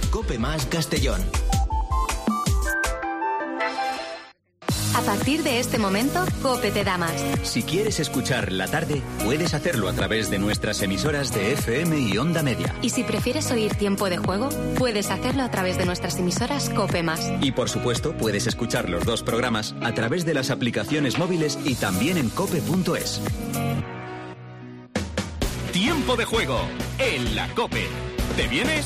COPE Más Castellón. A partir de este momento, COPE te da más. Si quieres escuchar La Tarde, puedes hacerlo a través de nuestras emisoras de FM y Onda Media. Y si prefieres oír Tiempo de Juego, puedes hacerlo a través de nuestras emisoras COPE Más. Y por supuesto, puedes escuchar los dos programas a través de las aplicaciones móviles y también en cope.es. Tiempo de Juego en la COPE. ¿Te vienes?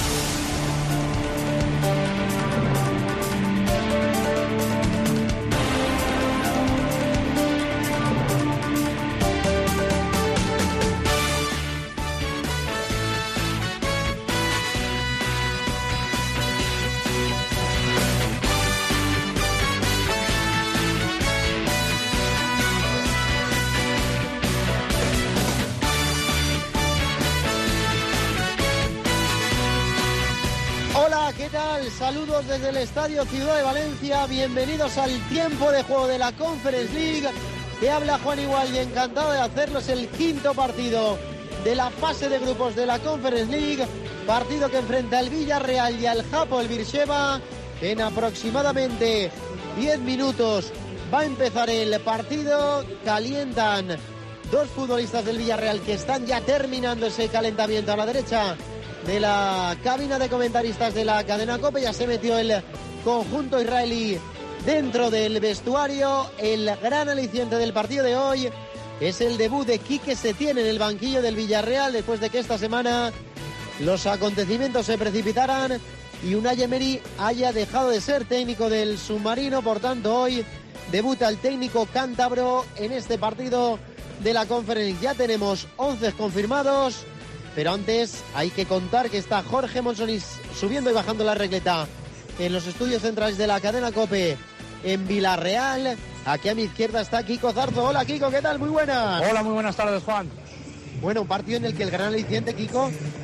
¿Qué tal? Saludos desde el Estadio Ciudad de Valencia, bienvenidos al Tiempo de Juego de la Conference League. Te habla Juan Igual y encantado de hacerlo. Es el quinto partido de la fase de grupos de la Conference League, partido que enfrenta al Villarreal y al Hapoel Beersheva. En aproximadamente 10 minutos va a empezar el partido. Calientan dos futbolistas del Villarreal que están ya terminando ese calentamiento. A la derecha de la cabina de comentaristas de la cadena COPE ya se metió el conjunto israelí dentro del vestuario. El gran aliciente del partido de hoy es el debut de Quique Setién en el banquillo del Villarreal, después de que esta semana los acontecimientos se precipitaran y Unai Emery haya dejado de ser técnico del submarino. Por tanto, hoy debuta el técnico cántabro en este partido de la Conference. Ya tenemos 11 confirmados. Pero antes hay que contar que está Jorge Monsonis subiendo y bajando la regleta en los estudios centrales de la cadena COPE en Villarreal. Aquí a mi izquierda está Kiko Zarzo. Hola Kiko, ¿qué tal? Muy buenas. Hola, muy buenas tardes, Juan. Bueno, un partido en el que el gran aliciente, Kiko,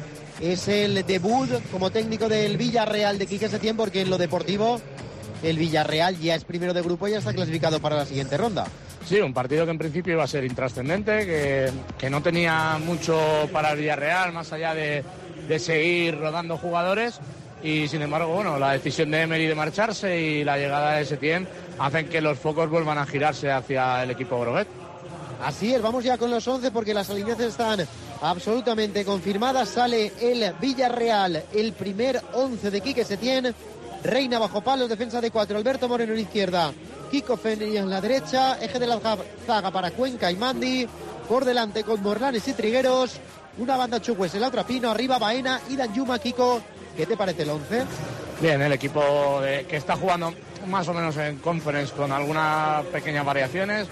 es el debut como técnico del Villarreal de Quique Setién, porque en lo deportivo el Villarreal ya es primero de grupo y ya está clasificado para la siguiente ronda. Sí, un partido que en principio iba a ser intrascendente, que no tenía mucho para el Villarreal, más allá de seguir rodando jugadores. Y sin embargo, bueno, la decisión de Emery de marcharse y la llegada de Setién hacen que los focos vuelvan a girarse hacia el equipo groguet. Así es, vamos ya con los 11 porque las alineaciones están absolutamente confirmadas. Sale el Villarreal, el primer 11 de Quique Setién. Reina bajo palos, defensa de 4, Alberto Moreno en izquierda, Kiko Feni en la derecha, eje de la zaga para Cuenca y Mandi, por delante con Morlanes y Trigueros, una banda Chukwes en la otra Pino, arriba Baena y Danjuma. Kiko, ¿qué te parece el 11? Bien, el equipo que está jugando más o menos en Conference con algunas pequeñas variaciones.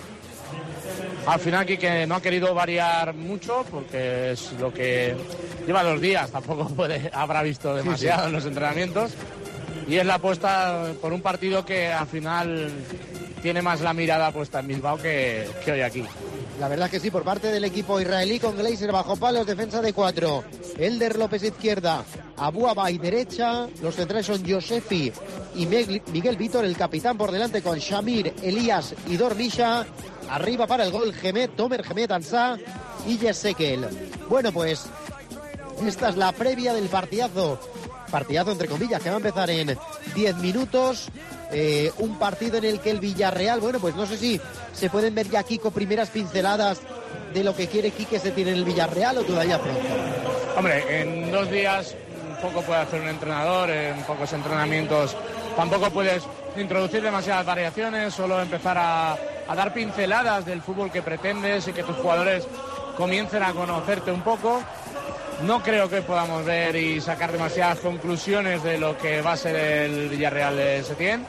Al final Quique no ha querido variar mucho porque es lo que lleva 2 días, tampoco habrá visto demasiado en los entrenamientos. Y es la apuesta por un partido que al final tiene más la mirada puesta en Bilbao que hoy aquí. La verdad que sí, por parte del equipo israelí, con Glazer bajo palos, defensa de 4, Elder López izquierda, Abu Abay derecha, los centrales son Josefi y Miguel Vítor, el capitán por delante con Shamir, Elías y Dormisha, arriba para el gol Tomer Gemet Ansá y Yesekel. Bueno, pues esta es la previa del partidazo entre comillas, que va a empezar en 10 minutos. Un partido en el que el Villarreal, bueno, pues no sé si se pueden ver ya, Kiko, primeras pinceladas de lo que quiere Quique Setién en el Villarreal, o todavía pronto. Hombre, en 2 días poco puede hacer un entrenador, en pocos entrenamientos tampoco puedes introducir demasiadas variaciones, solo empezar a dar pinceladas del fútbol que pretendes y que tus jugadores comiencen a conocerte un poco. No creo que podamos ver y sacar demasiadas conclusiones de lo que va a ser el Villarreal de Setién,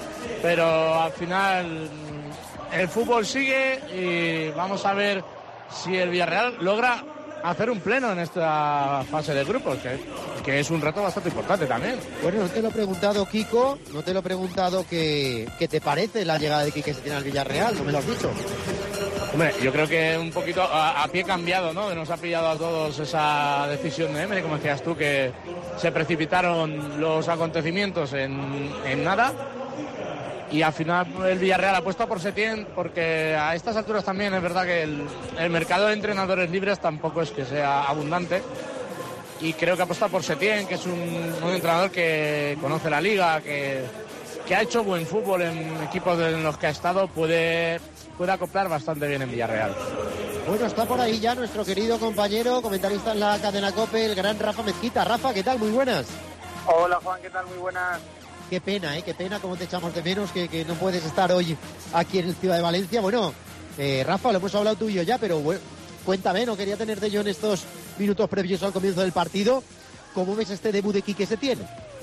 pero al final el fútbol sigue y vamos a ver si el Villarreal logra hacer un pleno en esta fase de grupos, que es un reto bastante importante también. Bueno, no te lo he preguntado, Kiko, no te lo he preguntado qué te parece la llegada de Quique Setién al Villarreal, no me lo has dicho. Hombre, yo creo que un poquito a pie cambiado, ¿no? Que nos ha pillado a todos esa decisión de Emery, como decías tú, que se precipitaron los acontecimientos en nada. Y al final el Villarreal apuesta por Setién, porque a estas alturas también es verdad que el mercado de entrenadores libres tampoco es que sea abundante. y creo que apuesta por Setién, que es un entrenador que conoce la liga, que ha hecho buen fútbol en equipos en los que ha estado, puede acoplar bastante bien en Villarreal. Bueno, está por ahí ya nuestro querido compañero, comentarista en la cadena COPE, el gran Rafa Mezquita. Rafa, ¿qué tal? Muy buenas. Hola Juan, ¿qué tal? Muy buenas. Qué pena, cómo te echamos de menos, que no puedes estar hoy aquí en el Ciudad de Valencia. Bueno, Rafa, lo hemos hablado tú y yo ya, pero cuéntame, no quería tenerte yo en estos minutos previos al comienzo del partido. ¿Cómo ves este debut de Quique Setién?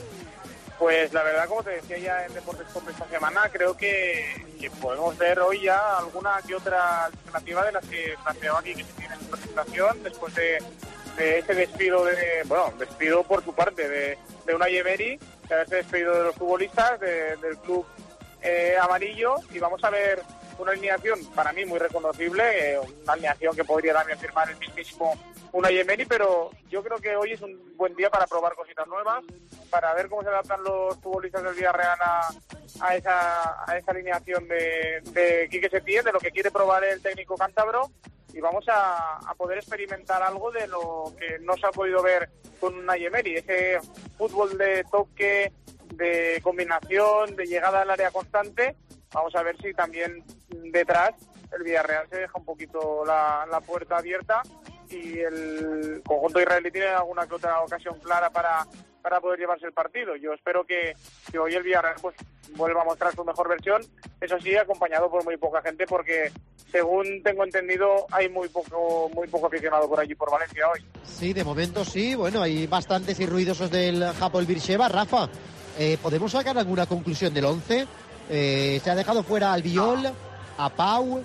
Pues la verdad, como te decía ya en Deportes Cope esta semana, creo que podemos ver hoy ya alguna que otra alternativa de las que planteaba Quique Setién en su presentación, después de ese despido despido por tu parte de Unai Emery, de haberse despedido de los futbolistas del club amarillo, y vamos a ver una alineación para mí muy reconocible, una alineación que podría también firmar el mismísimo Unai Emery, pero yo creo que hoy es un buen día para probar cositas nuevas, para ver cómo se adaptan los futbolistas del Villarreal a esa alineación de Quique Setién, de lo que quiere probar el técnico cántabro, y vamos a poder experimentar algo de lo que no se ha podido ver con Unai Emery, ese fútbol de toque, de combinación, de llegada al área constante. Vamos a ver si también detrás el Villarreal se deja un poquito la puerta abierta y el conjunto israelí tiene alguna que otra ocasión clara para poder llevarse el partido. Yo espero que hoy el Villarreal pues vuelva a mostrar su mejor versión, eso sí, acompañado por muy poca gente, porque según tengo entendido hay muy poco aficionado por allí, por Valencia hoy. Sí, de momento sí. Bueno, hay bastantes y ruidosos del Hapoel Beersheva. Rafa, ¿podemos sacar alguna conclusión del 11? Se ha dejado fuera al Albiol, a Pau,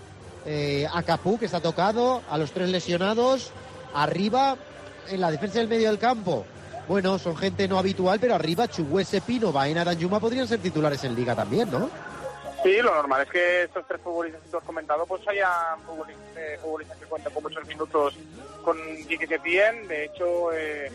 a Capú, que está tocado, a los 3 lesionados. Arriba, en la defensa del medio del campo, bueno, son gente no habitual, pero arriba Chukwueze, Pino, Baena, Danjuma podrían ser titulares en Liga también, ¿no? Sí, lo normal es que estos 3 futbolistas que tú has comentado pues hayan futbolistas que cuentan con muchos minutos con Quique Setién. De hecho,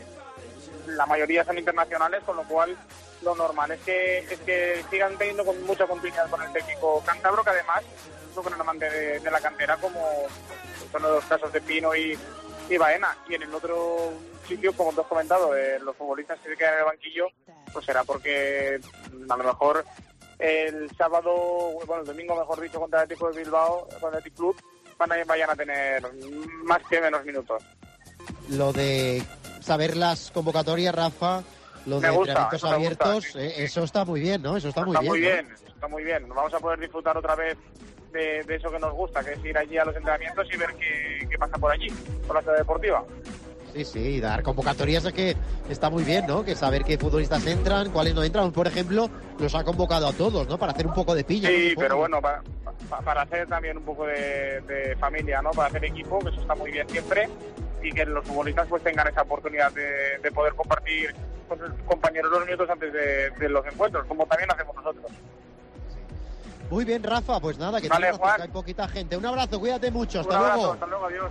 la mayoría son internacionales, con lo cual lo normal es que sigan teniendo con mucha continuidad con el técnico cántabro, que además es un gran amante de la cantera, como son los casos de Pino y Baena. Y en el otro sitio, como tú has comentado, los futbolistas que se quedan en el banquillo, pues será porque a lo mejor el domingo, mejor dicho, contra el Atlético de Bilbao, con el Athletic Club, vayan a tener más que menos minutos. Lo de saber las convocatorias, Rafa, lo de entrenamientos abiertos, sí. Eso está muy bien, ¿no? Eso está muy bien. Está muy bien. Vamos a poder disfrutar otra vez de eso que nos gusta, que es ir allí a los entrenamientos y ver qué pasa por allí, por la ciudad deportiva. Sí, y dar convocatorias es que está muy bien, ¿no? Que saber qué futbolistas entran, cuáles no entran. Por ejemplo, los ha convocado a todos, ¿no? Para hacer un poco de piña. Sí, ¿no? Pero bueno, para hacer también un poco de familia, ¿no? Para hacer equipo, que eso está muy bien siempre, y que los futbolistas pues tengan esa oportunidad de poder compartir con sus compañeros los minutos antes de los encuentros, como también hacemos nosotros. Muy bien, Rafa, pues nada, que vale, Juan, hay poquita gente. Un abrazo, cuídate mucho, hasta luego. Hasta luego, adiós.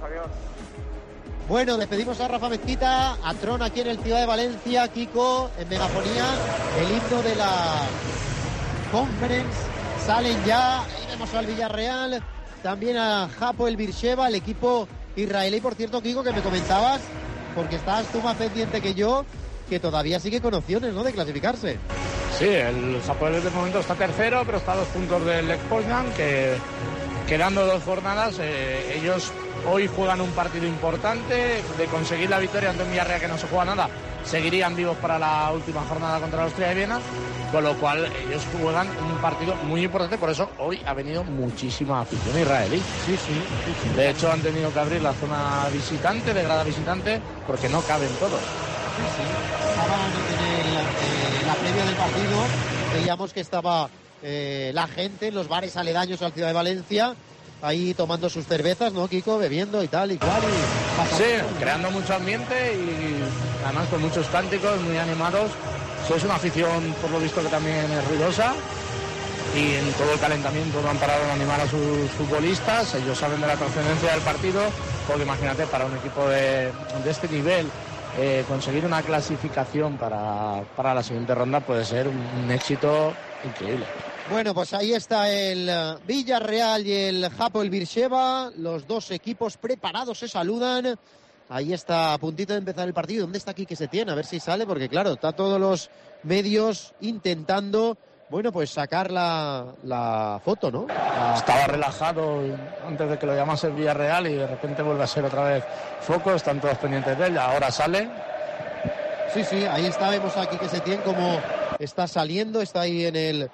Bueno, despedimos a Rafa Mezquita, a Tron aquí en el Ciudad de Valencia, Kiko, en megafonía, el himno de la Conference, salen ya, ahí vemos al Villarreal, también a Hapoel Beersheva, el equipo israelí. Por cierto, Kiko, que me comentabas, porque estás tú más pendiente que yo, que todavía sigue con opciones, ¿no?, de clasificarse. Sí, el Hapoel de momento está tercero, pero está a 2 puntos del Lech Poznan, que quedando 2 jornadas, ellos hoy juegan un partido importante. De conseguir la victoria ante un Villarreal que no se juega nada, seguirían vivos para la última jornada contra la Austria de Viena, con lo cual ellos juegan un partido muy importante. Por eso hoy ha venido muchísima afición israelí. Sí. De hecho, han tenido que abrir la zona visitante, de grada visitante, porque no caben todos. Sí. Estaban en la previa del partido, veíamos que estaba la gente en los bares aledaños a la Ciudad de Valencia, ahí tomando sus cervezas, ¿no, Kiko? Bebiendo y tal y cual. Sí, creando mucho ambiente y además con muchos cánticos muy animados. Es una afición, por lo visto, que también es ruidosa, y en todo el calentamiento no han parado de animar a sus futbolistas. Ellos saben de la trascendencia del partido, porque imagínate, para un equipo de este nivel, conseguir una clasificación para la siguiente ronda puede ser un éxito increíble. Bueno, pues ahí está el Villarreal y el Hapoel Beersheva, los dos equipos preparados, se saludan Ahí está a puntito de empezar el partido. ¿Dónde está Quique Setién? A ver si sale, porque claro, está todos los medios intentando, bueno, pues sacar la foto, ¿no? Estaba relajado antes de que lo llamase el Villarreal y de repente vuelve a ser otra vez foco. Están todos pendientes de él. Ahora sale. Sí, ahí está. Vemos a Quique Setién como está saliendo. Está ahí en el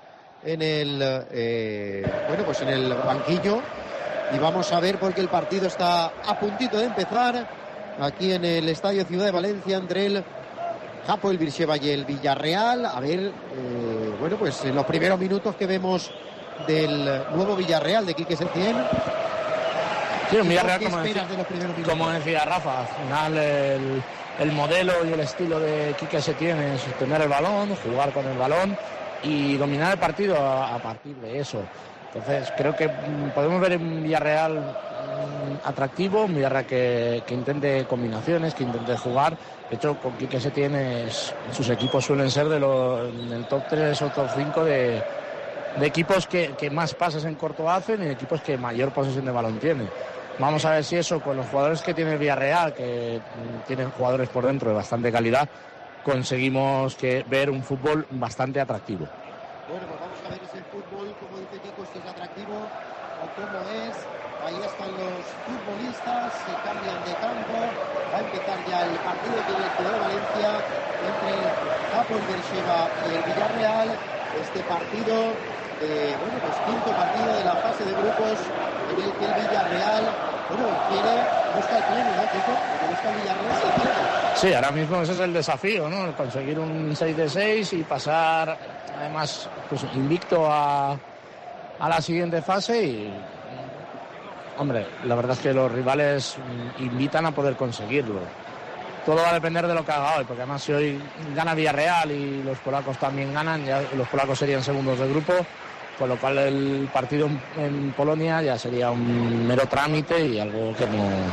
banquillo. Y vamos a ver porque el partido está a puntito de empezar aquí en el Estadio Ciudad de Valencia entre el Hapoel Beersheva y el Villarreal. A ver, pues en los primeros minutos que vemos del nuevo Villarreal de Quique Setién. Sí, un Villarreal, como decía Rafa, al final el modelo y el estilo de Quique Setién es tener el balón, jugar con el balón y dominar el partido a partir de eso. Entonces creo que podemos ver un Villarreal atractivo, un Villarreal que intente combinaciones, que intente jugar. De hecho, con Quique Setién sus equipos suelen ser en el top 3 o top 5 de equipos que más pases en corto hacen y equipos que mayor posesión de balón tienen. Vamos a ver si eso, con los jugadores que tiene el Villarreal, que tienen jugadores por dentro de bastante calidad, conseguimos ver un fútbol bastante atractivo. Bueno, pues vamos a ver ese fútbol, como dice Kiko, si es atractivo o cómo es. Ahí están los futbolistas, se cambian de campo. Va a empezar ya el partido aquí en la Ciudad de Valencia entre el Hapoel Beersheva y el Villarreal. Este partido, quinto partido de la fase de grupos en el que el Villarreal, busca el pleno, ¿no, Kiko? Porque busca el Villarreal se tiene. Sí, ahora mismo ese es el desafío, ¿no? El conseguir un 6-6 y pasar, además, pues invicto a la siguiente fase y, hombre, la verdad es que los rivales invitan a poder conseguirlo. Todo va a depender de lo que haga hoy, porque además si hoy gana Villarreal y los polacos también ganan, ya los polacos serían segundos de grupo, con lo cual el partido en Polonia ya sería un mero trámite y algo que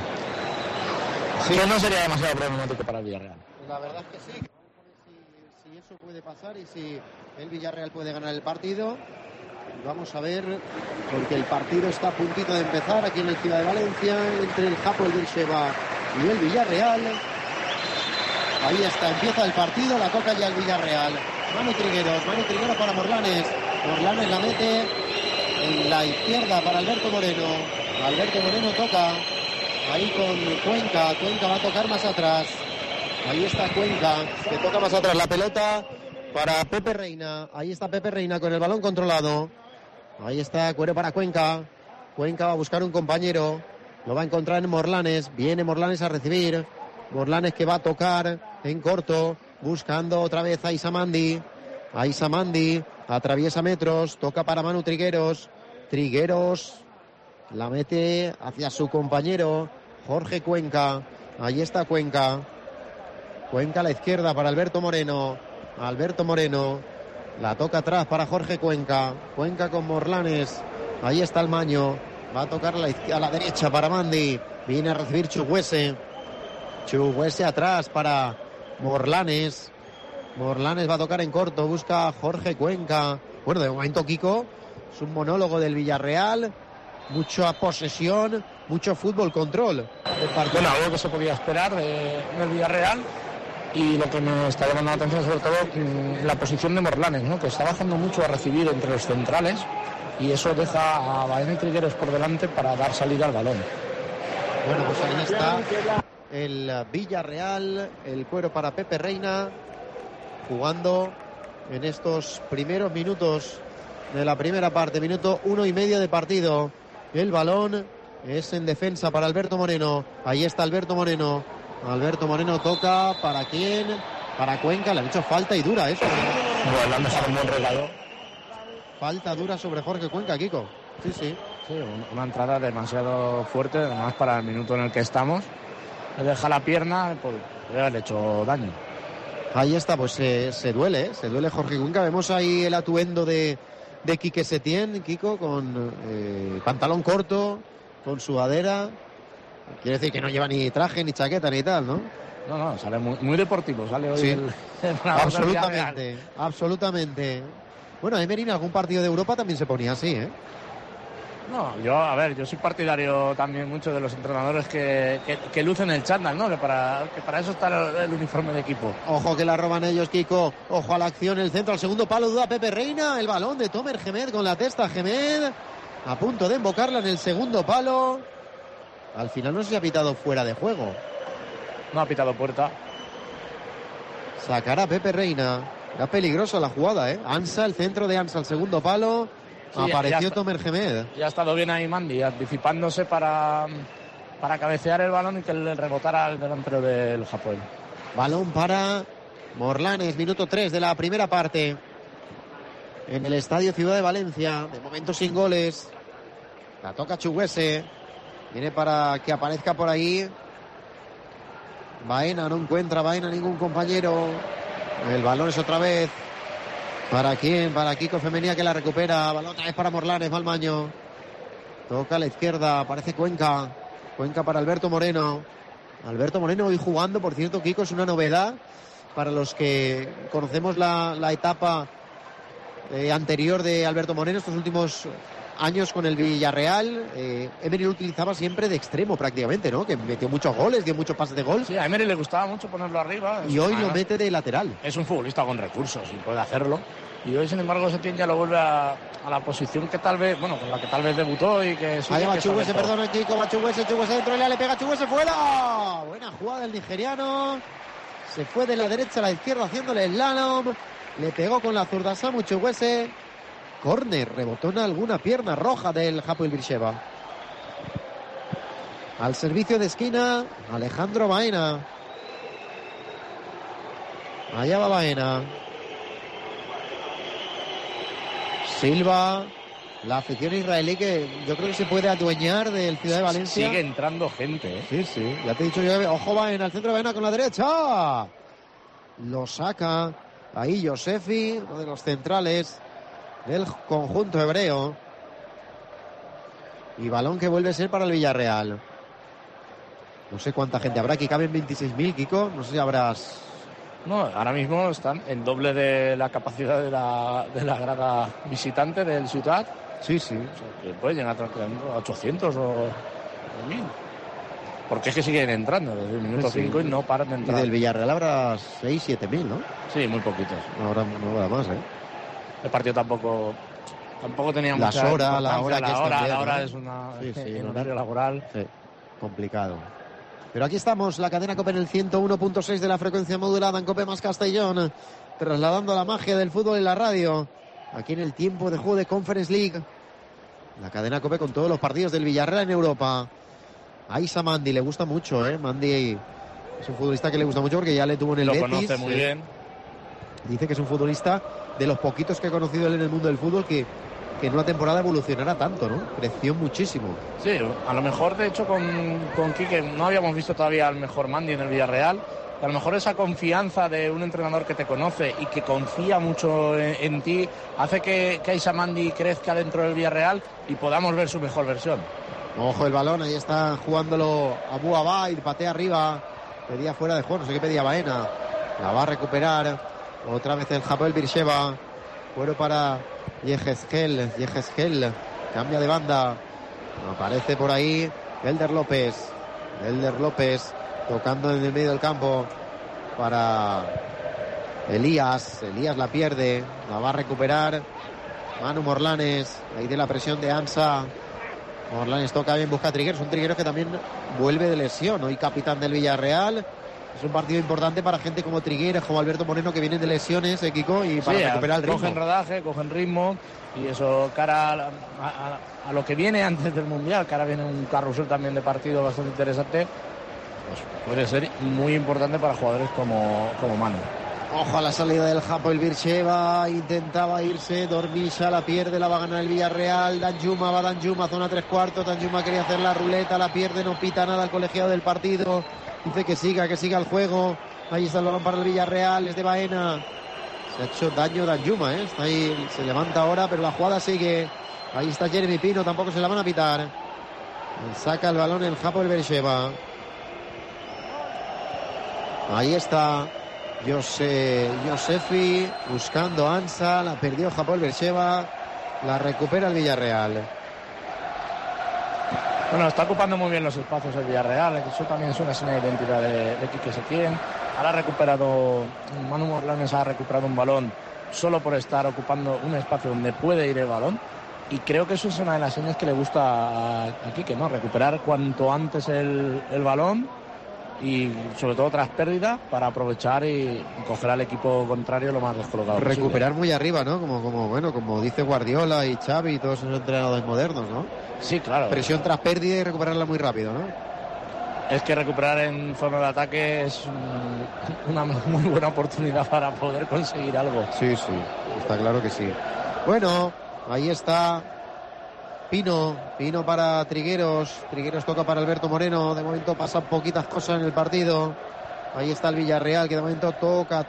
no sería demasiado problemático para el Villarreal. La verdad es que sí. Vamos a ver si eso puede pasar y si el Villarreal puede ganar el partido. Vamos a ver, porque el partido está a puntito de empezar aquí en el Ciudad de Valencia entre el Hapoel Beersheva y el Villarreal. Ahí está, empieza el partido, la toca ya el Villarreal. Manu Trigueros para Morlanes. Morlanes la mete en la izquierda para Alberto Moreno. Alberto Moreno toca ahí con Cuenca. Cuenca va a tocar más atrás. Ahí está Cuenca, que toca más atrás la pelota para Pepe Reina. Ahí está Pepe Reina con el balón controlado. Ahí está Cuero para Cuenca. Cuenca va a buscar un compañero. Lo va a encontrar en Morlanes. Viene Morlanes a recibir. Morlanes que va a tocar en corto. Buscando otra vez a Isamandi. A Isamandi. Atraviesa metros. Toca para Manu Trigueros. Trigueros la mete hacia su compañero Jorge Cuenca. Ahí está Cuenca. Cuenca a la izquierda para Alberto Moreno. Alberto Moreno la toca atrás para Jorge Cuenca. Cuenca con Morlanes. Ahí está el Maño. Va a tocar a la derecha para Mandi. Viene a recibir Chuguese. Chuguese atrás para Morlanes. Morlanes va a tocar en corto. Busca a Jorge Cuenca. Bueno, de momento, Kiko, es un monólogo del Villarreal. Mucha posesión, mucho fútbol control. Bueno, algo que se podía esperar del Villarreal. Y lo que me está llamando la atención sobre todo la posición de Morlanes, ¿no? Que está bajando mucho a recibir entre los centrales y eso deja a Baena y Trigueros por delante para dar salida al balón. Bueno, pues ahí está el Villarreal, el cuero para Pepe Reina, jugando en estos primeros minutos de la primera parte, minuto 1,5 de partido. El balón es en defensa para Alberto Moreno. Ahí está Alberto Moreno. Alberto Moreno toca, ¿para quién? Para Cuenca, le han hecho falta y dura eso. Bueno, le han dejado un buen regalo. Falta dura sobre Jorge Cuenca, Kiko. Sí. Sí, una entrada demasiado fuerte, además para el minuto en el que estamos. Le deja la pierna, pues le ha hecho daño. Ahí está, pues se duele Jorge Cuenca. Vemos ahí el atuendo de Quique Setién, Kiko, con pantalón corto, con sudadera. Quiere decir que no lleva ni traje, ni chaqueta, ni tal, ¿no? No, sale muy deportivo, sale hoy. Sí, absolutamente. Bueno, Emery en algún partido de Europa también se ponía así, ¿eh? No, yo soy partidario también mucho de los entrenadores que lucen el chándal, ¿no? Que para eso está el uniforme de equipo. Ojo que la roban ellos, Kiko. Ojo a la acción, el centro al segundo palo, duda Pepe Reina. El balón de Tomer Gemed con la testa. Gemed a punto de embocarla en el segundo palo. Al final no se ha pitado fuera de juego. No ha pitado puerta. Sacará Pepe Reina. Era peligrosa la jugada, ¿eh? Ansa, el centro de Ansa al segundo palo. Sí, apareció Tomer Gemed. Ya ha estado bien ahí Mandy, anticipándose para cabecear el balón y que le rebotara al delantero del Japón. Balón para Morlanes, minuto 3 de la primera parte. En el Estadio Ciudad de Valencia. De momento sin goles. La toca Chuguese. Viene para que aparezca por ahí. Baena, no encuentra Baena ningún compañero. El balón es otra vez. ¿Para quién? Para Kiko Femenía, que la recupera. Balón otra vez para Morlanes, va al maño. Toca a la izquierda, aparece Cuenca. Cuenca para Alberto Moreno. Alberto Moreno hoy jugando, por cierto, Kiko, es una novedad para los que conocemos la etapa anterior de Alberto Moreno, estos últimos años con el Villarreal. Emery lo utilizaba siempre de extremo prácticamente, ¿no? Que metió muchos goles, dio muchos pases de gol. Sí, a Emery le gustaba mucho ponerlo arriba. Y hoy lo mete de lateral. Es un futbolista con recursos y puede hacerlo. Y hoy, sin embargo, Setién ya lo vuelve a la posición que tal vez, bueno, con la que tal vez debutó y que... Ahí va Chuguese, perdona, Kiko, va Chuguese dentro, le pega Chuguese, fuera. Buena jugada del nigeriano. Se fue de la derecha a la izquierda haciéndole el slalom. Le pegó con la zurda Samu Chuguese. Córner, rebotó en alguna pierna roja del Hapoel Beersheva. Al servicio de esquina, Alejandro Baena. Allá va Baena. Silva, la afición israelí que yo creo que se puede adueñar del Ciudad de Valencia. Sigue entrando gente, ¿eh? Sí, ya te he dicho yo. Ojo Baena, al centro de Baena con la derecha. Lo saca ahí Yosefi, uno de los centrales del conjunto hebreo. Y balón que vuelve a ser para el Villarreal. No sé cuánta gente habrá, aquí caben 26.000, Kiko. No sé si habrás... No, ahora mismo están el doble de la capacidad de la grada visitante del Ciutat. Sí. O sea, que puede llegar a 800 o 1000. Porque es que siguen entrando desde el minuto 5 y no paran de entrar. Y del Villarreal habrá 6-7.000, ¿no? Sí, muy poquitos. No habrá más, ¿eh? El partido tampoco tenía mucha importancia. La hora es un horario laboral. Sí, complicado. Pero aquí estamos, la cadena COPE en el 101.6 de la frecuencia modulada en COPE más Castellón, trasladando la magia del fútbol en la radio, aquí en el tiempo de juego de Conference League. La cadena COPE con todos los partidos del Villarreal en Europa. A Isa Mandy le gusta mucho, ¿eh? Mandy es un futbolista que le gusta mucho porque ya le tuvo en el Betis. Lo conoce muy bien. Dice que es un futbolista de los poquitos que ha conocido él en el mundo del fútbol que en una temporada evolucionará tanto, ¿no? Creció muchísimo. Sí, a lo mejor, de hecho, con Quique no habíamos visto todavía al mejor Mandy en el Villarreal. A lo mejor esa confianza de un entrenador que te conoce y que confía mucho en ti hace que Aissa Mandy crezca dentro del Villarreal y podamos ver su mejor versión. Ojo el balón, ahí está jugándolo Abu Abaid, patea arriba, pedía fuera de juego, no sé qué pedía Baena. La va a recuperar otra vez el Hapoel Beersheva. Fuero para Yehezkel, cambia de banda, aparece por ahí Elder López tocando en el medio del campo para Elías la pierde, la va a recuperar Manu Morlanes, ahí de la presión de Ansa. Morlanes toca bien, busca a Trigueros, un Trigueros que también vuelve de lesión, hoy capitán del Villarreal. Es un partido importante para gente como Trigueros, como Alberto Moreno, que vienen de lesiones, Kiko, y para recuperar el ritmo. Cogen rodaje, cogen ritmo, y eso cara a lo que viene antes del Mundial, que ahora viene un carrusel también de partido bastante interesante, pues puede ser muy importante para jugadores como Manu. Ojo a la salida del Hapoel Beersheva, intentaba irse, Dormisha la pierde, la va a ganar el Villarreal, Danjuma, zona 3/4, Danjuma quería hacer la ruleta, la pierde, no pita nada el colegiado del partido. Dice que siga el juego. Ahí está el balón para el Villarreal, es de Baena. Se ha hecho daño Danjuma, ¿eh? Está ahí, se levanta ahora, pero la jugada sigue. Ahí está Jeremy Pino, tampoco se la van a pitar. Saca el balón el Hapoel Beersheva. Ahí está Yosefi buscando a Ansa, la perdió Hapoel Beersheva, la recupera el Villarreal. Bueno, está ocupando muy bien los espacios el Villarreal, eso también es una señal de identidad de Quique Setién. Ahora ha recuperado, Manu Morlanes ha recuperado un balón solo por estar ocupando un espacio donde puede ir el balón, y creo que eso es una de las señas que le gusta a Quique, ¿no? Recuperar cuanto antes el balón y sobre todo tras pérdida para aprovechar y coger al equipo contrario lo más descolocado posible. Recuperar muy arriba, ¿no? Como dice Guardiola y Xavi y todos esos entrenadores modernos, ¿no? Sí, claro. Presión tras pérdida y recuperarla muy rápido, ¿no? Es que recuperar en zona de ataque es una muy buena oportunidad para poder conseguir algo. Sí, está claro que sí. Bueno, ahí está Pino para Trigueros toca para Alberto Moreno, de momento pasan poquitas cosas en el partido. Ahí está el Villarreal, que de momento toca.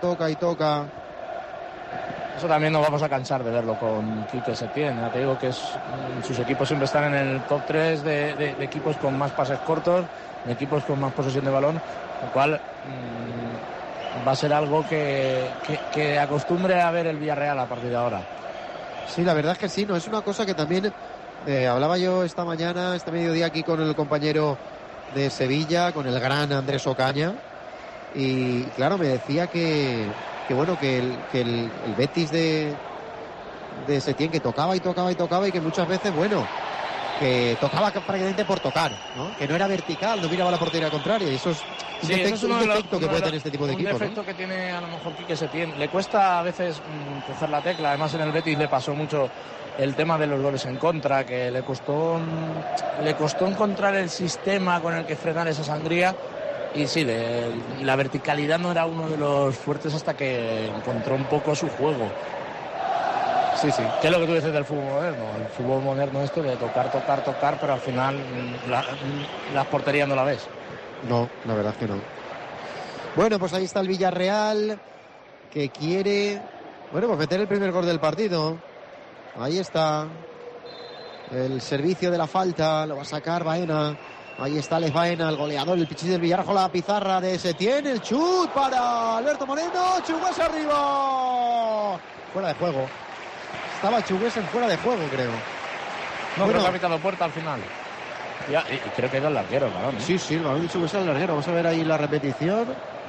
Eso también nos vamos a cansar de verlo con Quique Setién. Ya te digo que sus equipos siempre están en el top 3 de equipos con más pases cortos, de equipos con más posesión de balón, lo cual va a ser algo que acostumbre a ver el Villarreal a partir de ahora. Sí, la verdad es que sí, no es una cosa que también hablaba yo este mediodía aquí con el compañero de Sevilla, con el gran Andrés Ocaña, y claro, me decía que el Betis de Setién, que tocaba y que muchas veces, que tocaba prácticamente por tocar, ¿no? Que no era vertical, no miraba la portería contraria, y eso es un defecto que puede tener este tipo de equipos. Un defecto, ¿no?, que tiene a lo mejor Quique Setién. Le cuesta a veces coger la tecla. Además, en el Betis le pasó mucho el tema de los goles en contra, que le costó encontrar el sistema con el que frenar esa sangría. Y sí, la verticalidad no era uno de los fuertes hasta que encontró un poco su juego. Sí. ¿Qué es lo que tú dices del fútbol moderno? El fútbol moderno de tocar, pero al final las porterías no la ves. No, la verdad es que no. Bueno, pues ahí está el Villarreal, que quiere, pues meter el primer gol del partido. Ahí está el servicio de la falta, lo va a sacar Baena. Ahí está Alex Baena, el goleador, el pichín del Villarreal con la pizarra de Setién, el chut para Alberto Moreno, Chugués arriba. Fuera de juego. Estaba Chugués en fuera de juego, creo. No, creo que ha pitado puerta al final. Ya, y creo que ha ido al larguero el balón, ¿eh? Sí, el balón de Chugués al larguero. Vamos a ver ahí la repetición.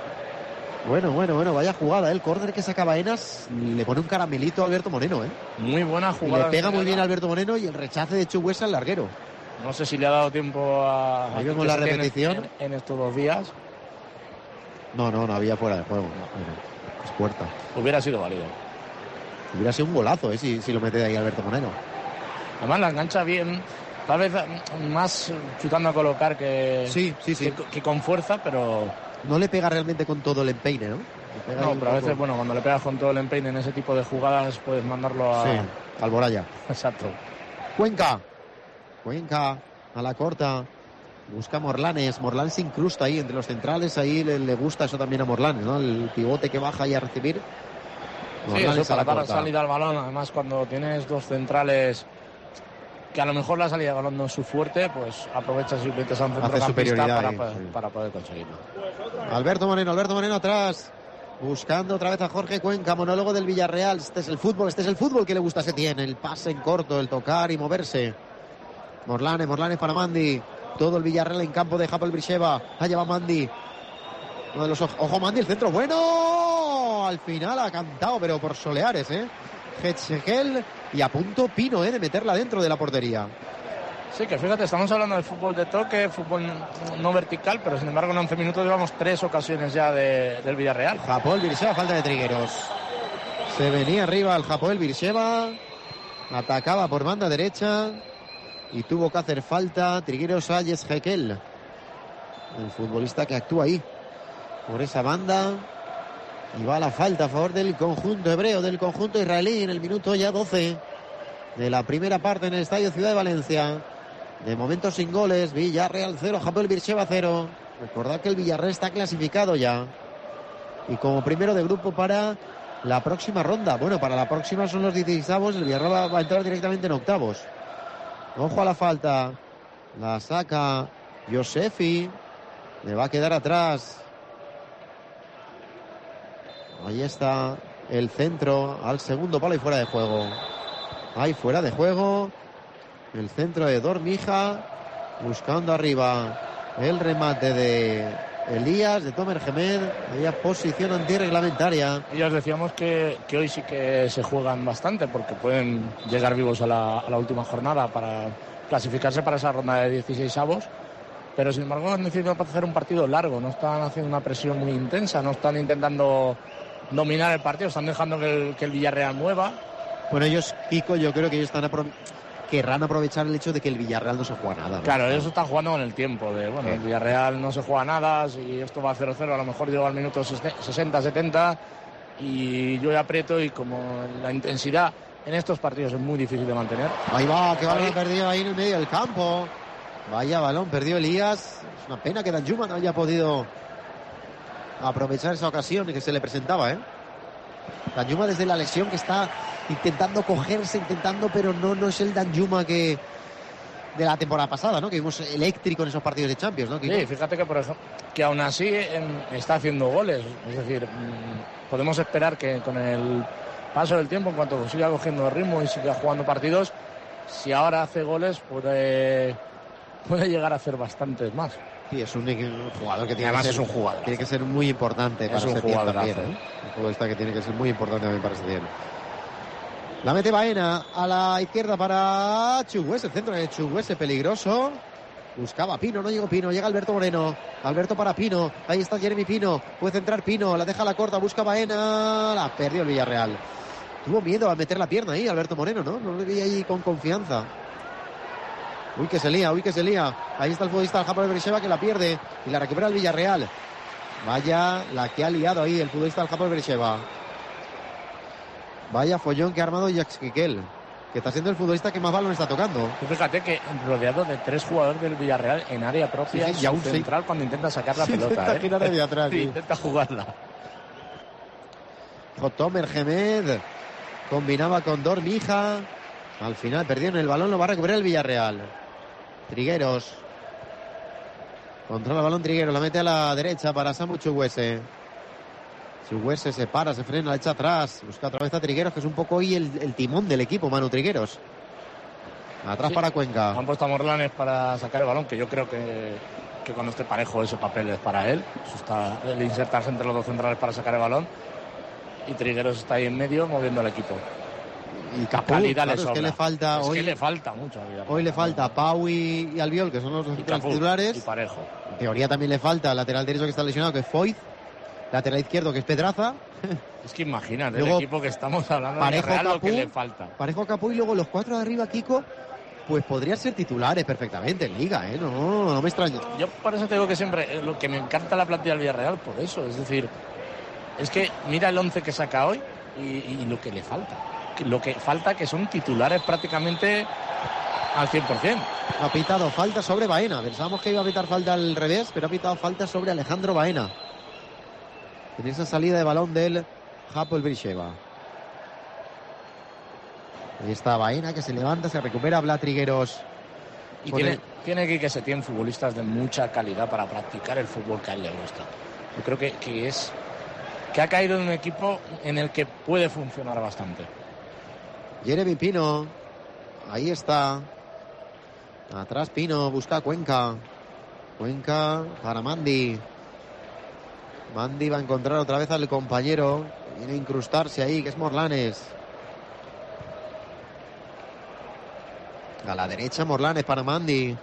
Bueno, vaya jugada, el córner que saca Baenas, le pone un caramelito a Alberto Moreno, ¿eh? Muy buena jugada. Le pega muy bien a Alberto Moreno y el rechace de Chugués al larguero. No sé si le ha dado tiempo a ahí vemos la repetición en estos 2 días. No había fuera de juego. Es puerta. Hubiera sido válido. Hubiera sido un golazo, si lo mete de ahí Alberto Moreno. Además la engancha bien, tal vez más chutando a colocar que con fuerza, pero no le pega realmente con todo el empeine, ¿no? No, pero a veces, cuando le pegas con todo el empeine en ese tipo de jugadas, puedes mandarlo al Boraya. Exacto. Cuenca a la corta, busca Morlanes se incrusta ahí entre los centrales, ahí le gusta eso también a Morlanes, ¿no? El pivote que baja ahí a recibir. Morlanes, eso, para dar salida al balón. Además, cuando tienes 2 centrales que a lo mejor la salida de balón no es su fuerte, pues aprovechas y metes a un centrocampista para poder conseguirlo. Alberto Moreno atrás, buscando otra vez a Jorge Cuenca, monólogo del Villarreal. Este es el fútbol que le gusta a Setién, el pase en corto, el tocar y moverse. Morlanes para Mandi. Todo el Villarreal en campo de Hapoel Beersheva. Allá va Mandi. Uno de los ojo Mandi, el centro bueno. Al final ha cantado, pero por soleares, Hetschegel, y a punto Pino, de meterla dentro de la portería. Sí, que fíjate, estamos hablando de fútbol de toque, fútbol no vertical, pero sin embargo en 11 minutos llevamos 3 ocasiones ya del Villarreal. Hapoel Beersheva, falta de Trigueros. Se venía arriba el Hapoel Beersheva. Atacaba por banda derecha. Y tuvo que hacer falta Trigueros a Hetschegel, el futbolista que actúa ahí por esa banda, y va a la falta a favor del conjunto hebreo, del conjunto israelí, en el minuto ya 12 de la primera parte en el Estadio Ciudad de Valencia. De momento sin goles, Villarreal 0, Hapoel Beersheva 0. Recordad que el Villarreal está clasificado ya, y como primero de grupo para la próxima ronda. Para la próxima son los 16avos, el Villarreal va a entrar directamente en octavos. Ojo a la falta, la saca Yosefi, le va a quedar atrás. Ahí está el centro al segundo palo y fuera de juego. Ahí fuera de juego, el centro de Dormija, buscando arriba el remate de Elías, de Tomer Gemed. Había posición antirreglamentaria. Y os decíamos que hoy sí que se juegan bastante, porque pueden llegar vivos a la última jornada para clasificarse para esa ronda de 16avos. Pero sin embargo han decidido hacer un partido largo, no están haciendo una presión muy intensa, no están intentando dominar el partido, están dejando que el Villarreal mueva. Bueno, ellos, Kiko, yo creo que ellos querrán aprovechar el hecho de que el Villarreal no se juega nada, ¿no? Claro, ellos están jugando con el tiempo de, bueno, el Villarreal no se juega nada, si esto va 0-0, a lo mejor llego al minuto 60-70 y yo aprieto, y como la intensidad en estos partidos es muy difícil de mantener. Ahí va, que balón perdido ahí en el medio del campo. Vaya balón, perdió Elías. Es una pena que Danjuma no haya podido aprovechar esa ocasión que se le presentaba, ¿eh? Danjuma desde la lesión, que está intentando cogerse, pero no es el Danjuma que de la temporada pasada, ¿no? Que vimos eléctrico en esos partidos de Champions, ¿no? Sí, fíjate que, por ejemplo, que aún así está haciendo goles. Es decir, podemos esperar que con el paso del tiempo, en cuanto siga cogiendo ritmo y siga jugando partidos, si ahora hace goles, puede llegar a hacer bastantes más. Sí, es un jugador que tiene Además que ser, es un jugador. Tiene que ser muy importante para Setién también, ¿eh? Un futbolista que tiene que ser muy importante también para Setién. La mete Baena a la izquierda para Chukwueze, el centro de Chukwueze, peligroso. Buscaba Pino, no llegó Pino, llega Alberto Moreno. Alberto para Pino, ahí está Jeremy Pino, puede centrar Pino, la deja a la corta, busca Baena, la perdió el Villarreal. Tuvo miedo a meter la pierna ahí Alberto Moreno, ¿no? No le vi ahí con confianza. Uy, que se lía. Ahí está el futbolista del Hapoel Beersheva, que la pierde y la recupera el Villarreal. Vaya la que ha liado ahí el futbolista del Hapoel Beersheva. Vaya follón que ha armado Jacques Kikel, que está siendo el futbolista que más balón está tocando. Y fíjate que rodeado de 3 jugadores del Villarreal en área propia, sí, y aún central cuando intenta sacar la pelota. Intenta girar de atrás. Sí, intenta jugarla. Tomer Gemed combinaba con Dormija. Al final perdieron el balón, lo va a recuperar el Villarreal. Trigueros. Controla el balón Trigueros, la mete a la derecha para Samu Chukwueze. Chukwueze se para, se frena, la echa atrás. Busca otra vez a Trigueros, que es un poco hoy el timón del equipo, Manu Trigueros. Atrás para Cuenca. Han puesto a Morlanes para sacar el balón, que yo creo que cuando esté parejo ese papel es para él. Eso está, el insertarse entre los dos centrales para sacar el balón. Y Trigueros está ahí en medio moviendo al equipo. Y Capú, claro, es que le falta es hoy. que le falta mucho. Hoy le falta Pau y Albiol, que son los dos titulares. Y Parejo. En teoría también le falta el lateral derecho, que está lesionado, que es Foyt. Lateral izquierdo, que es Pedraza. Es que imagínate luego, el equipo que estamos hablando, Parejo, de Real, Capú, lo que le falta. Parejo, Capú, y luego los 4 de arriba, Kiko, pues podrían ser titulares perfectamente en Liga, ¿eh? No me extraña. Yo por eso te digo que siempre, lo que me encanta la plantilla del Villarreal, por eso. Es decir, es que mira el 11 que saca hoy y lo que le falta. Lo que falta, que son titulares prácticamente al 100%. Ha pitado falta sobre Baena. Pensábamos que iba a pitar falta al revés, pero ha pitado falta sobre Alejandro Baena en esa salida de balón del Hapoel Beersheva. Ahí está Baena, que se levanta, se recupera. Blas Trigueros. Y tiene que Setién futbolistas de mucha calidad para practicar el fútbol que a él le gusta. Yo creo que ha caído en un equipo en el que puede funcionar bastante. Jeremy Pino, ahí está. Atrás Pino, busca a Cuenca. Cuenca para Mandi. Mandi va a encontrar otra vez al compañero. Viene a incrustarse ahí, que es Morlanes. A la derecha Morlanes para Mandi.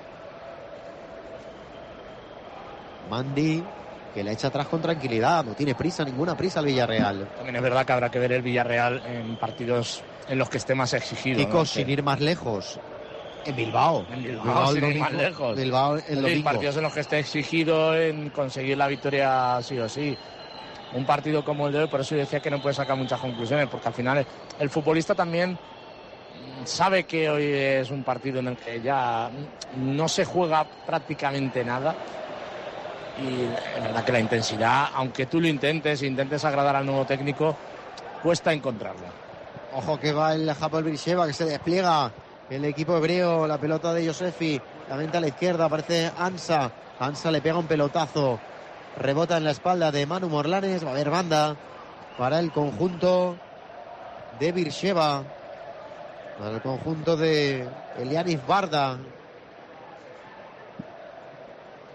Mandi, que le echa atrás con tranquilidad. No tiene prisa, ninguna prisa el Villarreal. También es verdad que habrá que ver el Villarreal en partidos en los que esté más exigido. Kiko, ¿no? sin ir más lejos. En Bilbao. Sin ir más lejos. Bilbao el domingo. Partidos en los que esté exigido en conseguir la victoria sí o sí. Un partido como el de hoy, por eso yo decía que no puede sacar muchas conclusiones, porque al final el futbolista también sabe que hoy es un partido en el que ya no se juega prácticamente nada. Y es verdad que la intensidad, aunque tú lo intentes agradar al nuevo técnico, cuesta encontrarla. Ojo que va el Hapoel Beersheva, que se despliega el equipo hebreo, la pelota de Yosefi, la venta a la izquierda, aparece Ansa. Ansa le pega un pelotazo, rebota en la espalda de Manu Morlanes. Va a haber banda para el conjunto de Beersheva, para el conjunto de Elianis Barda.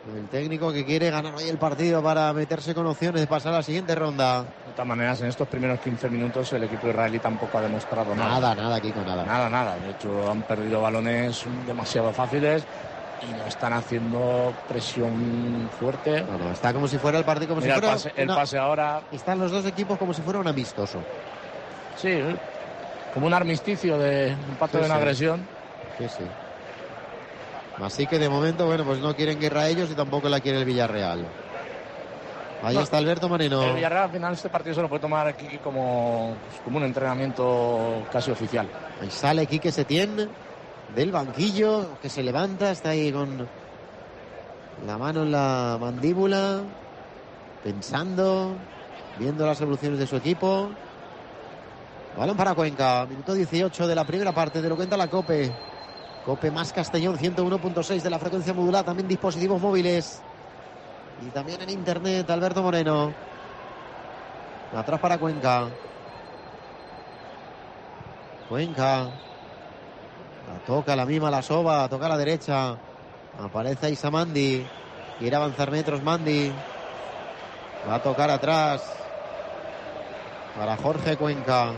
El técnico que quiere ganar hoy el partido para meterse con opciones de pasar a la siguiente ronda. De todas maneras, en estos primeros 15 minutos el equipo israelí tampoco ha demostrado nada. Nada, Kiko, nada. Nada. De hecho, han perdido balones demasiado fáciles y no están haciendo presión fuerte. No, está como si fuera el partido, como Mira, si fuera el pase ahora. Están los dos equipos como si fuera un amistoso. Sí, como un armisticio de un pacto de una agresión. Sí. Así que de momento, bueno, pues no quieren guerra ellos y tampoco la quiere el Villarreal. Ahí está Alberto Moreno. El Villarreal al final este partido se lo puede tomar aquí como un entrenamiento casi oficial. Ahí sale Quique Setién del banquillo, que se levanta, está ahí con la mano en la mandíbula, pensando, viendo las evoluciones de su equipo. Balón para Cuenca, minuto 18 de la primera parte de lo cuenta la COPE. COPE más Castellón, 101.6 de la frecuencia modular, también dispositivos móviles y también en internet. Alberto Moreno, atrás para Cuenca. La toca la misma la Soba, toca a la derecha, aparece Isa Mandi, quiere avanzar metros Mandi, va a tocar atrás para Jorge Cuenca,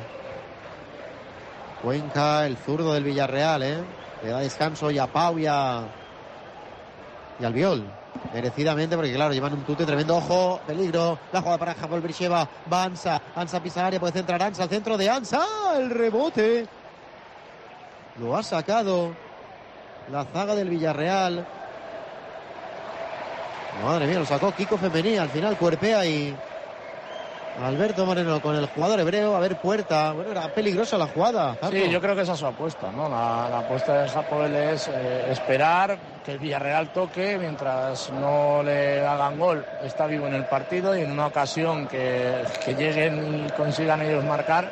el zurdo del Villarreal, le da descanso y a Pau y al Albiol, merecidamente, porque claro, llevan un tute tremendo. Ojo, peligro, la jugada para Japón Bricheva, va Ansa pisa área, puede centrar Ansa, al centro de Ansa, el rebote lo ha sacado la zaga del Villarreal. Madre mía, lo sacó Kiko Femení, al final cuerpea y Alberto Moreno con el jugador hebreo. A ver, puerta. Bueno, era peligrosa la jugada. ¿Zarco? Sí, yo creo que esa es su apuesta, ¿no? La apuesta de Hapoel es esperar que el Villarreal toque mientras no le hagan gol. Está vivo en el partido y en una ocasión que lleguen y consigan ellos marcar.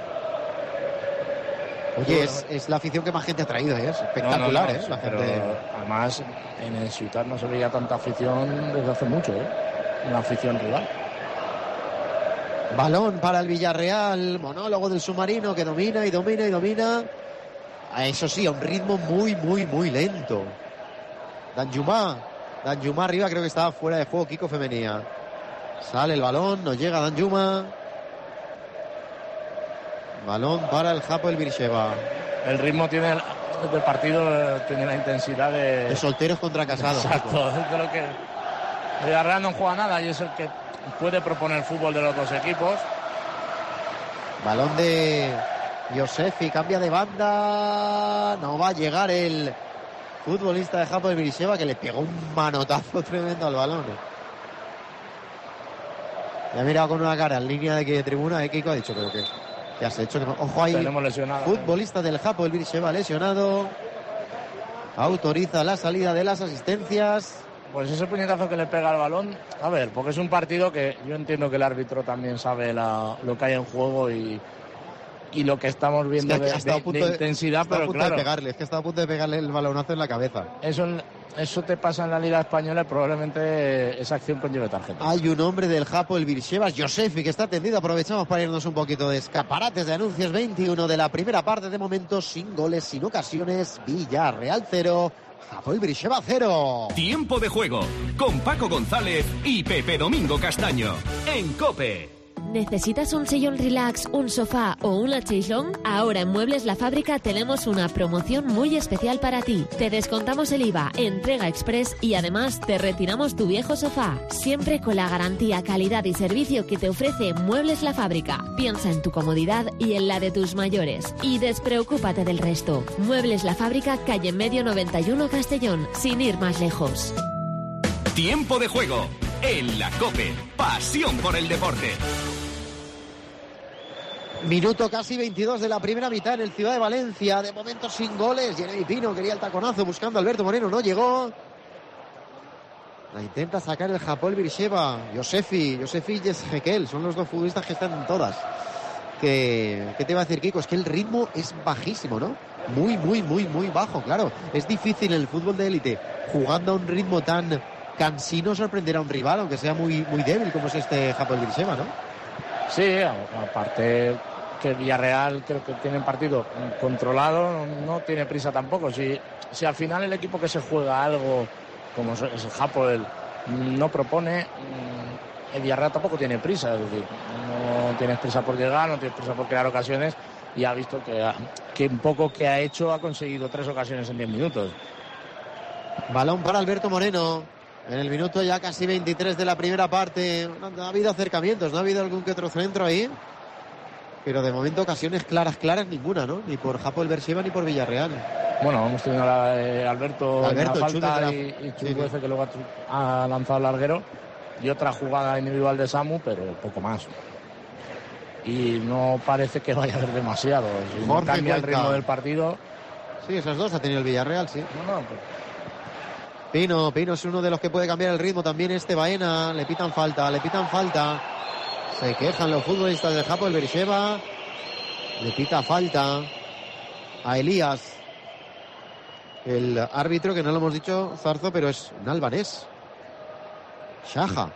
Oye, es la afición que más gente ha traído, es espectacular, sí, la pero gente. además en el Ciutat no se veía tanta afición desde hace mucho, una afición rival. Balón para el Villarreal, monólogo del submarino que domina. Eso sí, a un ritmo muy lento. Danjuma arriba, creo que estaba fuera de juego Kiko Femenía. Sale el balón, nos llega Danjuma. Balón para el Hapoel Beersheva. El ritmo tiene del partido, tiene la intensidad de solteros contra casados. Exacto, es de lo que el Villarreal no juega nada y es el que puede proponer fútbol de los dos equipos. Balón de Yosefi, cambia de banda. No va a llegar el futbolista de Hapoel Beersheva, que le pegó un manotazo tremendo al balón. Le ha mirado con una cara en línea de tribuna de Kiko, ha dicho, pero ¿qué has hecho? Ojo ahí, futbolista del Hapoel Beersheva lesionado. Autoriza la salida de las asistencias. Pues ese puñetazo que le pega al balón, a ver, porque es un partido que yo entiendo que el árbitro también sabe lo que hay en juego y lo que estamos viendo de intensidad, pero claro, es que está a punto de pegarle el balonazo en la cabeza. Eso te pasa en la Liga Española y probablemente esa acción conlleve tarjeta. Hay un hombre del Hapoel Beersheva, Yosefi, que está tendido. Aprovechamos para irnos un poquito de escaparates de anuncios. 21 de la primera parte, de momento sin goles, sin ocasiones. Villarreal 0, Hapoel Beersheva 0. Tiempo de juego con Paco González y Pepe Domingo Castaño en COPE. ¿Necesitas un sillón relax, un sofá o una chaise-longue? Ahora en Muebles La Fábrica tenemos una promoción muy especial para ti. Te descontamos el IVA, entrega express y además te retiramos tu viejo sofá. Siempre con la garantía, calidad y servicio que te ofrece Muebles La Fábrica. Piensa en tu comodidad y en la de tus mayores. Y despreocúpate del resto. Muebles La Fábrica, calle Medio 91 Castellón, sin ir más lejos. Tiempo de juego en la COPE. Pasión por el deporte. Minuto casi 22 de la primera mitad en el Ciudad de Valencia. De momento sin goles. Jeremy Pino quería el taconazo buscando a Alberto Moreno. No llegó. La intenta sacar el Hapoel Beersheva. Yosefi y Ezequiel. Son los dos futbolistas que están en todas. ¿Qué te iba a decir, Kiko? Es que el ritmo es bajísimo, ¿no? Muy bajo, claro. Es difícil en el fútbol de élite, jugando a un ritmo tan cansino, sorprender a un rival, aunque sea muy débil como es este Hapoel Beersheva, ¿no? Sí, aparte que Villarreal creo que tiene un partido controlado, no tiene prisa tampoco. Si al final el equipo que se juega algo como es el Hapoel, no propone, el Villarreal tampoco tiene prisa, es decir, no tienes prisa por llegar, no tienes prisa por crear ocasiones, y ha visto que un poco que ha hecho ha conseguido 3 ocasiones en 10 minutos. Balón para Alberto Moreno. En el minuto ya casi 23 de la primera parte. No ha habido acercamientos, no ha habido algún que otro centro ahí. Pero de momento ocasiones claras ninguna, ¿no? Ni por Hapoel Beersheva ni por Villarreal. Bueno, hemos tenido la de Alberto en la falta y Chukwueze, sí. que luego ha lanzado el larguero. Y otra jugada individual de Samu, pero poco más. Y no parece que vaya a haber demasiado. Si no cambia el ritmo del partido. Sí, esos dos ha tenido el Villarreal, sí. No, pues. Pino es uno de los que puede cambiar el ritmo también. Baena, le pitan falta. Se quejan los futbolistas del Hapoel Beersheva. Le pita falta a Elías. El árbitro, que no lo hemos dicho, Zarzo, pero es un albanés. Shaha.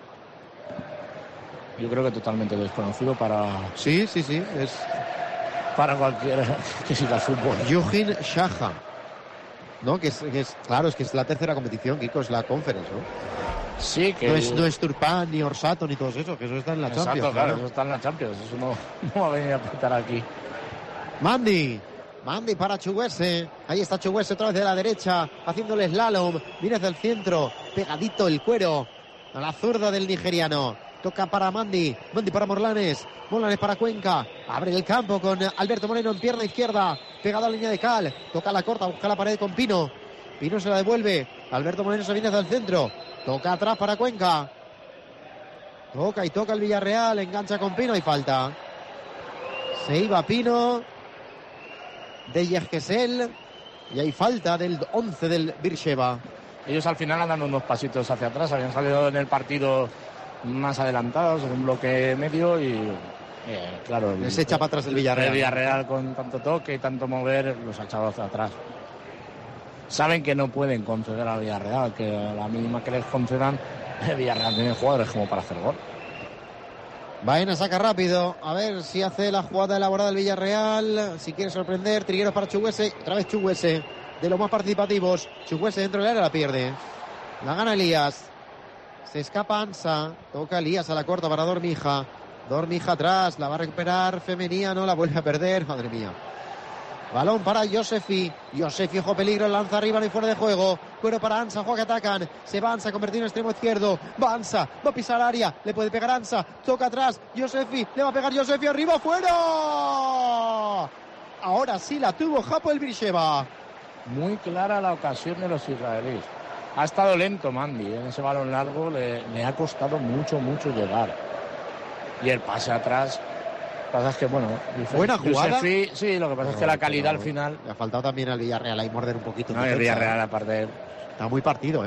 Yo creo que totalmente desconocido para... Sí, es... Para cualquiera que siga el fútbol. Yuhin Shaha. ¿No? Que es claro, es que es la tercera competición, Kiko, es la Conference, ¿no? Sí, que... No es Turpan, ni Orsato, ni todo eso, que eso está en la Champions. Exacto, claro, eso está en la Champions. Eso no va a venir a apretar aquí. Mandy para Chukwueze. Ahí está Chukwueze otra vez de la derecha, haciéndole slalom. Mira hacia el centro, pegadito el cuero a la zurda del nigeriano. Toca para Mandy para Morlanes para Cuenca. Abre el campo con Alberto Moreno en pierna izquierda, pegado a la línea de cal. Toca la corta, busca la pared con Pino se la devuelve. Alberto Moreno se viene hacia el centro. Toca atrás para Cuenca. Toca el Villarreal. Engancha con Pino y falta. Se iba Pino de Yezgesel y hay falta del 11 del Beersheva. Ellos al final han dado unos pasitos hacia atrás. Habían salido en el partido más adelantados en un bloque medio y claro, les echa para atrás el Villarreal. El Villarreal, con tanto toque y tanto mover, los ha echado hacia atrás. Saben que no pueden conceder al Villarreal, que a la mínima que les concedan, el Villarreal tiene jugadores como para hacer gol. Baena saca rápido, a ver si hace la jugada elaborada del Villarreal, si quiere sorprender. Trigueros para Chukwueze, otra vez Chukwueze, de los más participativos. Chukwueze dentro del área, la pierde. La gana Elías. Se escapa Ansa, toca Elías a la corta para Dormija atrás, la va a recuperar Femenía, no la vuelve a perder, madre mía. Balón para Yosefi, ojo peligro, lanza arriba, no hay fuera de juego. Cuero para Ansa, juega que atacan, se va Ansa, convertido en extremo izquierdo, va Ansa, va a pisar área, le puede pegar Ansa, toca atrás, Yosefi, le va a pegar Yosefi, arriba, fuera. Ahora sí la tuvo Hapoel Beersheva. Muy clara la ocasión de los israelíes. Ha estado lento Mandy en ese balón largo, le ha costado mucho llegar. Y el pase atrás, pasa es que bueno, buena jugada. Sí, lo que pasa es que la calidad al final. Le ha faltado también al Villarreal ahí morder un poquito. No, el Villarreal aparte. Está muy partido,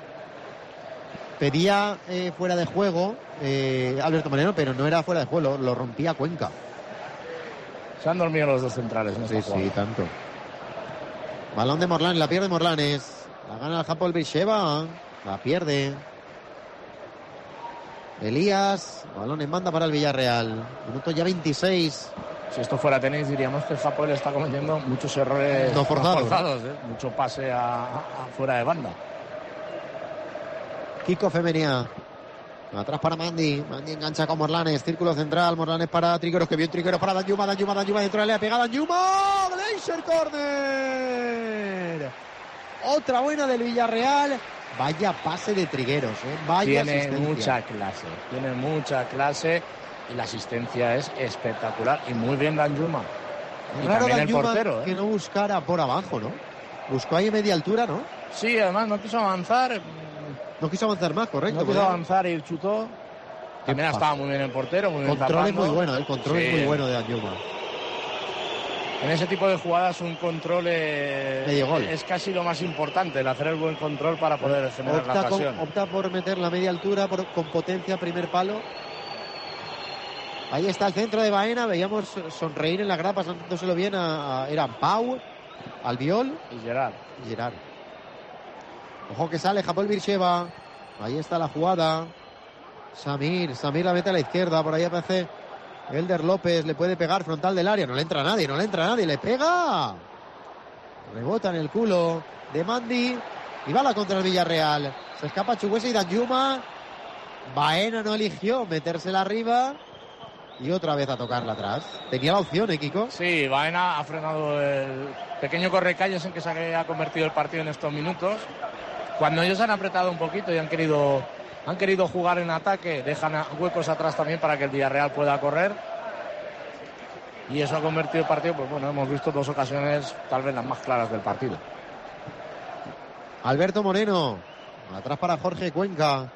Pedía fuera de juego Alberto Moreno, pero no era fuera de juego, lo rompía Cuenca. Se han dormido los dos centrales. Sí, tanto. Balón de Morlanes, la pierde Morlanes. La gana el Hapoel Beersheva, la pierde Elías. Balón en banda para el Villarreal. Minuto ya 26. Si esto fuera tenis diríamos que el Hapoel está cometiendo muchos errores no forzados. Mucho pase a fuera de banda. Kiko Femenía. Atrás para Mandy engancha con Morlanes, círculo central, Morlanes para Trigueros, que bien Trigueros para Danjuma dentro de la pegada, Danjuma, Glazer corner. Otra buena del Villarreal. Vaya pase de Trigueros, vaya tiene mucha clase y la asistencia es espectacular y muy bien Danjuma. Y claro, también Danjuma, el portero, que no buscara por abajo, ¿no? Buscó ahí a media altura, ¿no? Sí, además no quiso avanzar. No quiso avanzar más, correcto. No quiso avanzar y chutó. También estaba muy bien el portero, muy bien control tapando. Es muy bueno, el control es muy bueno de Danjuma. En ese tipo de jugadas un control es casi lo más importante, el hacer el buen control para poder generar la ocasión. Opta por meter la media altura con potencia, primer palo. Ahí está el centro de Baena, veíamos sonreír en la grada, pasándoselo bien eran Pau, Albiol y Gerard. Ojo que sale Hapoel Beersheva. Ahí está la jugada. Samir la mete a la izquierda, por ahí aparece Elder López, le puede pegar frontal del área, no le entra nadie, le pega. Rebota en el culo de Mandy Y va la contra el Villarreal. Se escapa Chukwueze y Danjuma. Baena no eligió metérsela arriba. Y otra vez a tocarla atrás. Tenía la opción, Kiko. Sí, Baena ha frenado el pequeño correcalles en que se ha convertido el partido en estos minutos. Cuando ellos han apretado un poquito y han querido jugar en ataque, dejan huecos atrás también para que el Villarreal pueda correr. Y eso ha convertido el partido, pues bueno, hemos visto 2 ocasiones, tal vez las más claras del partido. Alberto Moreno. Atrás para Jorge Cuenca.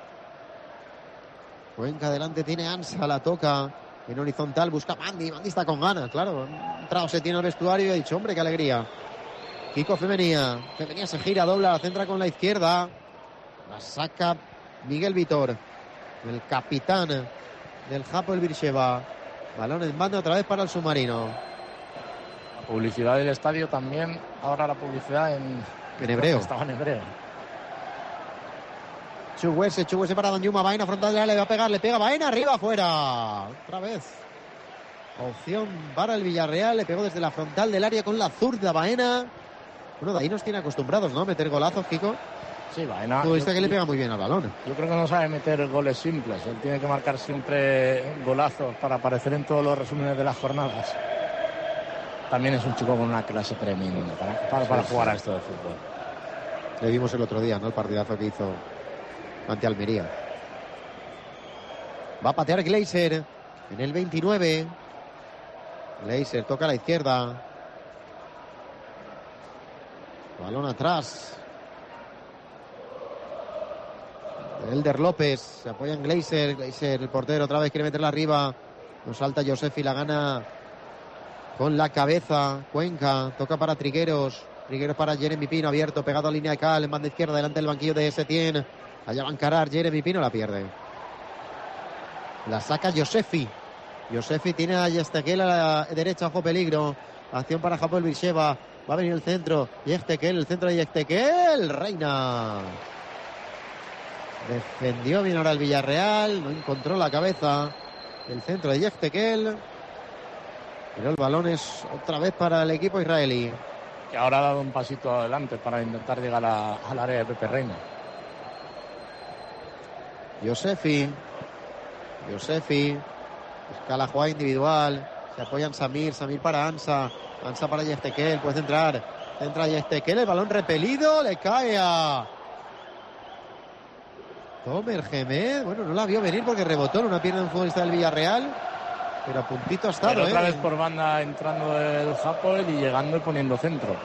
Cuenca delante tiene Ansa, la toca en horizontal, busca Mandi está con ganas, claro. Entrado se tiene al vestuario y ha dicho, hombre, qué alegría. Kiko Femenía se gira, dobla, la centra con la izquierda. La saca Miguel Vitor, el capitán del Hapoel Beersheva. Balón en banda otra vez para el submarino. La publicidad del estadio también, ahora la publicidad en hebreo. Estaba en hebreo. Chukwueze para Danjuma, Baena frontal de la, le va a pegar, le pega Baena, arriba, fuera. Otra vez. Opción para el Villarreal, le pegó desde la frontal del área con la zurda Baena. Bueno, de ahí nos tiene acostumbrados, ¿no? Meter golazos, Kiko. Sí, Baena. Tú viste que le pega muy bien al balón. Yo creo que no sabe meter goles simples. Él tiene que marcar siempre golazos para aparecer en todos los resúmenes de las jornadas. También es un chico con una clase tremenda para jugar a esto de fútbol. Le vimos el otro día, ¿no? El partidazo que hizo ante Almería. Va a patear Glazer en el 29. Glazer toca a la izquierda. Balón atrás. Elder López se apoya en Glazer. Glazer, el portero, otra vez quiere meterla arriba. No salta Josefi, la gana con la cabeza. Cuenca toca para Trigueros. Trigueros para Jeremy Pino, abierto, pegado a línea de cal, en banda izquierda, delante del banquillo de Setién. Allá va a encarar Jeremy Pino, la pierde. La saca Josefi. Josefi tiene a Yestekel a la derecha, bajo peligro. Acción para Hapoel Beersheva. Va a venir el centro. Yestekel, el centro de Yestekel. Reina. Defendió bien ahora el Villarreal. No encontró la cabeza. El centro de Yestekel. Pero el balón es otra vez para el equipo israelí. Que ahora ha dado un pasito adelante para intentar llegar al área de Pepe Reina. Josefi, escala jugada individual, se apoyan Samir para Ansa para Yestekel, puede entra Yestekel, el balón repelido, le cae a Tomer Gemed. Bueno, no la vio venir porque rebotó en una pierna de un futbolista del Villarreal, pero a puntito ha estado. Pero otra vez por banda entrando el Hapoel y llegando y poniendo centro.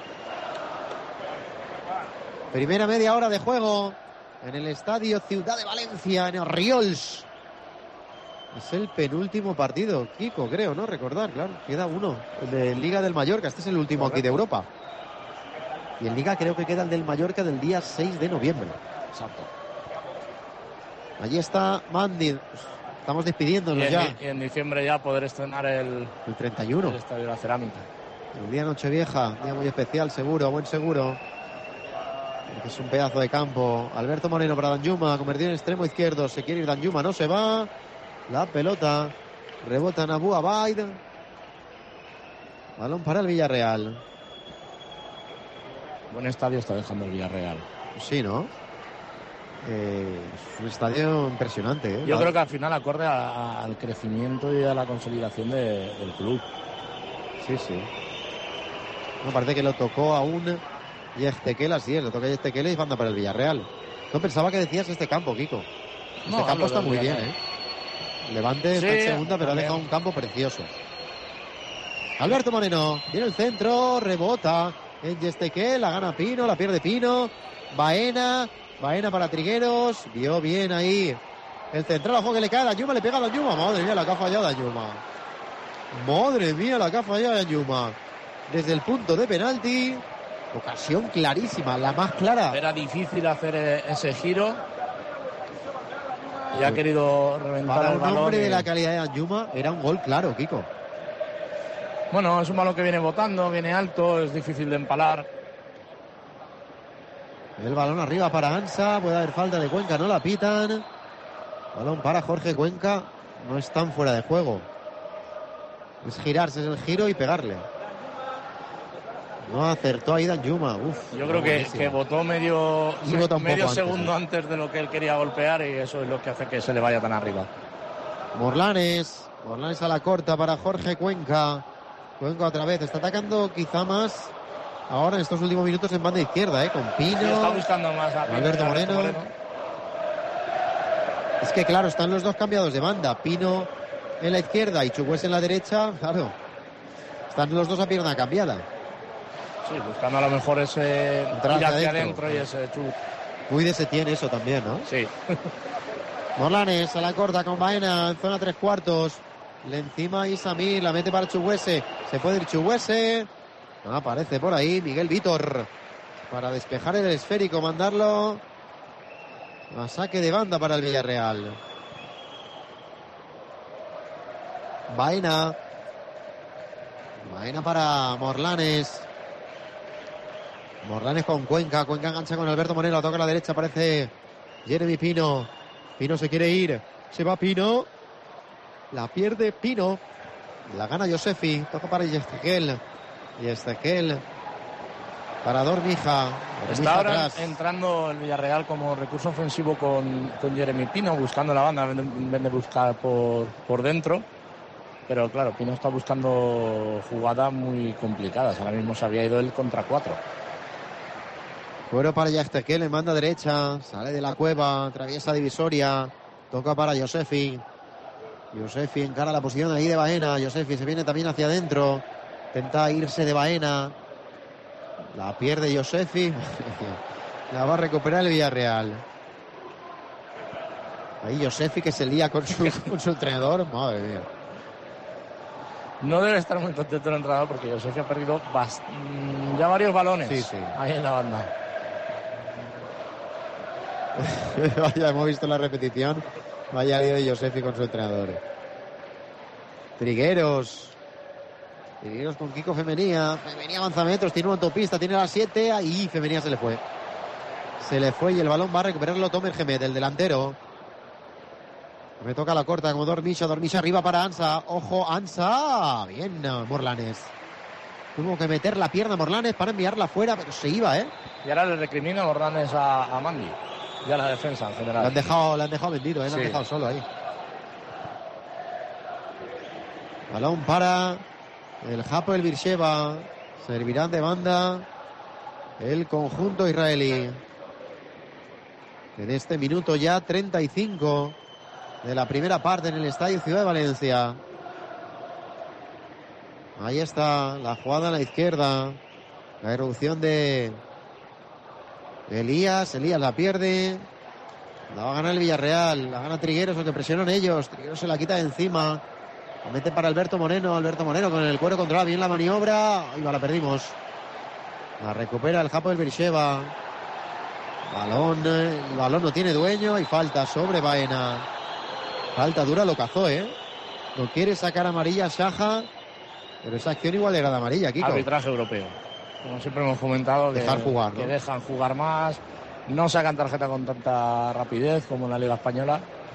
Primera media hora de juego en el estadio Ciudad de Valencia, en Orriols. Es el penúltimo partido, Kiko, creo, ¿no? Recordar, claro, queda uno, el de Liga del Mallorca. Este es el último aquí de Europa. Y en Liga creo que queda el del Mallorca del día 6 de noviembre. Exacto. Allí está Mandi. Estamos despidiéndonos ya. Y en diciembre ya poder estrenar el 31. El Estadio de la Cerámica. El día Nochevieja, día muy especial, seguro, buen seguro. Es un pedazo de campo. Alberto Moreno para Danjuma, convertido en extremo izquierdo. Se quiere ir Danjuma, no se va. La pelota rebota en Abu Abaid. Balón para el Villarreal. Buen estadio está dejando el Villarreal. Sí, ¿no? Es un estadio impresionante, ¿eh? Yo creo que al final acorde al crecimiento y a la consolidación del club. Sí. Me parece que lo tocó aún Yestekel, así es, lo toca Yestekel y banda para el Villarreal. No pensaba que decías este campo, Kiko. Este campo está muy bien, ¿eh? Levante está en segunda, pero ha dejado un campo precioso. Alberto Moreno, viene el centro, rebota en Yestekel, la gana Pino, la pierde Pino. Baena para Trigueros, vio bien ahí el central, ojo que le cae a Danjuma, le pega a Danjuma. Madre mía, la que ha fallado Danjuma. Madre mía, la que ha fallado Danjuma. Desde el punto de penalti, ocasión clarísima, la más clara. Era difícil hacer ese giro y ha querido reventar para el balón. Para un hombre de la calidad de Danjuma era un gol claro, Kiko. Bueno, es un balón que viene botando, viene alto, es difícil de empalar. El balón arriba para Ansa, puede haber falta de Cuenca, no la pitan. Balón para Jorge Cuenca, no están fuera de juego. Es girarse, es el giro y pegarle. No acertó ahí Danjuma. Yo creo que votó medio segundo antes de lo que él quería golpear, y eso es lo que hace que se le vaya tan arriba. Morlanes a la corta para Jorge Cuenca. Cuenca otra vez, está atacando quizá más ahora en estos últimos minutos en banda izquierda, con Pino. Sí, está buscando más a Alberto Moreno. Es que claro, están los dos cambiados de banda, Pino en la izquierda y Chukwueze en la derecha, claro. Están los dos a pierna cambiada. Sí, buscando a lo mejor ese ir hacia adentro y ese chut. Cuídese, tiene eso también, ¿no? Sí. Morlanes a la corta con Baena en zona 3/4. Le encima Isamir, la mete para Chukwueze. Se puede ir Chukwueze. Aparece por ahí Miguel Vítor para despejar el esférico, mandarlo a saque de banda para el Villarreal. Baena para Morlanes. Morlanes con Cuenca engancha con Alberto Moreno, toca a la derecha, aparece Jeremy Pino. Pino se quiere ir, se va Pino, la pierde Pino, la gana Josefi, toca para Yestequel para Dormija. Está ahora entrando el Villarreal como recurso ofensivo con Jeremy Pino, buscando la banda en vez de buscar por dentro. Pero claro, Pino está buscando jugadas muy complicadas. Ahora mismo se había ido él contra 4. Fuero para Yestequel en banda derecha, sale de la cueva, atraviesa divisoria, toca para Josefi encara la posición ahí de Baena. Josefi se viene también hacia adentro, intenta irse de Baena, la pierde Josefi. La va a recuperar el Villarreal. Ahí Josefi que se lía con su entrenador, madre mía. No debe estar muy contento el entrenador porque Josefi ha perdido ya varios balones. Sí. Ahí en la banda. Vaya, hemos visto la repetición. Vaya lío de Josefi con su entrenador. Trigueros con Kiko Femenía avanza metros, tiene una autopista, tiene la 7. Ahí Femenía se le fue y el balón va a recuperarlo Tomer Gemet, el delantero. Me toca la corta como Dormisha arriba para Ansa. Ojo, Ansa. Bien, Morlanes. Tuvo que meter la pierna Morlanes para enviarla fuera, pero se iba, ¿eh? Y ahora le recrimina Morlanes a Mandi. Ya la defensa en general. Le han dejado vendido, ¿eh? Sí. Le han dejado solo ahí. Balón para el Hapoel Beersheva. Servirán de banda el conjunto israelí. En este minuto ya 35 de la primera parte en el Estadio Ciudad de Valencia. Ahí está la jugada a la izquierda. La irrupción de Elías la pierde. La va a ganar el Villarreal. La gana Trigueros, aunque presionan ellos. Trigueros se la quita de encima. La mete para Alberto Moreno con el cuero controlado. Bien la maniobra. Ahí va, la perdimos. La recupera el Hapoel Beersheva. El balón no tiene dueño y falta sobre Baena. Falta dura, lo cazó, ¿eh? No quiere sacar amarilla Shaha, pero esa acción igual era de amarilla, Kiko. Arbitraje europeo. Como siempre hemos comentado, dejar jugar, ¿no? Que dejan jugar más, no sacan tarjeta con tanta rapidez como en la Liga Española.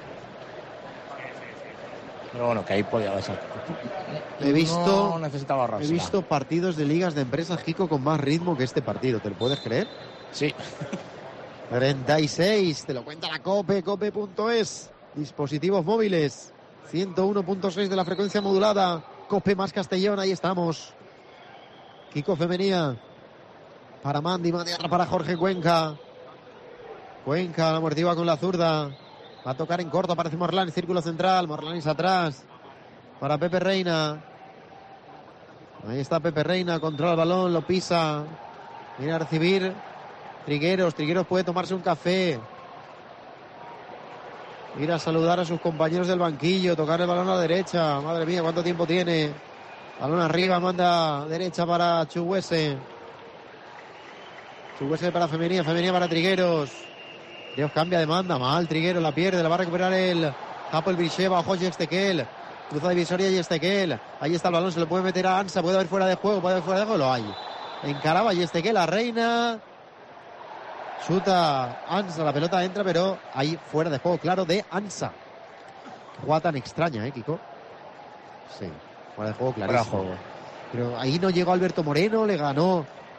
Pero bueno, que ahí podía haber sacado. He visto partidos de ligas de empresas, Kiko, con más ritmo que este partido. ¿Te lo puedes creer? Sí. 36, te lo cuenta la COPE, cope.es. Dispositivos móviles, 101.6 de la frecuencia modulada. COPE más Castellón, ahí estamos. Kiko Femenía para Mandi atrás para Jorge Cuenca. La amortigua con la zurda. Va a tocar en corto, aparece Morlanes, círculo central. Morlanes atrás para Pepe Reina. Ahí está Pepe Reina, controla el balón, lo pisa. Viene a recibir Trigueros puede tomarse un café. Ir a saludar a sus compañeros del banquillo, tocar el balón a la derecha. Madre mía, cuánto tiempo tiene. Balón arriba, manda derecha para Chukwueze para Femenía para Trigueros. Dios, cambia de manda, mal Trigueros, la pierde, la va a recuperar el Hapoel Beersheva. Ojo, Yestequel, cruza divisoria Yestequel. Ahí está el balón, se lo puede meter a Ansa, puede haber fuera de juego, lo hay. Encaraba Yestequel, la Reina. Chuta Ansa, la pelota entra, pero ahí fuera de juego, claro, de Ansa. Jugada tan extraña, Kiko. Sí, fuera de juego, clarísimo. Pero ahí no llegó Alberto Moreno, le ganó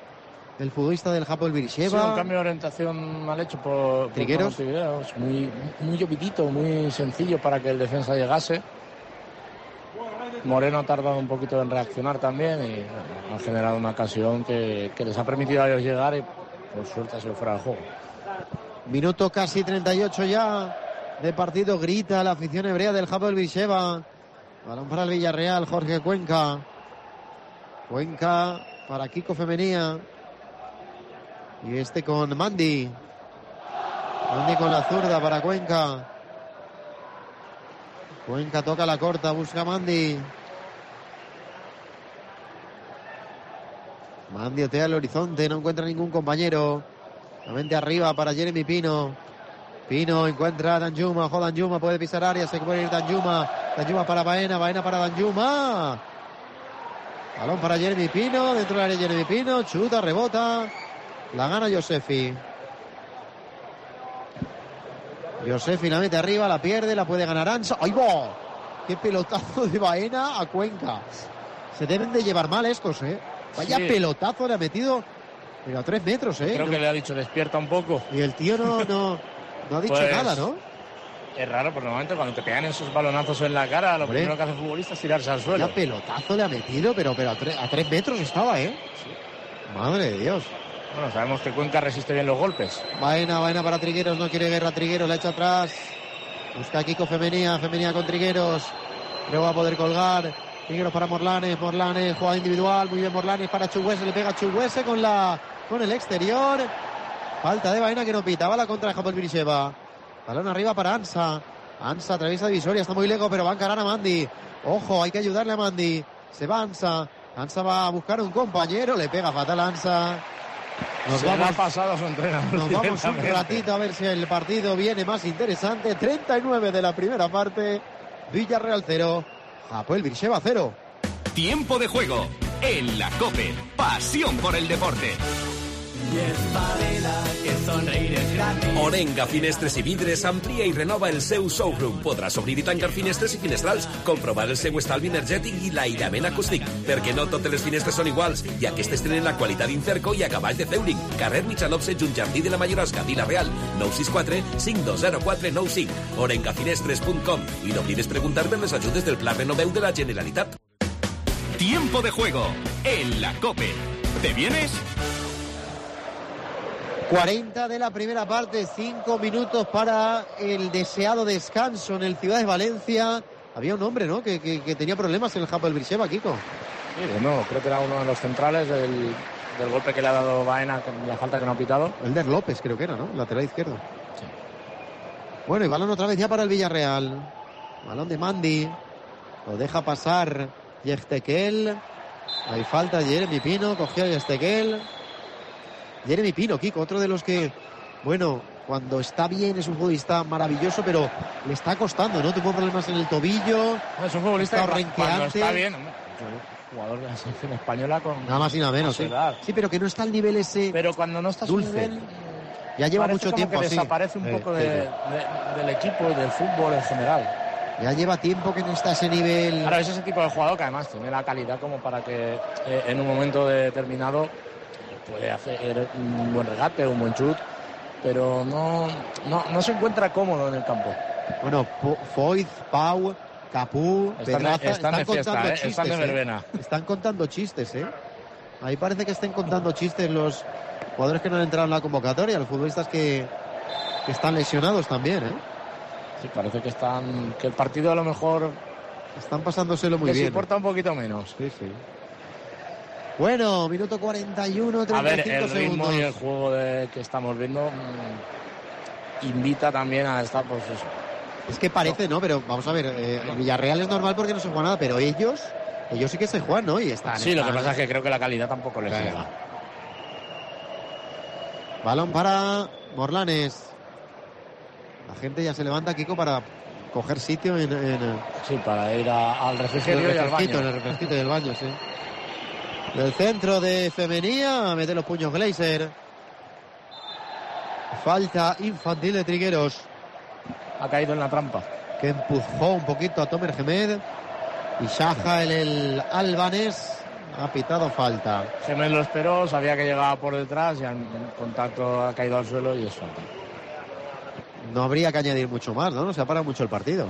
el futbolista del Hapoel Beersheva. Sí, un cambio de orientación mal hecho por Trigueros. Muy llovidito, muy sencillo para que el defensa llegase. Moreno ha tardado un poquito en reaccionar también y ha generado una ocasión que les ha permitido a ellos llegar y por suerte ha sido fuera del juego. Minuto casi 38 ya de partido. Grita la afición hebrea del Hapoel Beersheva. Balón para el Villarreal, Jorge Cuenca. Cuenca para Kiko Femenía. Y este con Mandi. Mandi con la zurda para Cuenca. Cuenca toca la corta, busca Mandi. Mandi otea el horizonte, no encuentra ningún compañero. Nuevamente arriba para Jeremy Pino. Pino encuentra a Danjuma. Ojo, Danjuma puede pisar área, se puede ir Danjuma. Danjuma para Baena, Baena para Danjuma. Balón para Jeremy Pino, dentro del área Jeremy Pino, chuta, rebota. La gana Yosefi. Yosefi la mete arriba, la pierde, la puede ganar Ansa. ¡Ay, va! ¡Qué pelotazo de Baena a Cuenca! Se deben de llevar mal estos, ¿eh? Vaya sí. Pelotazo le ha metido, pero a 3 metros, ¿eh? Creo que le ha dicho despierta un poco. Y el tío no ha dicho pues, nada, ¿no? Es raro, porque normalmente cuando te pegan esos balonazos en la cara, lo primero que hace el futbolista es tirarse al suelo. Vaya pelotazo le ha metido, pero a 3 metros estaba, ¿eh? Sí. Madre de Dios. Bueno, sabemos que Cuenca resiste bien los golpes. Baena para Trigueros, no quiere guerra Trigueros, la echa atrás. Busca a Kiko Femenía con Trigueros. Luego va a poder colgar. Trigueros para Morlanes, jugada individual, muy bien Morlanes para Chuguese, le pega Chuguese con el exterior. Falta de Baena que no pita, va la contra de Hapoel Beersheva. Balón arriba para Ansa. Ansa atraviesa divisoria, está muy lejos, pero va a encarar a Mandi. Ojo, hay que ayudarle a Mandi. Se va Ansa. Ansa va a buscar un compañero, le pega fatal a Ansa. Nos vamos un ratito a ver si el partido viene más interesante. 39 de la primera parte. Villarreal 0, Hapoel Beersheva 0. Tiempo de juego en la COPE. Pasión por el deporte. Orenga Finestres i Vidres amplia i renova el seu showroom. Podràs obrir i tancar finestres i finestrals, comprovar el seu estalvi energètic i l'aïllament acústic, perquè no totes les finestres són iguals i aquestes tenen la qualitat d'Incerco i acaballs de Zeuling. Carrer Michalopse, junt Jardí de la Mallorosca, Vila-real, 964 520495, orengafinestres.com. I no oblides preguntar per les ajudes del Pla Renoveu de la Generalitat. Tiempo de juego en la COPE. ¿Te vienes? 40 de la primera parte, 5 minutos para el deseado descanso en el Ciudad de Valencia. Había un hombre, ¿no?, que tenía problemas en el Hapoel Beersheva, Kiko. Sí, bueno, creo que era uno de los centrales del golpe que le ha dado Baena, con la falta que no ha pitado. Elder López creo que era, ¿no?, lateral izquierdo. Sí. Bueno, y balón otra vez ya para el Villarreal. Balón de Mandi. Lo deja pasar Yestekel. Hay falta de Jeremy Pino, cogió a Yestekel. Jeremy Pino, Kiko, otro de los que, bueno, cuando está bien es un futbolista maravilloso, pero le está costando, ¿no? Tuvo problemas en el tobillo. Es un futbolista que cuando está bien, jugador de la selección española con nada más y nada menos, sí. Sí, pero que no está al nivel ese. Pero cuando no está a su nivel, ya lleva mucho tiempo que así. Desaparece un poco del equipo y del fútbol en general. Ya lleva tiempo que no está a ese nivel. Ahora es ese tipo de jugador que además tiene la calidad como para que en un momento determinado puede hacer un buen regate, un buen chut, pero no se encuentra cómodo en el campo. Bueno, Foyt, Pau, Capú, Pedraza están contando chistes, están de verbena. Están contando chistes, ¿eh? Ahí parece que estén contando chistes los jugadores que no han entrado en la convocatoria, los futbolistas que están lesionados también, ¿eh? Sí, parece que el partido a lo mejor están pasándoselo muy bien. Les importa un poquito menos. Sí. Bueno, minuto 41, 35 a ver, el segundos. Ritmo y el juego que estamos viendo invita también a estar, pues eso. Es que parece, ¿no? Pero vamos a ver, el Villarreal es normal porque no se juega nada, pero ellos sí que se juegan, ¿no? Y están. Sí, lo que pasa es que creo que la calidad tampoco les llega. Balón para Morlanes. La gente ya se levanta, Kiko, para coger sitio Sí, para ir al refrigerio y al baño. En el refresquito y el baño, sí. Del centro de Femenía, mete los puños Glazer. Falta infantil de Trigueros. Ha caído en la trampa. Que empujó un poquito a Tomer Gemed. Y Shaja el albanés Ha pitado falta. Gémez lo esperó, sabía que llegaba por detrás y el contacto ha caído al suelo y es falta. No habría que añadir mucho más, ¿no? No se ha parado mucho el partido.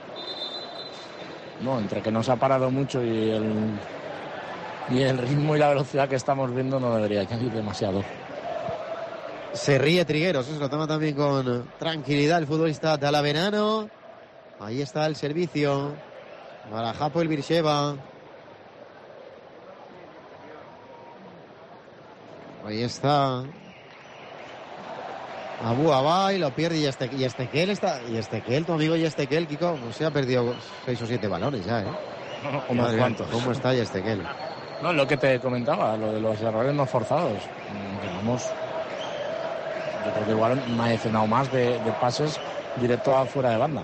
No, entre que no se ha parado mucho y el ritmo y la velocidad que estamos viendo no debería añadir demasiado. Se ríe Trigueros, se lo toma también con tranquilidad el futbolista talaverano. Ahí está el servicio para Hapoel Beersheva. Ahí está Abu Abay, lo pierde y Estequel, tu amigo Estequel, Kiko, no se ha perdido 6 o 7 balones ya, ¿Cómo está Estequel? No, lo que te comentaba, lo de los errores no forzados. Yo creo que igual me ha decenado más de pases directos afuera de banda.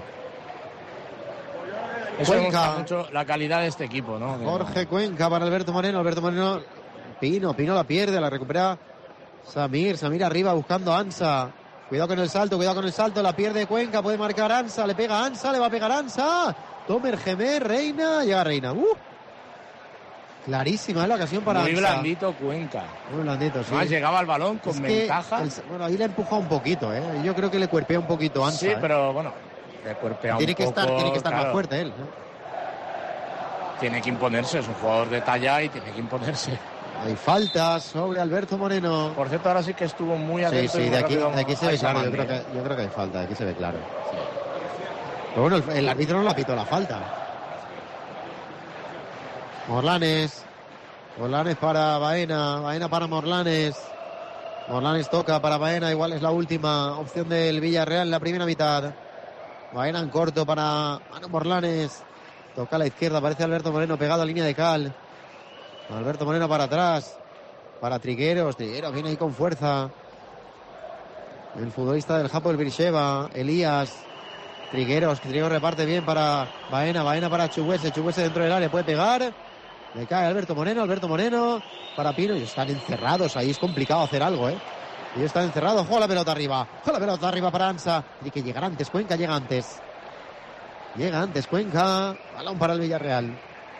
Eso demuestra mucho la calidad de este equipo, ¿no? Jorge Cuenca para Alberto Moreno. Pino la pierde, la recupera Samir arriba buscando a Ansa. Cuidado con el salto, la pierde Cuenca, puede marcar Ansa, le pega Ansa, le va a pegar Ansa. Tomer Gemer, llega Reina. Clarísima es la ocasión para Muy Ansa. blandito Cuenca. Muy blandito, sí. Más llegaba al balón con ventaja. Ahí le ha empujado un poquito, ¿eh? Yo creo que le cuerpea un poquito Ansa. Sí, pero bueno, le cuerpea tiene un que poco. Tiene que estar claro, más fuerte él, ¿no? Tiene que imponerse, es un jugador de talla y tiene que imponerse. Hay faltas sobre Alberto Moreno. Por cierto, ahora sí que estuvo muy atento. Sí, de aquí se ve claro. Yo creo que hay falta, de aquí se ve claro. Sí. Pero bueno, el árbitro no la pitó la falta. Morlanes para Baena para Morlanes. Morlanes toca para Baena, igual es la última opción del Villarreal en la primera mitad. Baena en corto para Manu Morlanes. Toca a la izquierda, aparece Alberto Moreno pegado a línea de cal. Alberto Moreno para atrás, para Trigueros viene ahí con fuerza. El futbolista del Hapoel Beersheva, Elías. Trigueros reparte bien para Baena para Chukwueze dentro del área, puede pegar. Le cae Alberto Moreno para Pino. Y están encerrados, ahí es complicado hacer algo, ¿eh? Ellos están encerrados, juega la pelota arriba para Ansa. Tiene que llegar antes, Cuenca llega antes. Cuenca, balón para el Villarreal.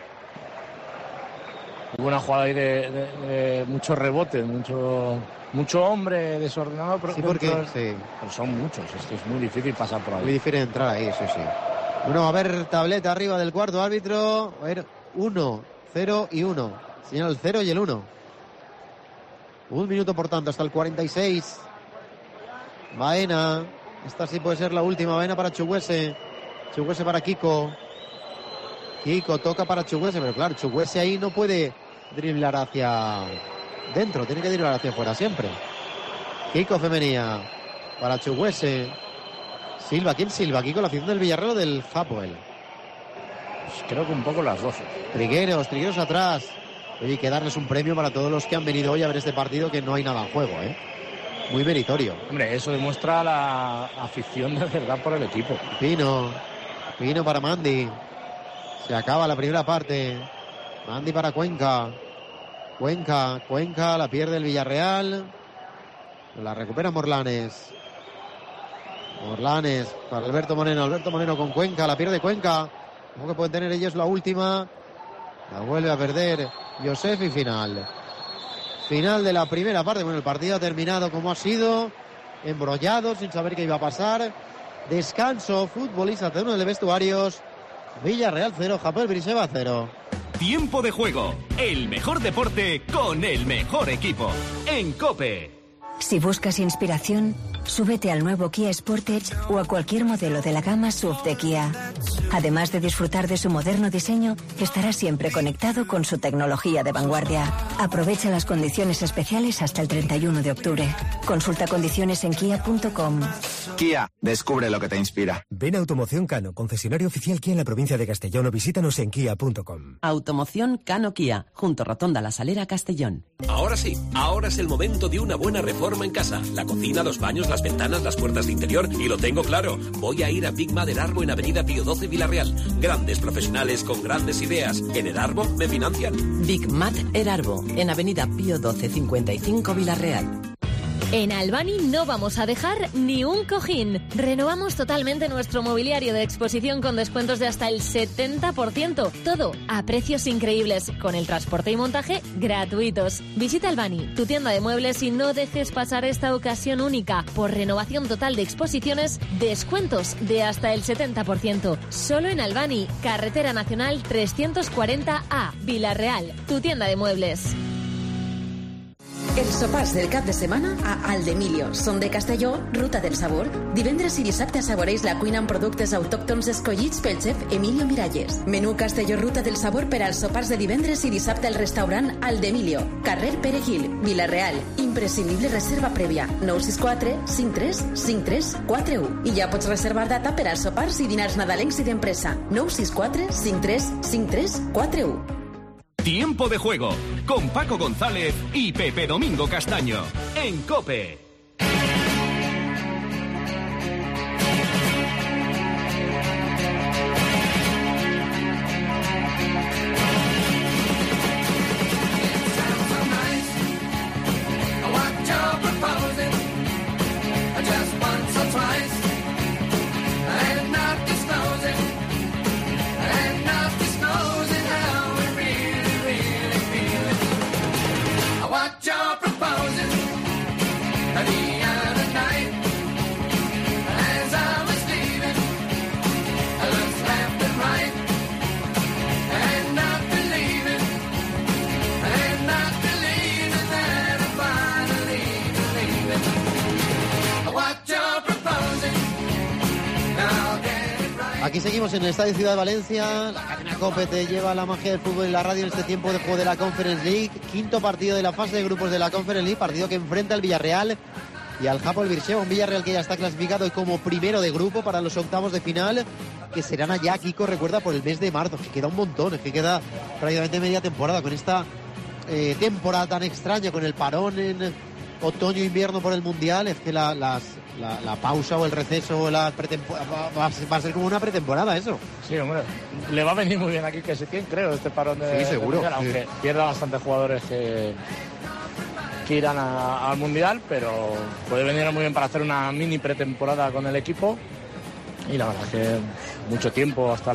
Hubo una jugada ahí de mucho rebote, mucho hombre desordenado. Pero, sí, porque pero son muchos, esto es muy difícil pasar por ahí. Muy difícil entrar ahí, sí. Bueno, a ver, tableta arriba del cuarto árbitro. A ver, 1, 0 y 1. Señala el 0 y el 1. 1 minuto, por tanto, hasta el 46. Baena. Esta sí puede ser la última. Baena para Chukwueze para Kiko. Kiko toca para Chukwueze, pero claro, Chukwueze ahí no puede driblar hacia dentro, tiene que driblar hacia afuera siempre. Kiko Femenía para Chukwueze. ¿Quién silba? Kiko, la afición del Villarreal o del Hapoel? Pues creo que un poco las dos. Trigueros atrás. Oye, hay que darles un premio para todos los que han venido hoy a ver este partido, que no hay nada en juego, ¿eh? Muy meritorio. Hombre, eso demuestra la afición de verdad por el equipo. Pino para Mandi. Se acaba la primera parte. Mandi para Cuenca, la pierde el Villarreal. La recupera Morlanes para Alberto Moreno con Cuenca, la pierde Cuenca. ¿Cómo que pueden tener ellos la última? La vuelve a perder Josef y final de la primera parte. Bueno, el partido ha terminado como ha sido, embrollado, sin saber qué iba a pasar. Descanso, futbolista de uno de vestuarios. Villarreal 0, Hapoel Beersheva 0. Tiempo de juego, el mejor deporte con el mejor equipo. En COPE. Si buscas inspiración, súbete al nuevo Kia Sportage o a cualquier modelo de la gama SUV de Kia. Además de disfrutar de su moderno diseño, estarás siempre conectado con su tecnología de vanguardia. Aprovecha las condiciones especiales hasta el 31 de octubre. Consulta condiciones en kia.com. Kia, descubre lo que te inspira. Ven a Automoción Cano, concesionario oficial Kia en la provincia de Castellón, o visítanos en kia.com. Automoción Cano Kia, junto Rotonda La Salera, Castellón. Ahora sí, ahora es el momento de una buena reforma en casa. La cocina, los baños, las ventanas, las puertas de interior, y lo tengo claro. Voy a ir a Big Mad Erarbo en Avenida Pío 12, Villarreal. Grandes profesionales con grandes ideas. En Erarbo me financian. Big Mad Erarbo, en Avenida Pío 12, 55, Villarreal. En Albany no vamos a dejar ni un cojín. Renovamos totalmente nuestro mobiliario de exposición con descuentos de hasta el 70%. Todo a precios increíbles, con el transporte y montaje gratuitos. Visita Albany, tu tienda de muebles, y no dejes pasar esta ocasión única. Por renovación total de exposiciones, descuentos de hasta el 70%. Solo en Albany, Carretera Nacional 340A, Vila-real, tu tienda de muebles. Els sopars del cap de setmana a Aldemilio són de Castelló, Ruta del Sabor. Divendres i dissabte assaboreix la cuina amb productes autòctons escollits pel xef Emilio Miralles. Menú Castelló Ruta del Sabor per als sopars de divendres i dissabte al restaurant Aldemilio, carrer Perejil, Vila-real. Imprescindible reserva prèvia, 964 53 53 41. I ja pots reservar data per als sopars i dinars nadalencs i d'empresa, 964 53 53 41. Tiempo de juego con Paco González y Pepe Domingo Castaño en COPE. Aquí seguimos en el Estadio Ciudad de Valencia. La cadena COPE te lleva la magia del fútbol en la radio en este tiempo de juego de la Conference League. Quinto partido de la fase de grupos de la Conference League. Partido que enfrenta al Villarreal y al Hapoel Beersheva. Un Villarreal que ya está clasificado como primero de grupo para los octavos de final, que serán allá, Kiko, recuerda, por el mes de marzo. Que queda un montón, es que queda prácticamente media temporada con esta temporada tan extraña, con el parón en otoño-invierno por el Mundial. Es que la pausa o el receso o la pretemporada va a ser como una pretemporada eso. Sí, hombre, le va a venir muy bien aquí que se tiene, creo, este parón de, sí, seguro, Mundial, aunque sí, pierda bastantes jugadores que irán al Mundial, pero puede venir muy bien para hacer una mini pretemporada con el equipo. Y la verdad es que mucho tiempo hasta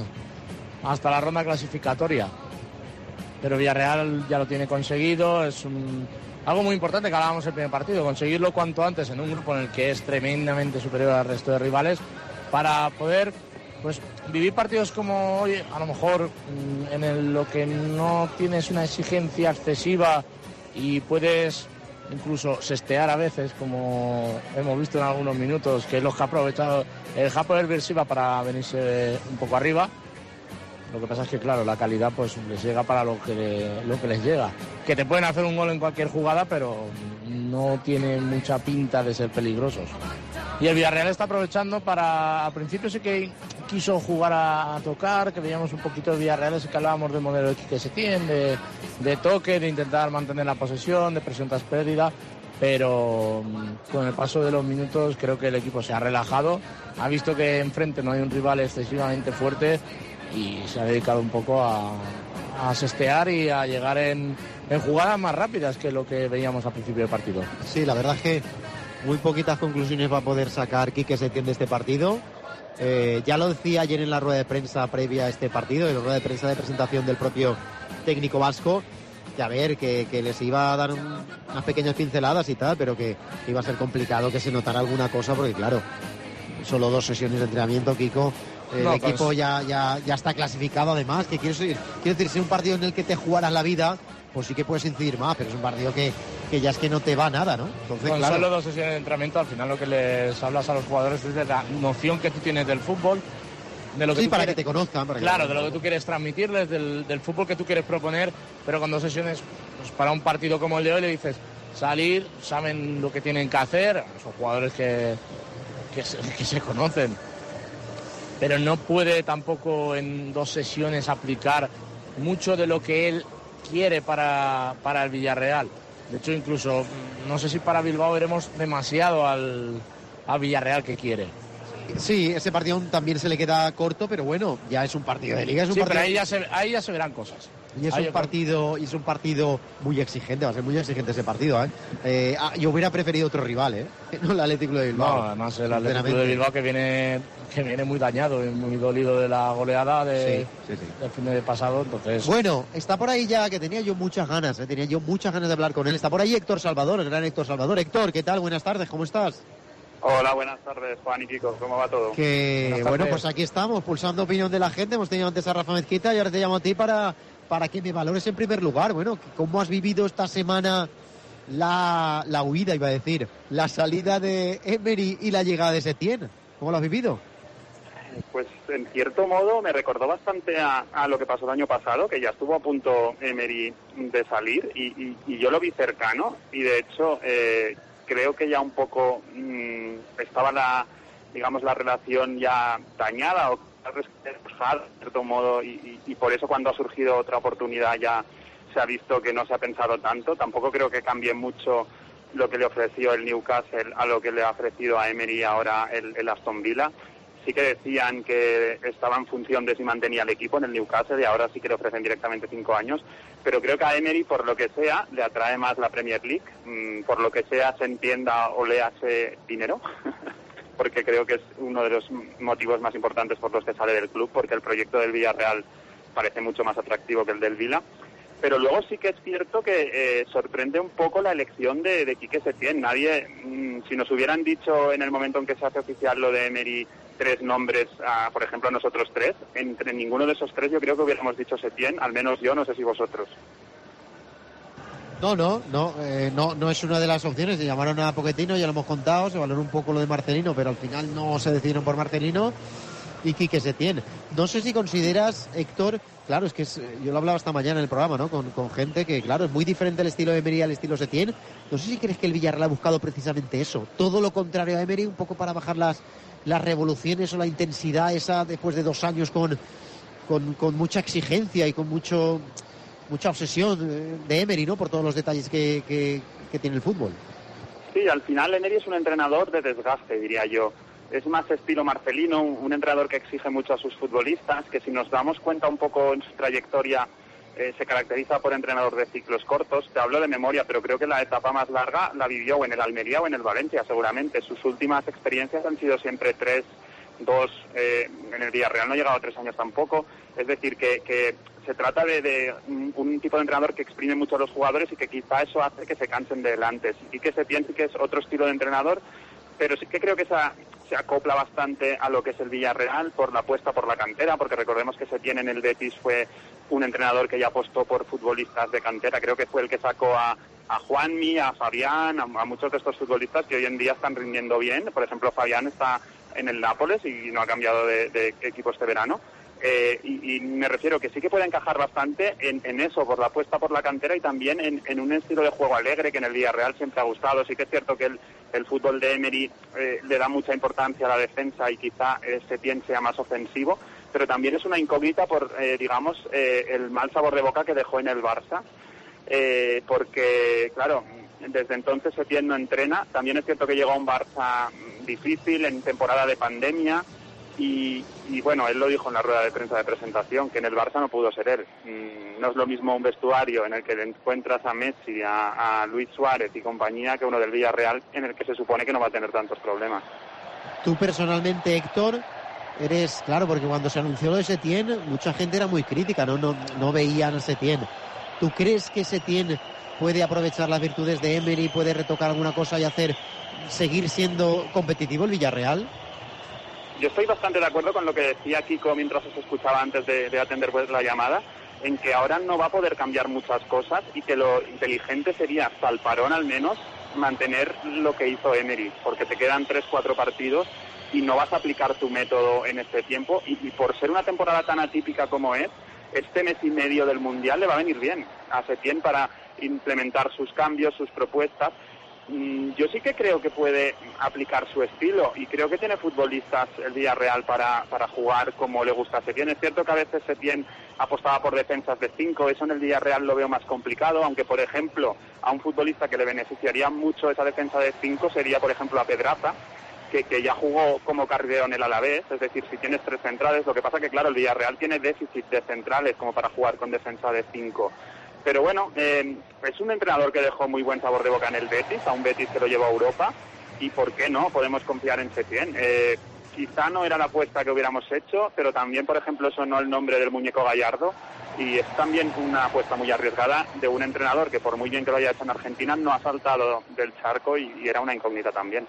la ronda clasificatoria. Pero Villarreal ya lo tiene conseguido, es algo muy importante que hablábamos en el primer partido, conseguirlo cuanto antes en un grupo en el que es tremendamente superior al resto de rivales, para poder pues vivir partidos como hoy, a lo mejor en lo que no tienes una exigencia excesiva y puedes incluso sestear a veces, como hemos visto en algunos minutos, que es lo que ha aprovechado el Hapoel Beersheva para venirse un poco arriba. Lo que pasa es que, claro, la calidad pues les llega para lo que les llega. Que te pueden hacer un gol en cualquier jugada, pero no tienen mucha pinta de ser peligrosos. Y el Villarreal está aprovechando para... Al principio sí que quiso jugar a tocar, que veíamos un poquito el Villarreal, ese que hablábamos del modelo que se tiene, de toque, de intentar mantener la posesión, de presión tras pérdida. Pero con el paso de los minutos creo que el equipo se ha relajado, ha visto que enfrente no hay un rival excesivamente fuerte y se ha dedicado un poco a sestear y a llegar en jugadas más rápidas que lo que veíamos al principio del partido. Sí, la verdad es que muy poquitas conclusiones va a poder sacar Quique Setién de este partido. Ya lo decía ayer en la rueda de prensa previa a este partido, en la rueda de prensa de presentación del propio técnico vasco, que a ver, que les iba a dar unas pequeñas pinceladas y tal, pero que iba a ser complicado que se notara alguna cosa, porque claro, solo 2 sesiones de entrenamiento, Kiko. El equipo pues ya está clasificado, además, que quiero decir, si un partido en el que te jugaras la vida, pues sí que puedes incidir más, pero es un partido que ya es que no te va nada, ¿no? Entonces, con claro, solo 2 sesiones de entrenamiento, al final lo que les hablas a los jugadores es de la noción que tú tienes del fútbol, de lo que sí, tú para quieres, que te conozcan. Claro, de lo que tú quieres transmitirles, del fútbol que tú quieres proponer, pero con 2 sesiones, pues para un partido como el de hoy le dices salir, saben lo que tienen que hacer, son jugadores que se conocen, pero no puede tampoco en 2 sesiones aplicar mucho de lo que él quiere para el Villarreal. De hecho, incluso, no sé si para Bilbao veremos demasiado al Villarreal que quiere. Sí, ese partido también se le queda corto, pero bueno, ya es un partido de liga. Es un partido... pero ahí ya se verán cosas. Y es un partido muy exigente, va a ser muy exigente ese partido, ¿eh? Yo hubiera preferido otro rival, no el Athletic Club de Bilbao. No, además el Athletic Club de Bilbao que viene muy dañado y muy dolido de la goleada del fin de pasado, entonces... Bueno, está por ahí ya, que tenía yo muchas ganas de hablar con él. Está por ahí Héctor Salvador, el gran Héctor Salvador. Héctor, ¿qué tal? Buenas tardes, ¿cómo estás? Hola, buenas tardes, Juan y Kiko, ¿cómo va todo? Bueno, pues aquí estamos, pulsando opinión de la gente. Hemos tenido antes a Rafa Mezquita y ahora te llamo a ti para que me valores en primer lugar. Bueno, ¿cómo has vivido esta semana la huida, iba a decir, la salida de Emery y la llegada de Setién? ¿Cómo lo has vivido? Pues en cierto modo me recordó bastante a lo que pasó el año pasado, que ya estuvo a punto Emery de salir y yo lo vi cercano y de hecho creo que ya un poco estaba la relación ya dañada o reflejada en cierto modo y por eso cuando ha surgido otra oportunidad ya se ha visto que no se ha pensado tanto. Tampoco creo que cambie mucho lo que le ofreció el Newcastle a lo que le ha ofrecido a Emery ahora el Aston Villa. Sí que decían que estaba en función de si mantenía el equipo en el Newcastle y ahora sí que le ofrecen directamente 5 años, pero creo que a Emery, por lo que sea, le atrae más la Premier League, por lo que sea, se entienda o le hace dinero, porque creo que es uno de los motivos más importantes por los que sale del club, porque el proyecto del Villarreal parece mucho más atractivo que el del Villa. Pero luego sí que es cierto que sorprende un poco la elección de Quique Setién. Nadie, si nos hubieran dicho en el momento en que se hace oficial lo de Emery 3 nombres, por ejemplo nosotros 3, entre ninguno de esos 3 yo creo que hubiéramos dicho Setién, al menos yo, no sé si vosotros. No es una de las opciones. Se llamaron a Pochettino, ya lo hemos contado, se valoró un poco lo de Marcelino, pero al final no se decidieron por Marcelino y Quique Setién. No sé si consideras, Héctor, claro, es que yo lo hablaba esta mañana en el programa, ¿no? Con gente que, claro, es muy diferente el estilo de Emery al estilo Setién. No sé si crees que el Villarreal ha buscado precisamente eso, todo lo contrario a Emery, un poco para bajar las revoluciones o la intensidad esa después de 2 años con mucha exigencia y con mucha obsesión de Emery, ¿no? Por todos los detalles que tiene el fútbol. Sí, al final Emery es un entrenador de desgaste, diría yo. Es más estilo Marcelino, un entrenador que exige mucho a sus futbolistas, que si nos damos cuenta un poco en su trayectoria se caracteriza por entrenador de ciclos cortos. Te hablo de memoria, pero creo que la etapa más larga la vivió o en el Almería o en el Valencia, seguramente. Sus últimas experiencias han sido siempre 3, 2, en el Villarreal no ha llegado a 3 años tampoco. Es decir, que se trata de un tipo de entrenador que exprime mucho a los jugadores y que quizá eso hace que se cansen de delante. Y que se piense que es otro estilo de entrenador, pero sí que creo que se acopla bastante a lo que es el Villarreal por la apuesta por la cantera, porque recordemos que Setién en el Betis fue un entrenador que ya apostó por futbolistas de cantera. Creo que fue el que sacó a Juanmi, a Fabián, a muchos de estos futbolistas que hoy en día están rindiendo bien. Por ejemplo, Fabián está en el Nápoles y no ha cambiado de equipo este verano. Y me refiero que sí que puede encajar bastante en eso, por la apuesta por la cantera y también en un estilo de juego alegre que en el Villarreal siempre ha gustado. Sí que es cierto que el fútbol de Emery le da mucha importancia a la defensa y quizá Setién sea más ofensivo, pero también es una incógnita por, el mal sabor de boca que dejó en el Barça, porque, claro, desde entonces Setién no entrena. También es cierto que llegó a un Barça difícil en temporada de pandemia. Y bueno, él lo dijo en la rueda de prensa de presentación, que en el Barça no pudo ser él. No es lo mismo un vestuario en el que encuentras a Messi, a Luis Suárez y compañía, que uno del Villarreal, en el que se supone que no va a tener tantos problemas. Tú personalmente, Héctor, eres, claro, porque cuando se anunció lo de Setién, mucha gente era muy crítica, no veían a Setién. ¿Tú crees que Setién puede aprovechar las virtudes de Emery, puede retocar alguna cosa y seguir siendo competitivo el Villarreal? Yo estoy bastante de acuerdo con lo que decía Kiko mientras os escuchaba antes de atender la llamada, en que ahora no va a poder cambiar muchas cosas y que lo inteligente sería, hasta el parón al menos, mantener lo que hizo Emery, porque te quedan 3-4 partidos y no vas a aplicar tu método en este tiempo y por ser una temporada tan atípica como es, este mes y medio del Mundial le va a venir bien a Setién para implementar sus cambios, sus propuestas. Yo sí que creo que puede aplicar su estilo y creo que tiene futbolistas el Villarreal para jugar como le gusta a Setién. Es cierto que a veces Setién apostaba por defensas de 5, eso en el Villarreal lo veo más complicado, aunque por ejemplo a un futbolista que le beneficiaría mucho esa defensa de 5 sería por ejemplo a Pedraza, que ya jugó como carrilero en el Alavés, es decir, si tienes 3 centrales, lo que pasa que claro, el Villarreal tiene déficit de centrales como para jugar con defensa de 5. Pero bueno, es un entrenador que dejó muy buen sabor de boca en el Betis, a un Betis que lo llevó a Europa, y ¿por qué no? Podemos confiar en Setién. Quizá no era la apuesta que hubiéramos hecho, pero también, por ejemplo, sonó el nombre del muñeco Gallardo, y es también una apuesta muy arriesgada de un entrenador que por muy bien que lo haya hecho en Argentina, no ha saltado del charco y era una incógnita también.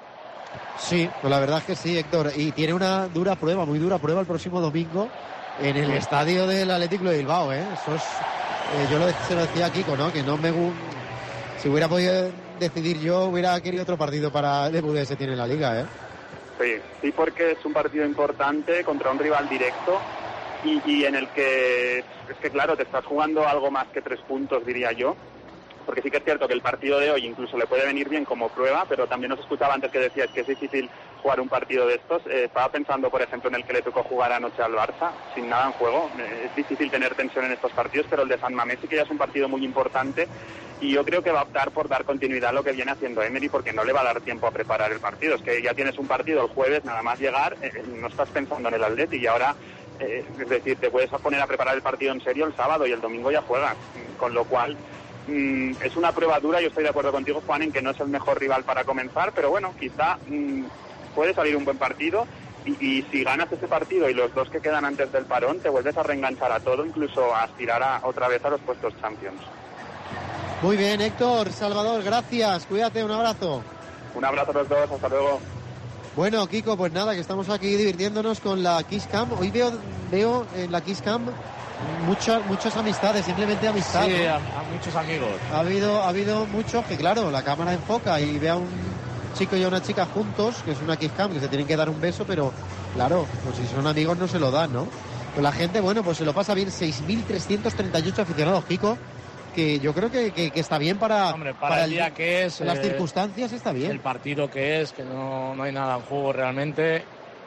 Sí, pues la verdad es que sí, Héctor, y tiene una muy dura prueba el próximo domingo en el estadio del Atlético de Bilbao, ¿eh? Eso es, se lo decía a Kiko, ¿no? Que si hubiera podido decidir yo, hubiera querido otro partido para el debut de Setién en la Liga, ¿eh? Sí, porque es un partido importante contra un rival directo y en el que, es que claro, te estás jugando algo más que 3 puntos, diría yo. Porque sí que es cierto que el partido de hoy incluso le puede venir bien como prueba, pero también os escuchaba antes que decías que es difícil jugar un partido de estos. Estaba pensando, por ejemplo, en el que le tocó jugar anoche al Barça, sin nada en juego. Es difícil tener tensión en estos partidos, pero el de San Mamés sí que ya es un partido muy importante y yo creo que va a optar por dar continuidad a lo que viene haciendo Emery, porque no le va a dar tiempo a preparar el partido. Es que ya tienes un partido el jueves, nada más llegar, no estás pensando en el Atleti y ahora... es decir, te puedes poner a preparar el partido en serio el sábado y el domingo ya juegas, con lo cual... es una prueba dura, yo estoy de acuerdo contigo, Juan, en que no es el mejor rival para comenzar, pero bueno, quizá puede salir un buen partido y si ganas ese partido y los 2 que quedan antes del parón, te vuelves a reenganchar a todo, incluso a aspirar otra vez a los puestos Champions. Muy bien, Héctor, Salvador, gracias, cuídate, un abrazo. Un abrazo a los dos, hasta luego. Bueno, Kiko, pues nada, que estamos aquí divirtiéndonos con la Kiss Cam. Hoy veo en la Kiss Cam muchas amistades, simplemente amistad. Sí, ¿no? a muchos amigos. Ha habido muchos que, claro, la cámara enfoca y ve a un chico y a una chica juntos, que es una Kiss Cam, que se tienen que dar un beso, pero claro, pues si son amigos no se lo dan, ¿no? Pues la gente, bueno, pues se lo pasa bien. 6.338 aficionados, Kiko, que yo creo que está bien para el día que es, las circunstancias está bien. El partido que es, que no hay nada en juego realmente,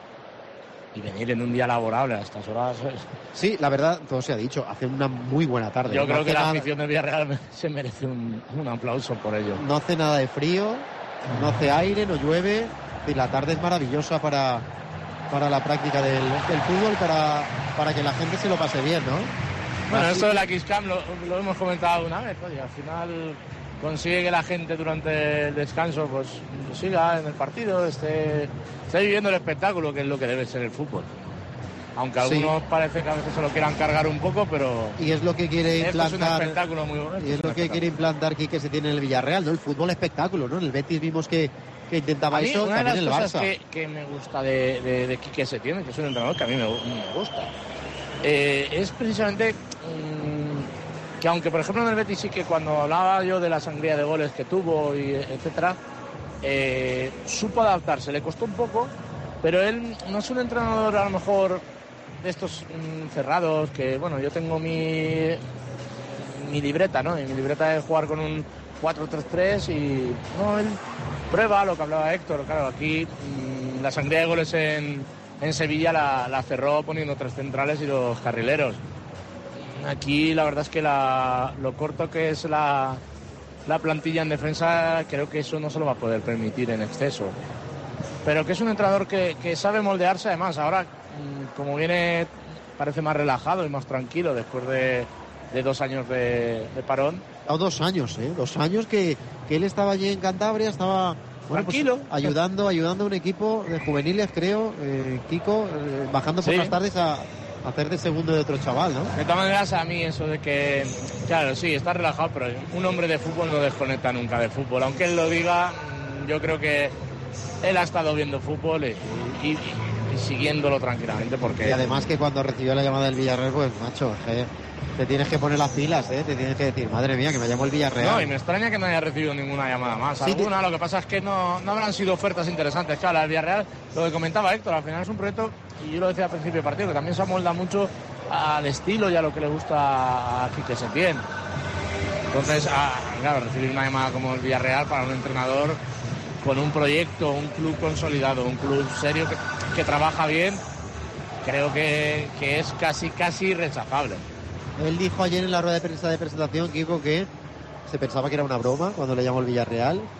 y venir en un día laborable a estas horas. Sí, la verdad, todo se ha dicho, hace una muy buena tarde. Yo creo que la afición de Villarreal se merece un aplauso por ello. No hace nada de frío, no hace aire, no llueve, y la tarde es maravillosa para la práctica del fútbol, para que la gente se lo pase bien, ¿no? Bueno, esto de la Kiss Cam lo hemos comentado una vez, y al final consigue que la gente durante el descanso pues siga en el partido, esté viviendo el espectáculo, que es lo que debe ser el fútbol. Aunque algunos parece que a veces se lo quieran cargar un poco, pero... Y es lo que quiere implantar... Es un espectáculo muy bueno. Y es lo que quiere implantar Quique Setién en el Villarreal, ¿no? El fútbol espectáculo, ¿no? En el Betis vimos que intentaba eso, una también de las el Barça. cosas que me gusta de Quique Setién, que es un entrenador que a mí me gusta, es precisamente que aunque por ejemplo en el Betis sí que cuando hablaba yo de la sangría de goles que tuvo y etcétera, supo adaptarse, le costó un poco, pero él no es un entrenador a lo mejor de estos cerrados, que bueno, yo tengo mi libreta, ¿no? Y mi libreta es jugar con un 4-3-3 y no, él prueba lo que hablaba Héctor. Claro, aquí la sangría de goles en Sevilla la cerró poniendo 3 centrales y 2 carrileros. Aquí la verdad es que lo corto que es la plantilla en defensa, creo que eso no se lo va a poder permitir en exceso. Pero que es un entrenador que sabe moldearse, además ahora como viene parece más relajado y más tranquilo después de 2 años de parón. 2 años, 2 años que él estaba allí en Cantabria, estaba tranquilo, pues, ayudando a un equipo de juveniles, creo, Kiko, bajando por las tardes a hacer de segundo de otro chaval, ¿no? De todas maneras, a mí eso de que, claro, sí, está relajado, pero un hombre de fútbol no desconecta nunca de fútbol. Aunque él lo diga, yo creo que él ha estado viendo fútbol y siguiéndolo tranquilamente, porque... Y además que cuando recibió la llamada del Villarreal, pues, macho, te tienes que poner las pilas, te tienes que decir, madre mía, que me llamo el Villarreal. No, y me extraña que no haya recibido ninguna llamada más. Sí, alguna, lo que pasa es que no habrán sido ofertas interesantes. Claro, el Villarreal, lo que comentaba Héctor, al final es un proyecto, y yo lo decía al principio del partido, que también se amolda mucho al estilo y a lo que le gusta a Quique Setién. Entonces, claro, recibir una llamada como el Villarreal para un entrenador con un proyecto, un club consolidado, un club serio que trabaja bien, creo que es casi rechazable. Él dijo ayer en la rueda de prensa de presentación, Kiko, que se pensaba que era una broma cuando le llamó el Villarreal,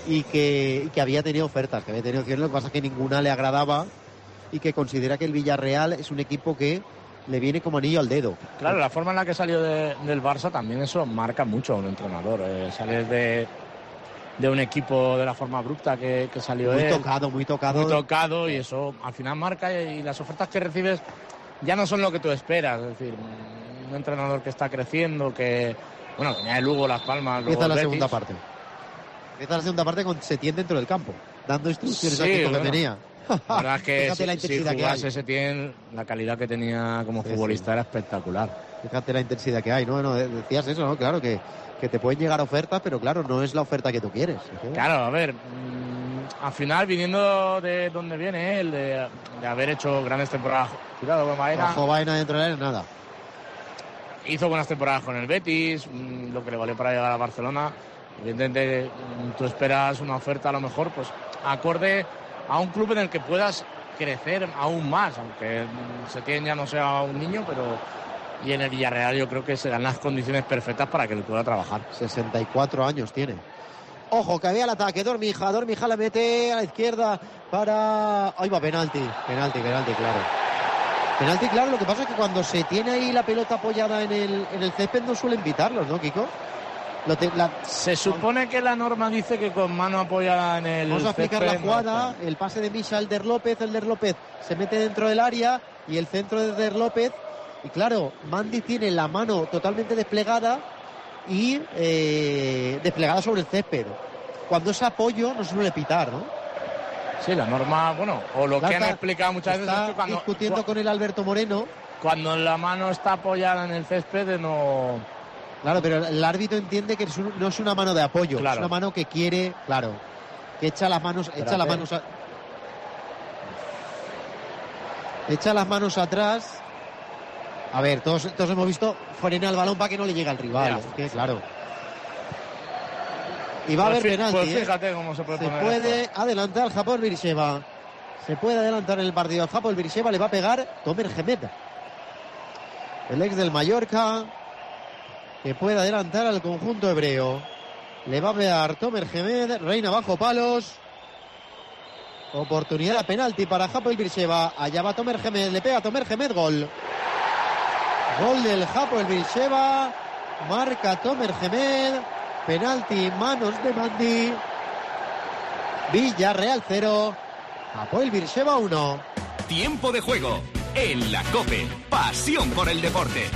y que había tenido ofertas, que había tenido opciones, lo que pasa es que ninguna le agradaba y que considera que el Villarreal es un equipo que le viene como anillo al dedo. Claro, la forma en la que salió del Barça también eso marca mucho a un entrenador. Sales de un equipo de la forma abrupta que salió muy él. Muy tocado y eso al final marca, y las ofertas que recibes ya no son lo que tú esperas. Es decir, un entrenador que está creciendo, que tenía el Lugo, Las Palmas, empieza la segunda parte. Empieza la segunda parte con Setién dentro del campo, dando instrucciones al equipo que tenía. La verdad es que Fíjate la intensidad si que hay. jugase Setién, la calidad que tenía como futbolista era espectacular. Fíjate la intensidad que hay, ¿no? Decías eso, ¿no? Claro que te pueden llegar ofertas, pero claro, no es la oferta que tú quieres. Claro, a ver, al final, viniendo de donde viene él, de haber hecho grandes temporadas. Cuidado con Baena. Bajo Baena dentro de él, nada. Hizo buenas temporadas con el Betis, lo que le valió para llegar a Barcelona. Evidentemente, tú esperas una oferta a lo mejor, pues, acorde a un club en el que puedas crecer aún más, aunque Setién ya no sea un niño, y en el Villarreal yo creo que se dan las condiciones perfectas para que él pueda trabajar. 64 años tiene. Ojo, que había el ataque, Dormija la mete a la izquierda para... Ahí va, penalti, claro. Penalti, claro, lo que pasa es que cuando se tiene ahí la pelota apoyada en el césped no suelen pitarlos, ¿no, Kiko? Se supone que la norma dice que con mano apoyada en el Vamos a explicar césped, la jugada, el pase de Misha al Der López, el Der López se mete dentro del área y el centro de Der López, y claro, Mandy tiene la mano totalmente desplegada y desplegada sobre el césped. Cuando es apoyo no se suele pitar, ¿no? Sí, la norma, o lo que han explicado muchas veces es que cuando discutiendo con el Alberto Moreno. Cuando la mano está apoyada en el césped no... Claro, pero el árbitro entiende que no es una mano de apoyo, claro. Es una mano que quiere, claro, que echa las manos atrás. A ver, todos hemos visto frena el balón para que no le llegue al rival. Es que, claro. Y va a haber penalti. Pues fíjate cómo se puede poner. Se puede adelantar Hapoel Beersheva. Se puede adelantar en el partido. Al Hapoel Beersheva le va a pegar Tomer Hemed, el ex del Mallorca, que puede adelantar al conjunto hebreo. Le va a pegar Tomer Hemed, Reina bajo palos. Oportunidad de penalti para Hapoel Beersheva. Allá va Tomer Hemed, le pega Tomer Hemed, gol. Gol del Hapoel Beersheva. Marca Tomer Hemed. Penalti, manos de Mandy. Villarreal 0. Hapoel Beersheva 1. Tiempo de juego en la COPE. Pasión por el deporte.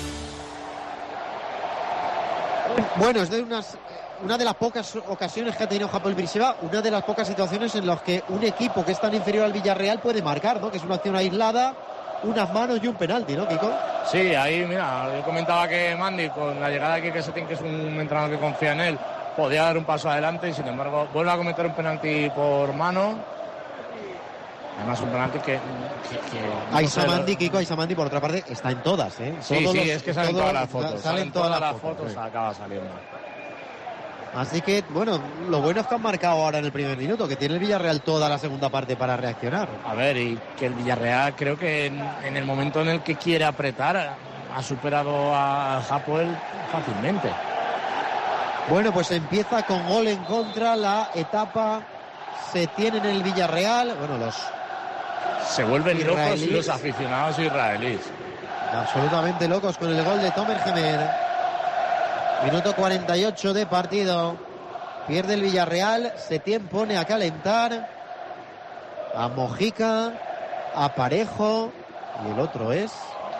Bueno, es de una de las pocas ocasiones que ha tenido Hapoel Beersheva, una de las pocas situaciones en las que un equipo que es tan inferior al Villarreal puede marcar, ¿no? Que es una acción aislada, unas manos y un penalti, ¿no, Kiko? Sí, ahí, mira, yo comentaba que Mandy, con la llegada de Quique Setién, que es un entrenador que confía en él, podía dar un paso adelante y, sin embargo, vuelve a cometer un penalti por mano. Además, un penalti que Aissa Mandy, Kiko, Aissa Mandy, por otra parte, está en todas, ¿eh? Sí, es que salen todas las fotos. Salen todas las fotos, sí. Acaba saliendo. Así que, bueno, lo bueno es que han marcado ahora en el primer minuto, que tiene el Villarreal toda la segunda parte para reaccionar. A ver, y que el Villarreal, creo que en el momento en el que quiere apretar, ha superado a Hapoel fácilmente. Bueno, pues empieza con gol en contra la etapa. Se tiene en el Villarreal. Bueno, se vuelven locos los aficionados israelíes. Absolutamente locos con el gol de Tomer Hemed. Minuto 48 de partido. Pierde el Villarreal. Setién pone a calentar a Mojica, a Parejo, y el otro es...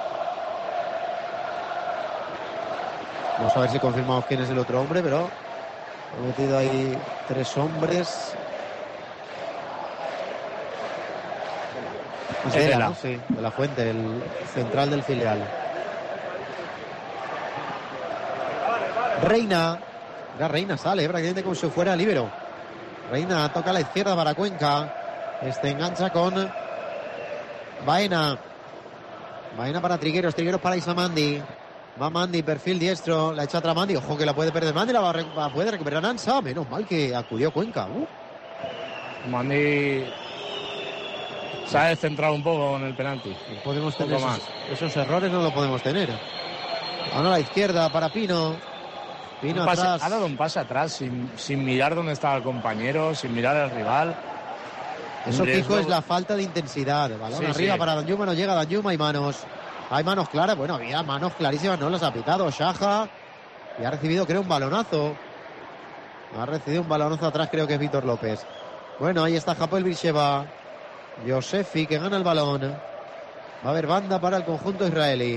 Vamos a ver si confirmamos quién es el otro hombre, pero he metido ahí 3 hombres. Vela, ¿no? Sí, de la Fuente, el central del filial. Reina sale prácticamente como si fuera líbero. Reina toca a la izquierda para Cuenca. Engancha con Baena para Trigueros para Aissa Mandy. Va Mandy, perfil diestro, la echa atrás Mandy. Ojo que la puede perder Mandy, la puede recuperar Ansa. Menos mal que acudió Cuenca. Mandy se ha descentrado un poco en el penalti. Podemos tener esos errores, no lo podemos tener. Ahora a la izquierda para Pino. Pino atrás. Ha dado un pase atrás sin mirar dónde estaba el compañero, sin mirar al rival. Eso, Kiko, es la falta de intensidad. Balón arriba para Danjuma, no llega Danjuma, hay manos. Hay manos claras, bueno, había manos clarísimas, no las ha pitado Shaha. Y ha recibido, creo, un balonazo. Ha recibido un balonazo atrás, creo que es Víctor López. Bueno, ahí está Hapoel Beersheva. Yosefi, que gana el balón. Va a haber banda para el conjunto israelí.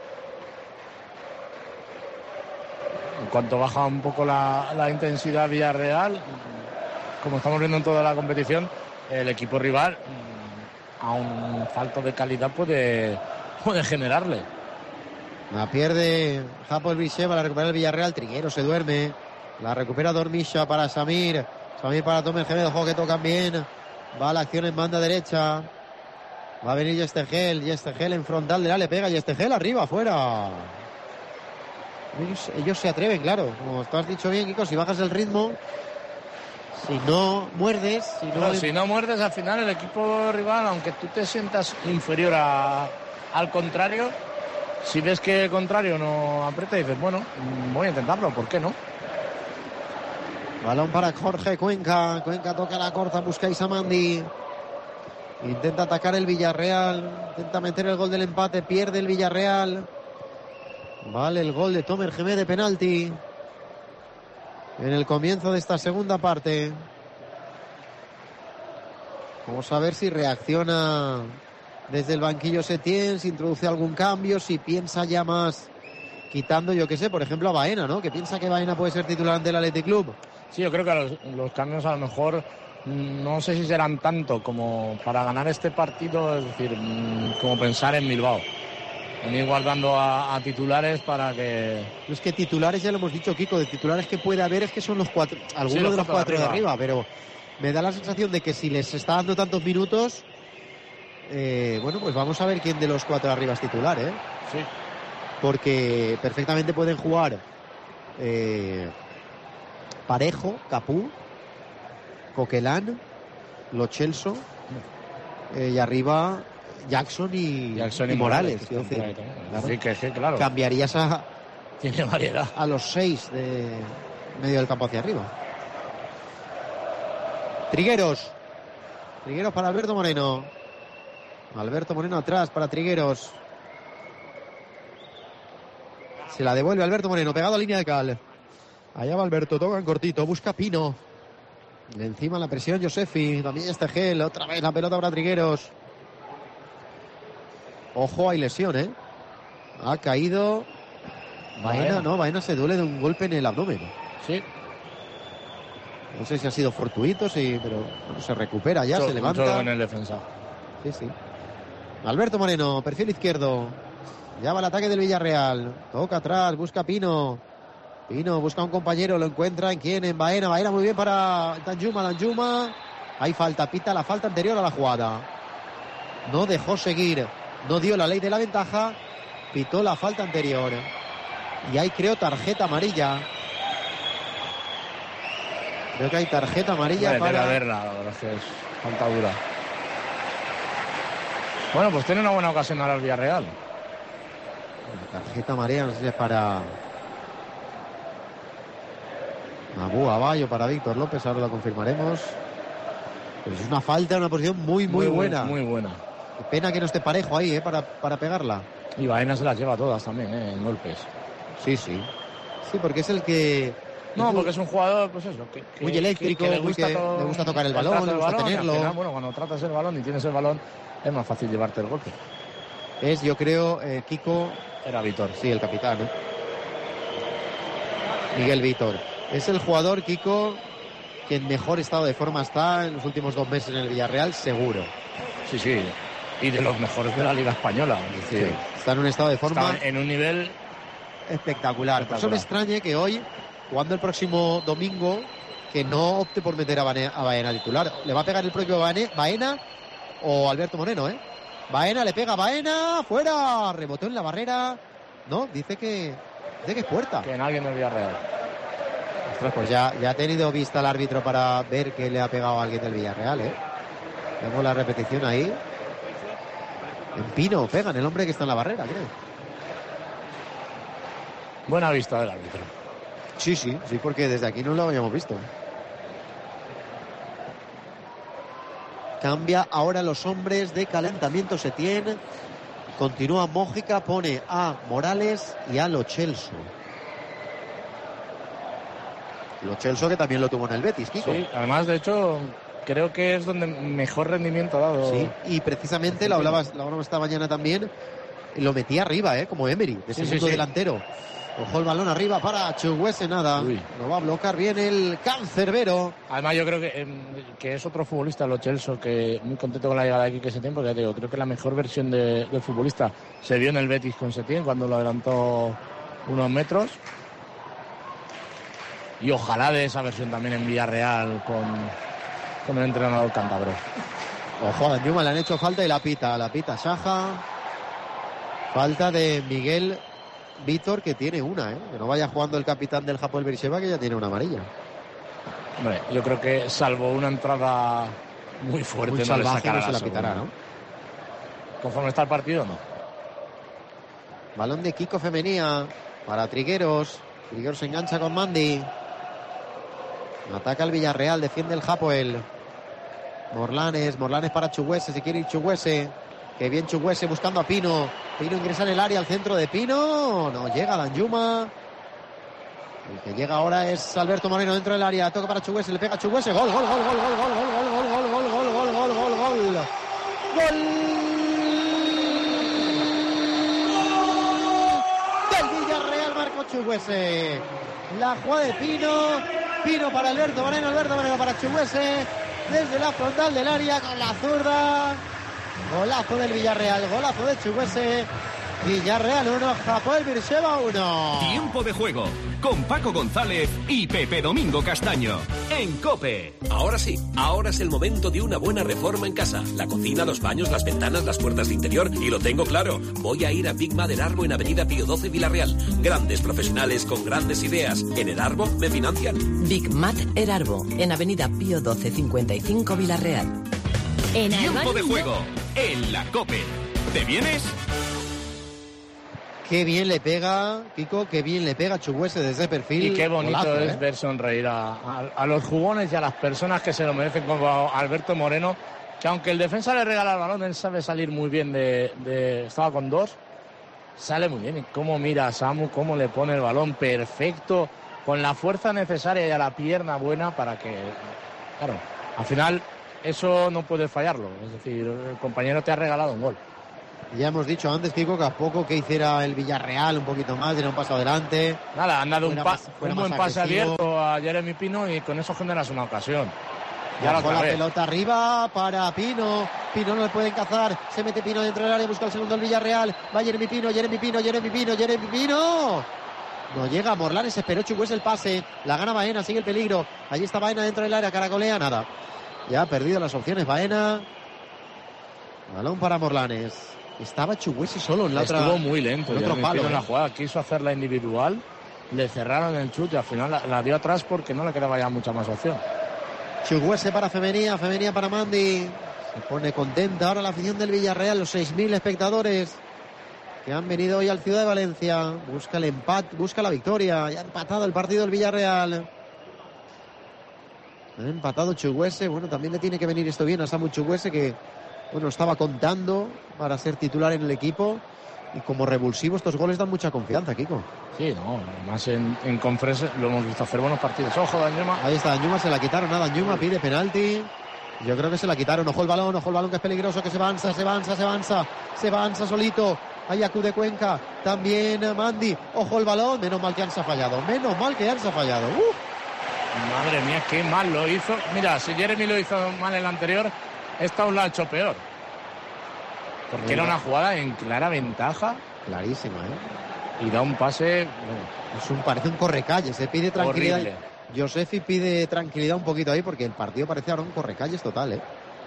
En cuanto baja un poco la intensidad Villarreal, como estamos viendo en toda la competición, el equipo rival, a un falto de calidad, puede generarle. La pierde Hapoel Beersheva, la recupera el Villarreal. Trigueros se duerme. La recupera Dormisha para Samir. Samir para Tomer Gemedo. Juego que tocan bien. Va la acción en banda derecha. Va a venir Yestegel. Yestegel en frontal de la le pega. Yestegel arriba, afuera. Ellos se atreven, claro. Como tú has dicho bien, Kiko, si bajas el ritmo, si no muerdes... Si no muerdes, al final el equipo rival, aunque tú te sientas inferior al contrario, si ves que el contrario no aprieta, dices, bueno, voy a intentarlo, ¿por qué no? Balón para Jorge Cuenca. Cuenca toca la corta, busca a Isamandi. Intenta atacar el Villarreal. Intenta meter el gol del empate. Pierde el Villarreal. Vale, el gol de Tomer Gemé de penalti. En el comienzo de esta segunda parte. Vamos a ver si reacciona desde el banquillo Setién, si introduce algún cambio, si piensa ya más quitando, yo qué sé, por ejemplo a Baena, ¿no? Que piensa que Baena puede ser titular del Athletic Club. Sí, yo creo que los cambios a lo mejor no sé si serán tanto como para ganar este partido, es decir, como pensar en Bilbao. En ir guardando a titulares para que... Es que titulares, ya lo hemos dicho, Kiko, de titulares que puede haber es que son los cuatro, algunos de los cuatro de arriba, pero me da la sensación de que si les está dando tantos minutos, bueno, pues vamos a ver quién de los cuatro de arriba es titular, ¿eh? Sí. Porque perfectamente pueden jugar Parejo, Capú, Coquelán, Lo Celso y arriba Jackson y Morales. Claro. Cambiarías Tiene variedad. a los 6 de medio del campo hacia arriba. Trigueros para Alberto Moreno. Alberto Moreno atrás para Trigueros. Se la devuelve Alberto Moreno, pegado a línea de cal. Allá va Alberto, toca en cortito, busca Pino. De encima la presión Yosefi, también Yestegel, otra vez la pelota para Trigueros. Ojo, hay lesión, ¿eh? Ha caído Baena, ¿no? Baena se duele de un golpe en el abdomen. Sí. No sé si ha sido fortuito, sí, pero bueno, se recupera ya, se levanta. Mucho en el defensa. Sí. Alberto Moreno, perfil izquierdo. Ya va el ataque del Villarreal. Toca atrás, busca Pino. Pino busca a un compañero, lo encuentra. ¿En quién? En Baena. Baena muy bien para Danjuma. Hay falta, pita la falta anterior a la jugada. No dejó seguir. No dio la ley de la ventaja. Pitó la falta anterior. Y ahí creo tarjeta amarilla. Creo que hay tarjeta amarilla para... Debe haberla, la verdad es que es falta dura. Bueno, pues tiene una buena ocasión ahora el Villarreal. Tarjeta amarilla, no sé si es para Abu Abayo, para Víctor López, ahora lo confirmaremos. Pero es una falta, una posición muy buena. Muy buena. Qué pena que no esté Parejo ahí, para pegarla. Y Baena se las lleva todas también, en golpes. Sí, porque es el que... No, porque es un jugador, pues eso, muy eléctrico, que le gusta tocar el balón, le gusta tenerlo. Final, bueno, cuando tratas el balón y tienes el balón, es más fácil llevarte el golpe. Es, yo creo, Kiko... Era Vítor. Sí, el capitán, ¿eh? Miguel Vítor. Es el jugador, Kiko, que en mejor estado de forma está en los últimos 2 meses en el Villarreal, seguro. Sí. Y de los mejores de la Liga Española. Sí. Está en un estado de forma... Está en un nivel... espectacular. Por eso me extrañe que hoy, jugando el próximo domingo, que no opte por meter a Baena titular. ¿Le va a pegar el propio Baena o Alberto Moreno, eh? Baena, le pega Baena, fuera, rebotó en la barrera. No, dice que es puerta. Que nadie en el Villarreal. Ostras, pues ya ha tenido vista el árbitro para ver que le ha pegado a alguien del Villarreal, ¿eh? Tengo la repetición ahí. En Pino pegan el hombre que está en la barrera, creo. Buena vista del árbitro. Sí, porque desde aquí no lo habíamos visto. Cambia ahora los hombres de calentamiento Setién. Continúa Mójica, pone a Morales y a Lo Celso. Lo Celso que también lo tuvo en el Betis, Kiko. Sí, además, de hecho, creo que es donde mejor rendimiento ha dado. Sí, y precisamente lo hablamos esta mañana también, lo metía arriba, como Emery, de segundo delantero. Ojo el balón arriba para Chukwueze, nada. Uy. Lo va a bloquear bien el cancerbero. Además, yo creo que es otro futbolista, Lo Celso, que muy contento con la llegada de Quique Setién, porque ya te digo, creo que la mejor versión del futbolista se vio en el Betis con Setién cuando lo adelantó unos metros. Y ojalá de esa versión también en Villarreal con el entrenador cántabro. Ojo, a Danjuma le han hecho falta y la pita Saja. Falta de Miguel Víctor, que tiene una, que no vaya jugando el capitán del Hapoel Beersheva, que ya tiene una amarilla. Hombre, yo creo que salvo una entrada muy fuerte, muy salvaje, no se la pitará, ¿no? Conforme está el partido, no. Balón de Kiko Femenía para Trigueros. Trigueros se engancha con Mandi. Ataca el Villarreal, defiende el Hapoel. Morlanes para Chukwueze, si quiere ir Chukwueze. Que bien Chukwueze buscando a Pino. Pino ingresa en el área, al centro de Pino. No llega Danjuma. El que llega ahora es Alberto Moreno dentro del área. Toca para Chukwueze, le pega a Chukwueze. Gol. Gol del Villarreal, marcó Chukwueze. La jugada de Pino para Alberto Moreno para Chukwueze. Desde la frontal del área con la zurda. Golazo del Villarreal, golazo de Chukwueze. Villarreal 1, Hapoel Beersheva 1. Tiempo de juego con Paco González y Pepe Domingo Castaño en COPE. Ahora sí, ahora es el momento de una buena reforma en casa. La cocina, los baños, las ventanas, las puertas de interior. Y lo tengo claro, voy a ir a Big Mat Erarbo en Avenida Pío XII Villarreal. Grandes profesionales con grandes ideas. En Erarbo me financian. Big Mat Erarbo en Avenida Pío XII 55 Villarreal. Tiempo de juego en la COPE. ¿Te vienes? Qué bien le pega, Kiko, qué bien le pega Chukwueze desde perfil. Y qué bonito golazo, es ver sonreír a los jugones y a las personas que se lo merecen, como Alberto Moreno, que aunque el defensa le regala el balón, él sabe salir muy bien estaba con dos, sale muy bien. Y cómo mira a Samu, cómo le pone el balón perfecto, con la fuerza necesaria y a la pierna buena para que, claro, al final eso no puedes fallarlo. Es decir, el compañero te ha regalado un gol. Ya hemos dicho antes, Kiko, que a poco que hiciera el Villarreal un poquito más, diera un paso adelante. Nada, han dado un buen pase abierto a Jeremy Pino y con eso generas una ocasión. Ya la pelota arriba para Pino. Pino no le pueden cazar. Se mete Pino dentro del área, busca el segundo del Villarreal. Va Jeremy Pino. No llega Morlanes, esperó Chukwueze el pase. La gana Baena, sigue el peligro. Allí está Baena dentro del área, caracolea, nada. Ya ha perdido las opciones Baena. Balón para Morlanes. Estaba Chukwueze solo en la otra. Estuvo muy lento. En otro palo, en la jugada. Quiso hacerla individual. Le cerraron el chute y al final la dio atrás porque no le quedaba ya mucha más opción. Chukwueze para Femenía para Mandi. Se pone contenta ahora la afición del Villarreal, los 6.000 espectadores que han venido hoy al Ciudad de Valencia. Busca el empate, busca la victoria. Ya ha empatado el partido del Villarreal. Ha empatado Chukwueze. Bueno, también le tiene que venir esto bien a Samu Chukwueze, que estaba contando para ser titular en el equipo. Y como revulsivo estos goles dan mucha confianza, Kiko. Sí, no, además en Conference lo hemos visto hacer buenos partidos. Ojo, Danjuma. Ahí está Danjuma, se la quitaron a Danjuma, pide penalti. Yo creo que se la quitaron. Ojo el balón que es peligroso, que se avanza solito. Ahí acude Cuenca, también Mandi. Ojo el balón, menos mal que Ansa ha fallado. Madre mía, qué mal lo hizo. Mira, si Jeremy lo hizo mal en el anterior, esta aún lo ha hecho peor. Porque era una jugada en clara ventaja. Clarísima, Y da un pase. Parece un correcalles, se pide tranquilidad. Horrible. Josefi pide tranquilidad un poquito ahí porque el partido parece ahora un correcalles total,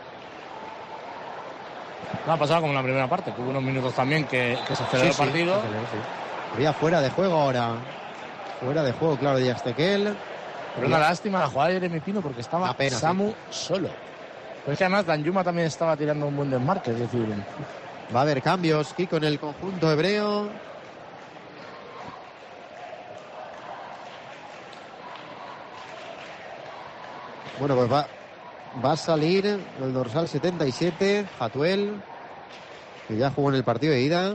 No ha pasado como en la primera parte, que hubo unos minutos también que se aceleró el partido. Sí. Había fuera de juego ahora. Fuera de juego, claro, de Astequel. Pero una lástima la jugada de Jeremy Pino porque estaba Samu solo. Pero es que además Danjuma también estaba tirando un buen desmarque, es decir. Va a haber cambios, Kiko, en el conjunto hebreo. Bueno, pues va a salir el dorsal 77, Hatuel, que ya jugó en el partido de ida.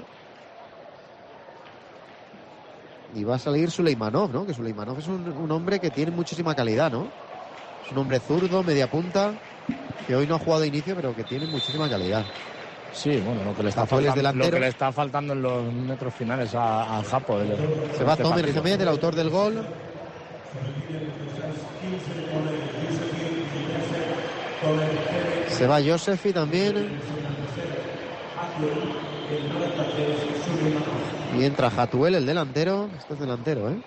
Y va a salir Suleimanov, ¿no? Que Suleimanov es un hombre que tiene muchísima calidad, ¿no? Es un hombre zurdo, media punta, que hoy no ha jugado de inicio, pero que tiene muchísima calidad. Sí, bueno, lo que le está faltando en los metros finales a Japo. Se va Tomer Gemet, el autor del gol. Se va Josefi también. Y entra Hatuel, el delantero. Este es delantero, ¿eh?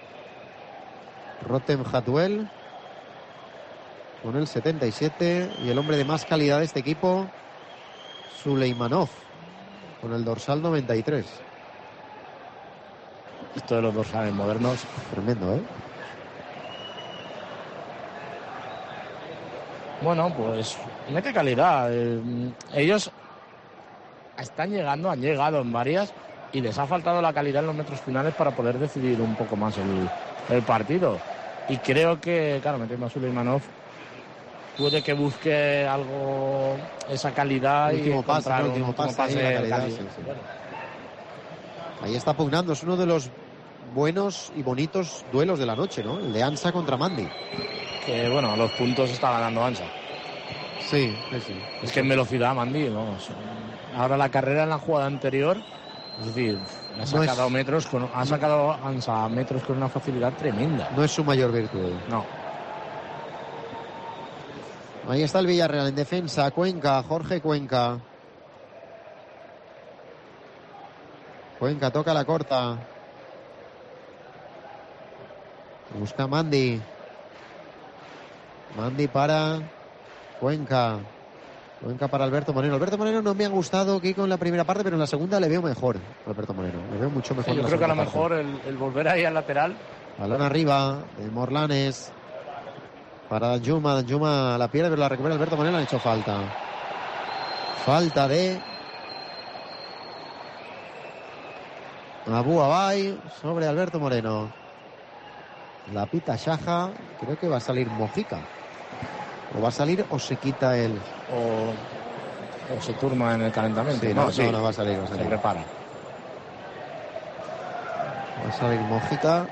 Rotem Hatuel con el 77. Y el hombre de más calidad de este equipo, Suleimanov, con el dorsal 93. Esto de los dorsales modernos, tremendo, ¿eh? Bueno, pues mete calidad. Ellos han llegado en varias y les ha faltado la calidad en los metros finales para poder decidir un poco más el partido. Y creo que, claro, metiendo a Suleimanov puede que busque algo, esa calidad, último y pase, último pase de calidad. Sí. Bueno. Ahí está pugnando, es uno de los buenos y bonitos duelos de la noche, ¿no? El de Ansa contra Mandy. Que bueno, los puntos está ganando Ansa. Sí. Es que en velocidad Mandy, vamos. Ahora la carrera en la jugada anterior, es decir, ha sacado Ansa metros con una facilidad tremenda. No es su mayor virtud. No. Ahí está el Villarreal en defensa. Cuenca, Jorge Cuenca. Cuenca toca la corta. Busca Mandy. Mandy para Cuenca. Cuenca para Alberto Moreno. Alberto Moreno no me ha gustado, Kiko, en la primera parte, pero en la segunda le veo mejor. Alberto Moreno, le veo mucho mejor. Sí, yo creo que a lo mejor el volver ahí al lateral. Balón arriba de Morlanes. Para Danjuma. Danjuma la pierde, pero la recupera Alberto Moreno. Han hecho falta. Falta de Abu Abay sobre Alberto Moreno. La pita Shaja. Creo que va a salir Mojica. O va a salir o se quita él. O se turma en el calentamiento. Sí, no va a salir. Se prepara. Va a salir Mojica.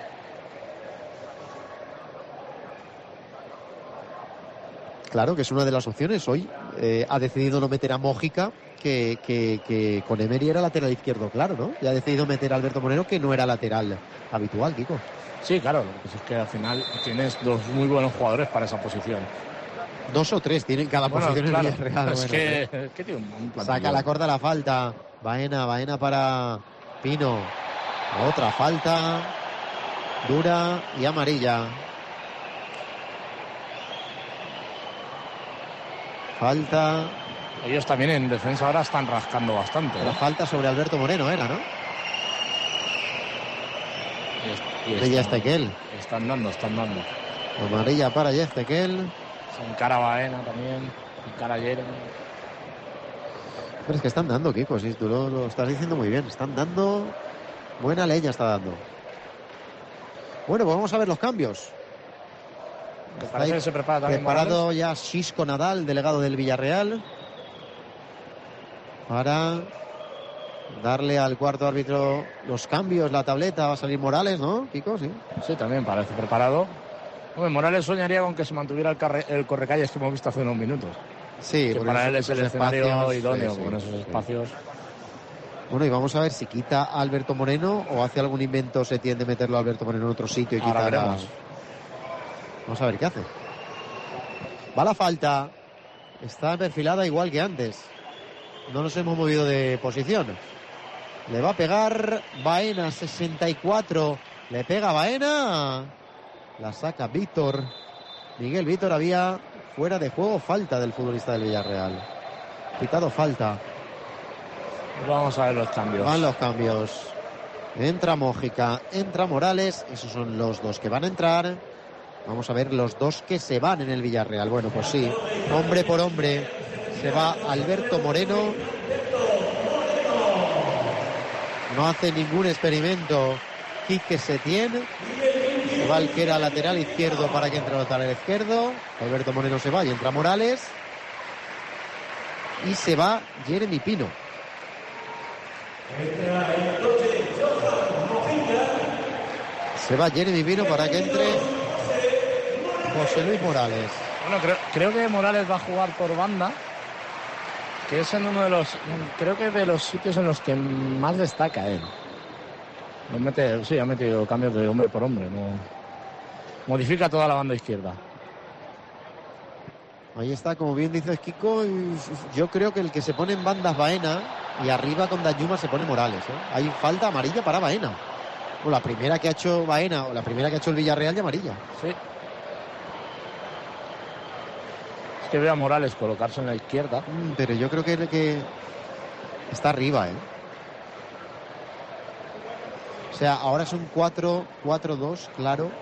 Claro que es una de las opciones. Hoy ha decidido no meter a Mojica, que con Emery era lateral izquierdo, claro, ¿no? Y ha decidido meter a Alberto Moreno, que no era lateral habitual, Kiko. Sí, claro. Lo que pasa es que al final tienes dos muy buenos jugadores para esa posición. 2 o 3 tienen cada posición, claro, en Villarreal. Es que tiene un saca la corta la falta. Baena para Pino. Otra falta dura y amarilla. Falta. Ellos también en defensa ahora están rascando bastante. La falta sobre Alberto Moreno era, ¿no? De Yestequel. Están dando. Amarilla para Yestequel. Se encara Baena también. Encara Jeremy. Pero es que están dando, Kiko, si tú lo estás diciendo muy bien. Están dando. Buena leña está dando. Bueno, pues vamos a ver los cambios. Se prepara también preparado Morales. Ya Xisco Nadal, delegado del Villarreal, para darle al cuarto árbitro los cambios, la tableta. Va a salir Morales, ¿no, Kiko? Sí, también parece preparado. Hombre, Morales soñaría con que se mantuviera el correcalles que hemos visto hace unos minutos. Sí, que para él es el escenario espacios, idóneo, con esos espacios. Bueno, y vamos a ver si quita a Alberto Moreno o hace algún invento Setién de meterlo a Alberto Moreno en otro sitio y quitar a... Vamos a ver qué hace. Va la falta. Está perfilada igual que antes. No nos hemos movido de posición. Le va a pegar Baena, 64. Le pega Baena. La saca Víctor. Miguel Víctor. Había fuera de juego falta del futbolista del Villarreal. Quitado falta. Vamos a ver los cambios. Van los cambios. Entra Mojica, entra Morales. Esos son los dos que van a entrar. Vamos a ver los dos que se van en el Villarreal. Bueno, pues sí, hombre por hombre. Se va Alberto Moreno. No hace ningún experimento Quique Setién. Se va el que era lateral izquierdo para que entre el lateral izquierdo. Alberto Moreno se va y entra Morales. Y se va Jeremy Pino. Se va Jeremy Pino para que entre José Luis Morales. Bueno, creo que Morales va a jugar por banda, que es en uno de los, creo que de los sitios en los que más destaca él. Ha metido cambios de hombre por hombre, no modifica toda la banda izquierda. Ahí está, como bien dices Kiko, yo creo que el que se pone en banda es Baena y arriba con Danjuma se pone Morales, ¿eh? Hay falta amarilla para Baena. O la primera que ha hecho Baena o la primera que ha hecho el Villarreal de amarilla. Sí. Es que veo a Morales colocarse en la izquierda. Pero yo creo que está arriba, ¿eh? O sea, ahora es un 4-4-2, claro.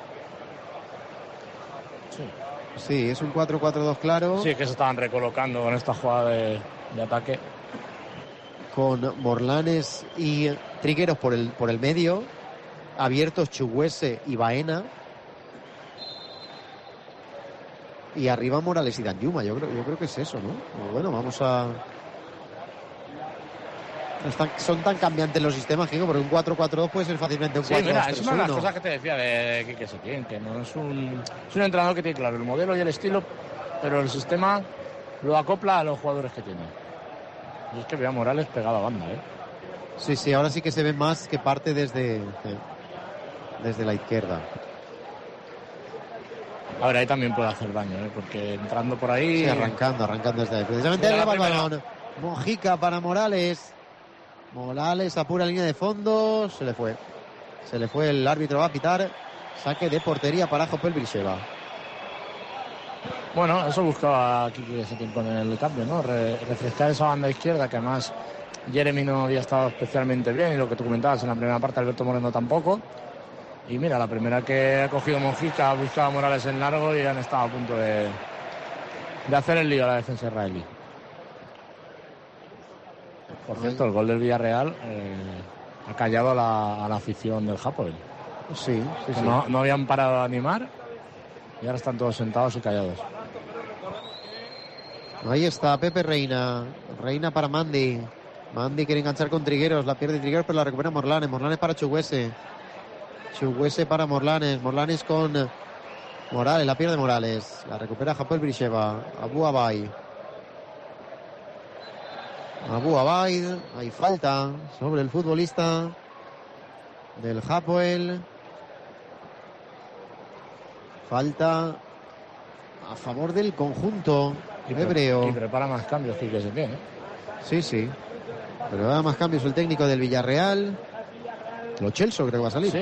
Sí, es un 4-4-2 claro. Sí, que se estaban recolocando con esta jugada de ataque. Con Morlanes y Trigueros por el medio. Abiertos Chukwueze y Baena. Y arriba Morales y Danjuma. Yo creo que es eso, ¿no? Bueno, vamos a... Son tan cambiantes los sistemas, Kiko, porque un 4-4-2 puede ser fácilmente un 4-2-3-1. Sí, mira, es una de las cosas que te decía de Quique Setién, que no es un entrenador que tiene claro el modelo y el estilo, pero el sistema lo acopla a los jugadores que tiene. Y es que veo a Morales pegado a banda, ¿eh? Sí, ahora sí que se ve más que parte desde la izquierda. A ver, ahí también puede hacer daño, ¿eh? Porque entrando por ahí... Sí, arrancando desde ahí. Precisamente el balón. Mojica para Morales. Morales a pura línea de fondo. Se le fue el árbitro, va a pitar saque de portería para Jopel Vilcheva. Bueno, eso buscaba aquí que se tiene con el cambio, ¿no? Refrescar esa banda izquierda, que además Jeremy no había estado especialmente bien, y lo que tú comentabas en la primera parte, Alberto Moreno tampoco. Y mira, la primera que ha cogido Mojica, ha buscado a Morales en largo y han estado a punto de hacer el lío a la defensa israelí. Por cierto, el gol del Villarreal ha callado a la afición del Hapoel. Sí. No habían parado de animar y ahora están todos sentados y callados. Ahí está Pepe Reina. Reina para Mandy. Mandy quiere enganchar con Trigueros. La pierde Trigueros, pero la recupera Morlanes. Morlanes para Chukwueze. Chukwueze para Morlanes. Morlanes con Morales. La pierde Morales. La recupera Hapoel Beersheva. Abu Abaid. Hay falta sobre el futbolista del Hapoel. Falta a favor del conjunto hebreo. Y prepara más cambios que se tiene. Sí. Pero da más cambios el técnico del Villarreal. Lo Chelsea creo que va a salir. Sí.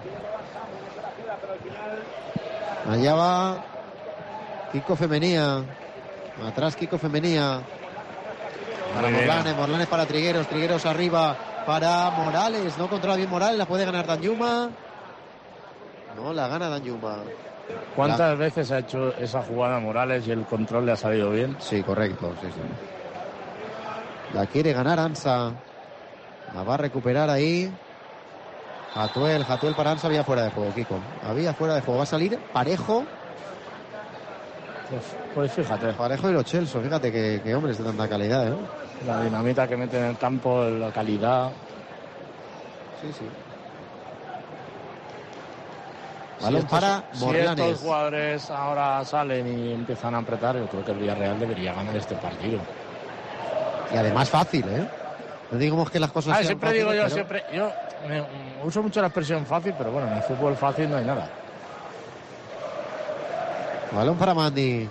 Allá va Kiko Femenía. Atrás Kiko Femenía. Para Morlanes para Trigueros arriba para Morales. No controla bien Morales, la puede ganar Danjuma. No, la gana Danjuma. ¿Cuántas veces ha hecho esa jugada Morales y el control le ha salido bien? Sí, correcto, sí. La quiere ganar Ansa. La va a recuperar ahí. Hatuel para Ansa, había fuera de juego, Kiko. Había fuera de juego. Va a salir Parejo. Pues fíjate. Parejo y los Chelsea, fíjate que hombres de tanta calidad, ¿eh? La dinamita que mete en el campo, la calidad. Sí. Balón para Morlanes. Si estos jugadores ahora salen y empiezan a apretar, yo creo que el Villarreal debería ganar este partido. Y además fácil, ¿eh? No digamos que las cosas sean siempre fáciles, digo yo uso mucho la expresión fácil, pero bueno, en el fútbol fácil no hay nada. Balón para Mandy.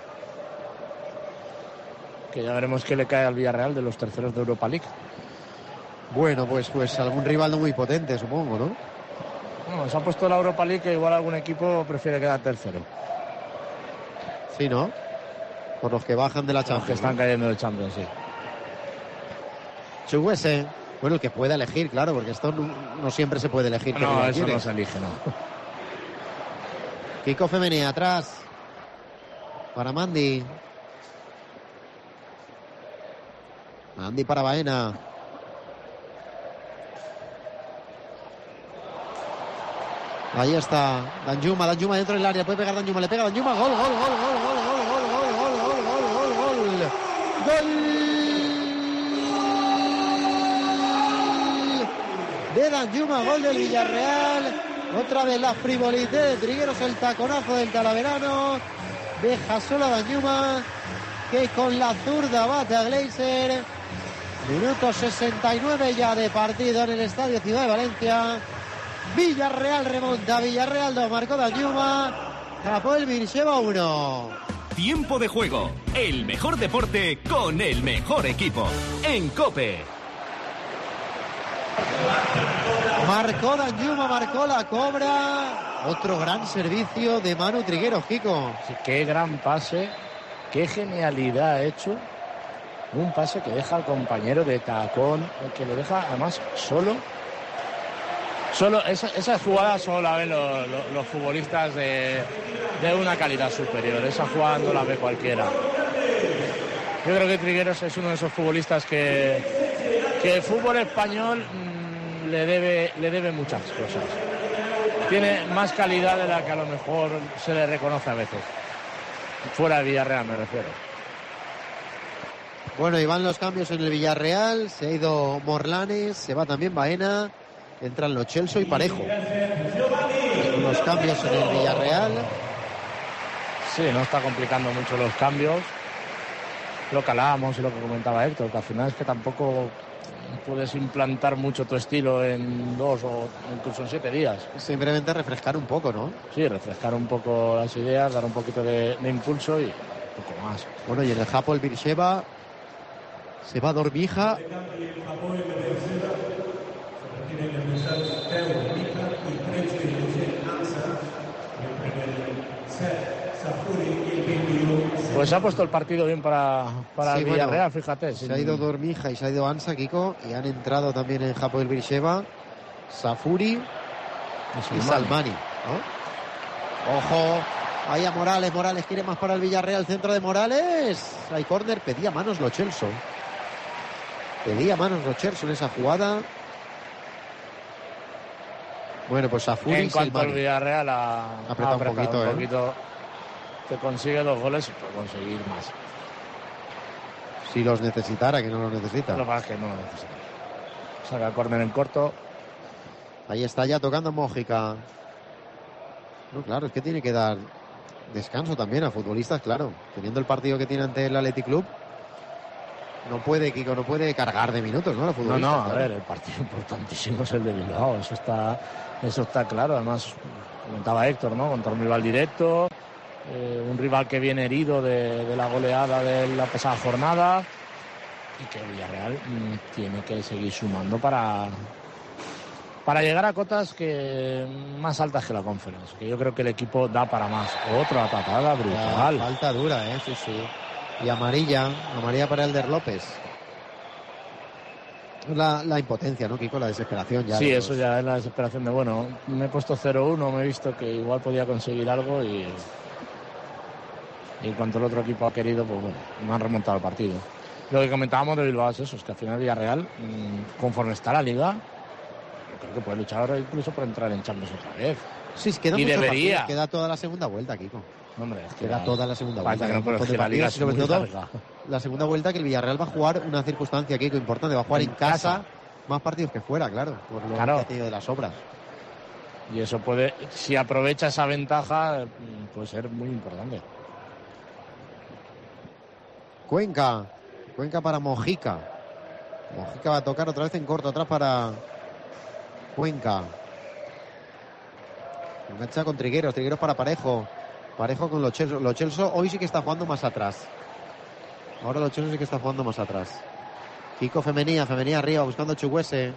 Que ya veremos qué le cae al Villarreal de los terceros de Europa League. Bueno, pues algún rival no muy potente, supongo, ¿no? Bueno, se ha puesto la Europa League, que igual algún equipo prefiere quedar tercero. Sí, ¿no? Por los que bajan de la Champions. Los que están cayendo del Champions, sí. Chukwueze. Bueno, el que pueda elegir, claro, porque esto no siempre se puede elegir. No, eso no se elige, no. Kiko Femenía atrás. Para Mandy. Mandy para Baena. Ahí está Danjuma dentro del área, puede pegar Danjuma, le pega Danjuma, gol de Danjuma, gol del Villarreal. Otra vez la frivolidad de Trigueros, el taconazo del Talaverano, deja solo a Danjuma, que con la zurda bate a Glazer. Minuto 69 ya de partido en el Estadio Ciudad de Valencia. Villarreal remonta, Villarreal 2, marcó Danjuma, Hapoel Beersheva 1. Tiempo de juego, el mejor deporte con el mejor equipo, en COPE. Marcó Danjuma, marcó la cobra. Otro gran servicio de Manu Trigueros, Kiko. Sí, qué gran pase, qué genialidad ha hecho. Un pase que deja al compañero de tacón, que lo deja además solo. Esa jugada solo la ven los futbolistas de una calidad superior. Esa jugada no la ve cualquiera. Yo creo que Trigueros es uno de esos futbolistas que el fútbol español le debe muchas cosas. Tiene más calidad de la que a lo mejor se le reconoce a veces. Fuera de Villarreal me refiero. Bueno, y van los cambios en el Villarreal. Se ha ido Morlanes, se va también Baena. Entran Lo Celso y Parejo. Los cambios en el Villarreal. Sí, no está complicando mucho los cambios. Lo que hablábamos y lo que comentaba Héctor, que al final es que tampoco puedes implantar mucho tu estilo en 2 o incluso en 7 días. Simplemente refrescar un poco, ¿no? Sí, refrescar un poco las ideas, dar un poquito de impulso y un poco más. Bueno, y en el Hapoel Beersheva se va Dormija. Pues se ha puesto el partido bien para el Villarreal, bueno, fíjate. Se ha ido Dormija y se ha ido Ansa, Kiko, y han entrado también en Hapoel Beersheva Safuri y Salmani, ¿no? Ojo, ahí a Morales quiere más para el Villarreal, centro de Morales. Hay córner, pedía manos Lo Celso. En esa jugada. Bueno, pues Safuri en cuanto al Villarreal ha apretado un poquito, que consigue 2 goles y puede conseguir más. Si los necesitara, que no los necesita. Lo que pasa es que no lo necesita. Saca córner en corto. Ahí está ya tocando Mójica. No, claro, es que tiene que dar descanso también a futbolistas, claro. Teniendo el partido que tiene ante el Athletic Club, no puede, Kiko, no puede cargar de minutos, ¿no? No, a ver, el partido importantísimo es el de Bilbao, eso está claro. Además, comentaba Héctor, ¿no? Contra un rival directo, un rival que viene herido de la goleada de la pasada jornada, y que Villarreal tiene que seguir sumando para llegar a cotas más altas que la Conference, que yo creo que el equipo da para más. Otra patada brutal. Falta dura, sí. Y amarilla para Elder López. La impotencia, ¿no, Kiko? La desesperación ya. Sí, eso ya es la desesperación de, bueno, me he puesto 0-1, me he visto que igual podía conseguir algo y en cuanto el otro equipo ha querido, pues bueno, me han remontado el partido. Lo que comentábamos de Bilbao es eso, es que al final Villarreal, conforme está la liga, yo creo que puede luchar ahora incluso por entrar en Champions otra vez. Sí, queda y debería. Partidos, queda toda la segunda vuelta, Kiko. Hombre, es que queda toda la segunda vuelta. Que no puede decir la liga, sobre todo la segunda vuelta, que el Villarreal va a jugar una circunstancia, Kiko, importante. Va a jugar en casa más partidos que fuera, claro, por lo que ha tenido de las obras. Y eso puede, si aprovecha esa ventaja, puede ser muy importante. Cuenca para Mojica. Mojica va a tocar otra vez en corto, atrás para Cuenca. Engancha con Trigueros para Parejo con Lo Celso hoy sí que está jugando más atrás. Ahora Lo Celso sí que está jugando más atrás. Kiko Femenía arriba buscando Chuguese.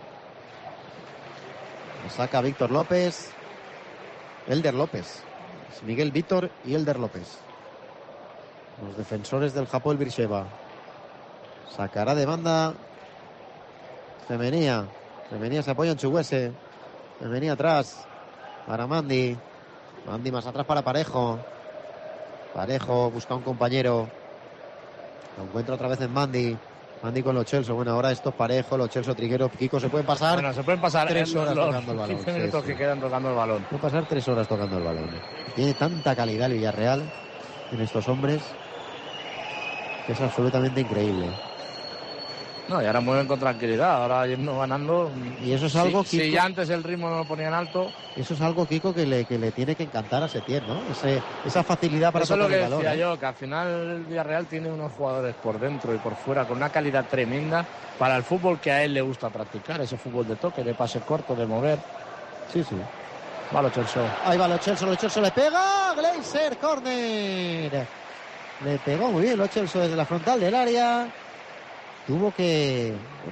Lo saca Víctor López. Elder López. Miguel Víctor y Elder López. Los defensores del Hapoel Beersheva. Sacará de banda Femenía se apoya en Chuguese. Femenía atrás para Mandi más atrás para Parejo busca un compañero, lo encuentra otra vez en Mandi Mandy con Lo Celso. Bueno, ahora estos parejos, Lo Celso, Trigueros, Kiko, se pueden pasar. Bueno, se pueden pasar 3 horas los tocando el balón. 15 minutos que quedan tocando el balón. Pueden pasar 3 horas tocando el balón. Tiene tanta calidad el Villarreal en estos hombres que es absolutamente increíble. No, y ahora mueven con tranquilidad, ahora yendo ganando. Y eso es algo, si ya antes el ritmo no lo ponían alto. Eso es algo, Kiko, que le tiene que encantar a Setién, ¿no? Esa facilidad para tocar el balón. Eso es lo que decía yo, que al final el Villarreal tiene unos jugadores por dentro y por fuera con una calidad tremenda para el fútbol que a él le gusta practicar, ese fútbol de toque, de pase corto, de mover. Sí, sí. Va Lo Celso. Ahí va Lo Celso le pega, Glazer, córner. Le pegó muy bien Lo Celso desde la frontal del área. Tuvo que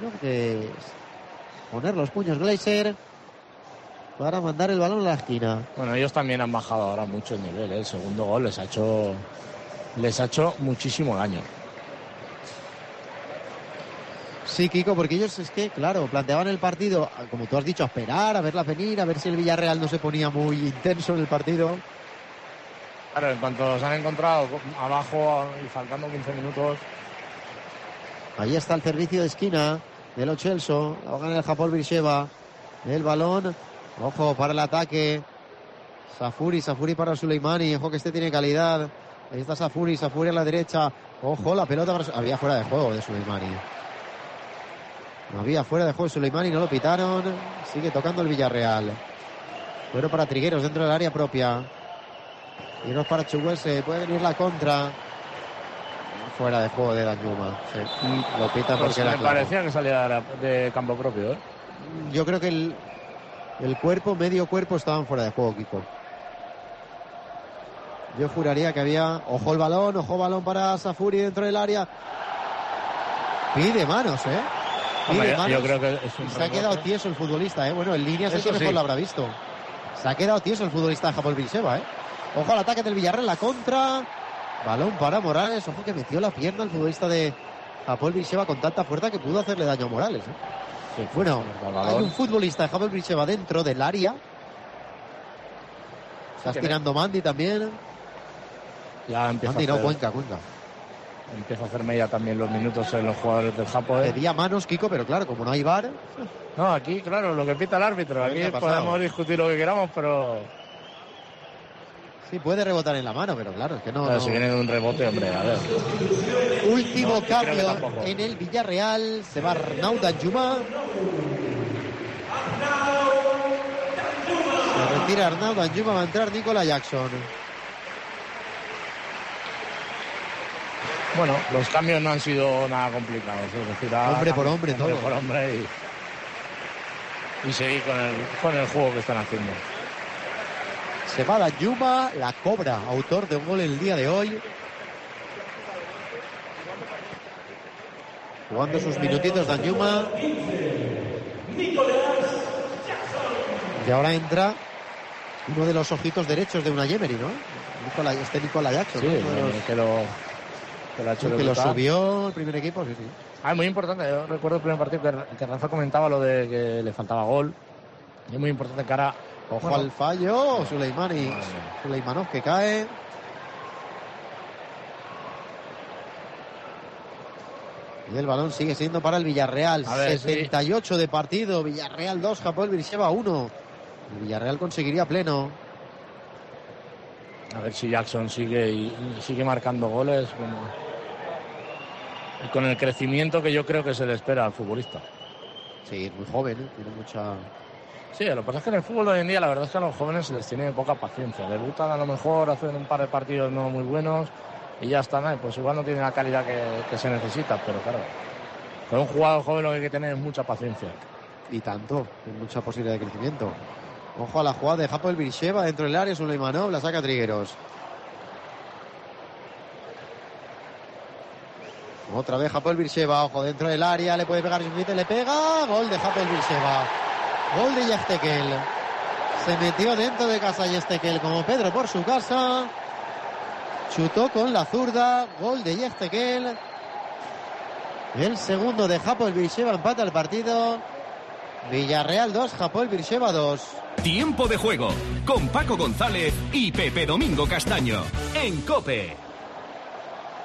poner los puños Glazer para mandar el balón a la esquina. Bueno, ellos también han bajado ahora mucho el nivel, ¿eh? El segundo gol les ha hecho muchísimo daño. Sí, Kiko, porque ellos es que, claro, planteaban el partido, como tú has dicho, a esperar, a verla venir, a ver si el Villarreal no se ponía muy intenso en el partido. Claro, en cuanto se han encontrado abajo y faltando 15 minutos... Ahí está el servicio de esquina de Lo Celso. La va a ganar el Hapoel Beersheva. El balón. Ojo para el ataque. Safuri para Suleimani. Ojo que este tiene calidad. Ahí está Safuri a la derecha. Ojo, la pelota había fuera de juego de Suleimani. No había fuera de juego de Suleimani, no lo pitaron. Sigue tocando el Villarreal. Bueno para Trigueros dentro del área propia. Trigueros para Chuguese. Puede venir la contra. Fuera de juego de Danjuma. Sí. Lo pita porque me parecía que salía de campo propio, ¿eh? Yo creo que el medio cuerpo estaban fuera de juego, Kiko. Yo juraría que había... Ojo balón para Safuri dentro del área. Pide manos, ¿eh? Pide manos. Yo creo que se ha quedado tieso el futbolista, ¿eh? Bueno, en línea es el que mejor lo habrá visto. Se ha quedado tieso el futbolista de Hapoel Beersheva, ¿eh? Ojo al ataque del Villarreal, la contra... Balón para Morales. Ojo que metió la pierna el futbolista de Hapoel Beersheva con tanta fuerza que pudo hacerle daño a Morales, ¿eh? Sí, bueno, hay un futbolista de Hapoel Beersheva dentro del área. Está estirando Mandy también. Ya empieza Mandy, a hacer... Cuenca. Empieza a hacerme ya también los minutos en los jugadores del Hapoel. Pedía manos, Kiko, pero claro, como no hay VAR... No, aquí, claro, lo que pita el árbitro. Aquí podemos discutir lo que queramos, pero... Sí, puede rebotar en la mano, pero claro, es que no... Claro, si viene de un rebote, hombre, a ver. Último cambio en el Villarreal. Se va Arnaud Danjuma. Se retira Arnaud Danjuma, va a entrar Nicola Jackson. Bueno, los cambios no han sido nada complicados. Es decir, hombre por hombre, todo. Por hombre y seguir con el juego que están haciendo. Se va Danjuma, la cobra, autor de un gol el día de hoy. Jugando sus minutitos Danjuma. Y ahora entra uno de los ojitos derechos de Unai Emery, ¿no? Nicola Jackson. Sí, ¿no? que lo subió el primer equipo, sí. Es muy importante. Yo recuerdo el primer partido que Rafa comentaba lo de que le faltaba gol. Y es muy importante que ahora... Ojo al fallo, Suleimanov que cae. Y el balón sigue siendo para el Villarreal. 78 de partido, Villarreal 2, Hapoel Beersheva 1. El Villarreal conseguiría pleno. A ver si Jackson sigue marcando goles. Y con el crecimiento que yo creo que se le espera al futbolista. Sí, es muy joven, ¿eh? Tiene mucha... Sí, lo que pasa es que en el fútbol de hoy en día la verdad es que a los jóvenes se les tiene poca paciencia. Debutan a lo mejor, hacen un par de partidos no muy buenos y ya están, pues igual no tienen la calidad que se necesita, pero claro, con un jugador joven lo que hay que tener es mucha paciencia. Y tanto, hay mucha posibilidad de crecimiento. Ojo a la jugada de Hapoel Beersheva dentro del área, Suleimanov la saca Trigueros. Otra vez Hapoel Beersheva, ojo dentro del área, le puede pegar Smith, le pega, gol de Hapoel Beersheva. Gol de Yeftekel. Se metió dentro de casa Yeftekel como Pedro por su casa. Chutó con la zurda. Gol de Yeftekel. El segundo de Hapoel Beersheva, empata el partido. Villarreal 2, Hapoel Beersheva 2. Tiempo de juego con Paco González y Pepe Domingo Castaño en COPE.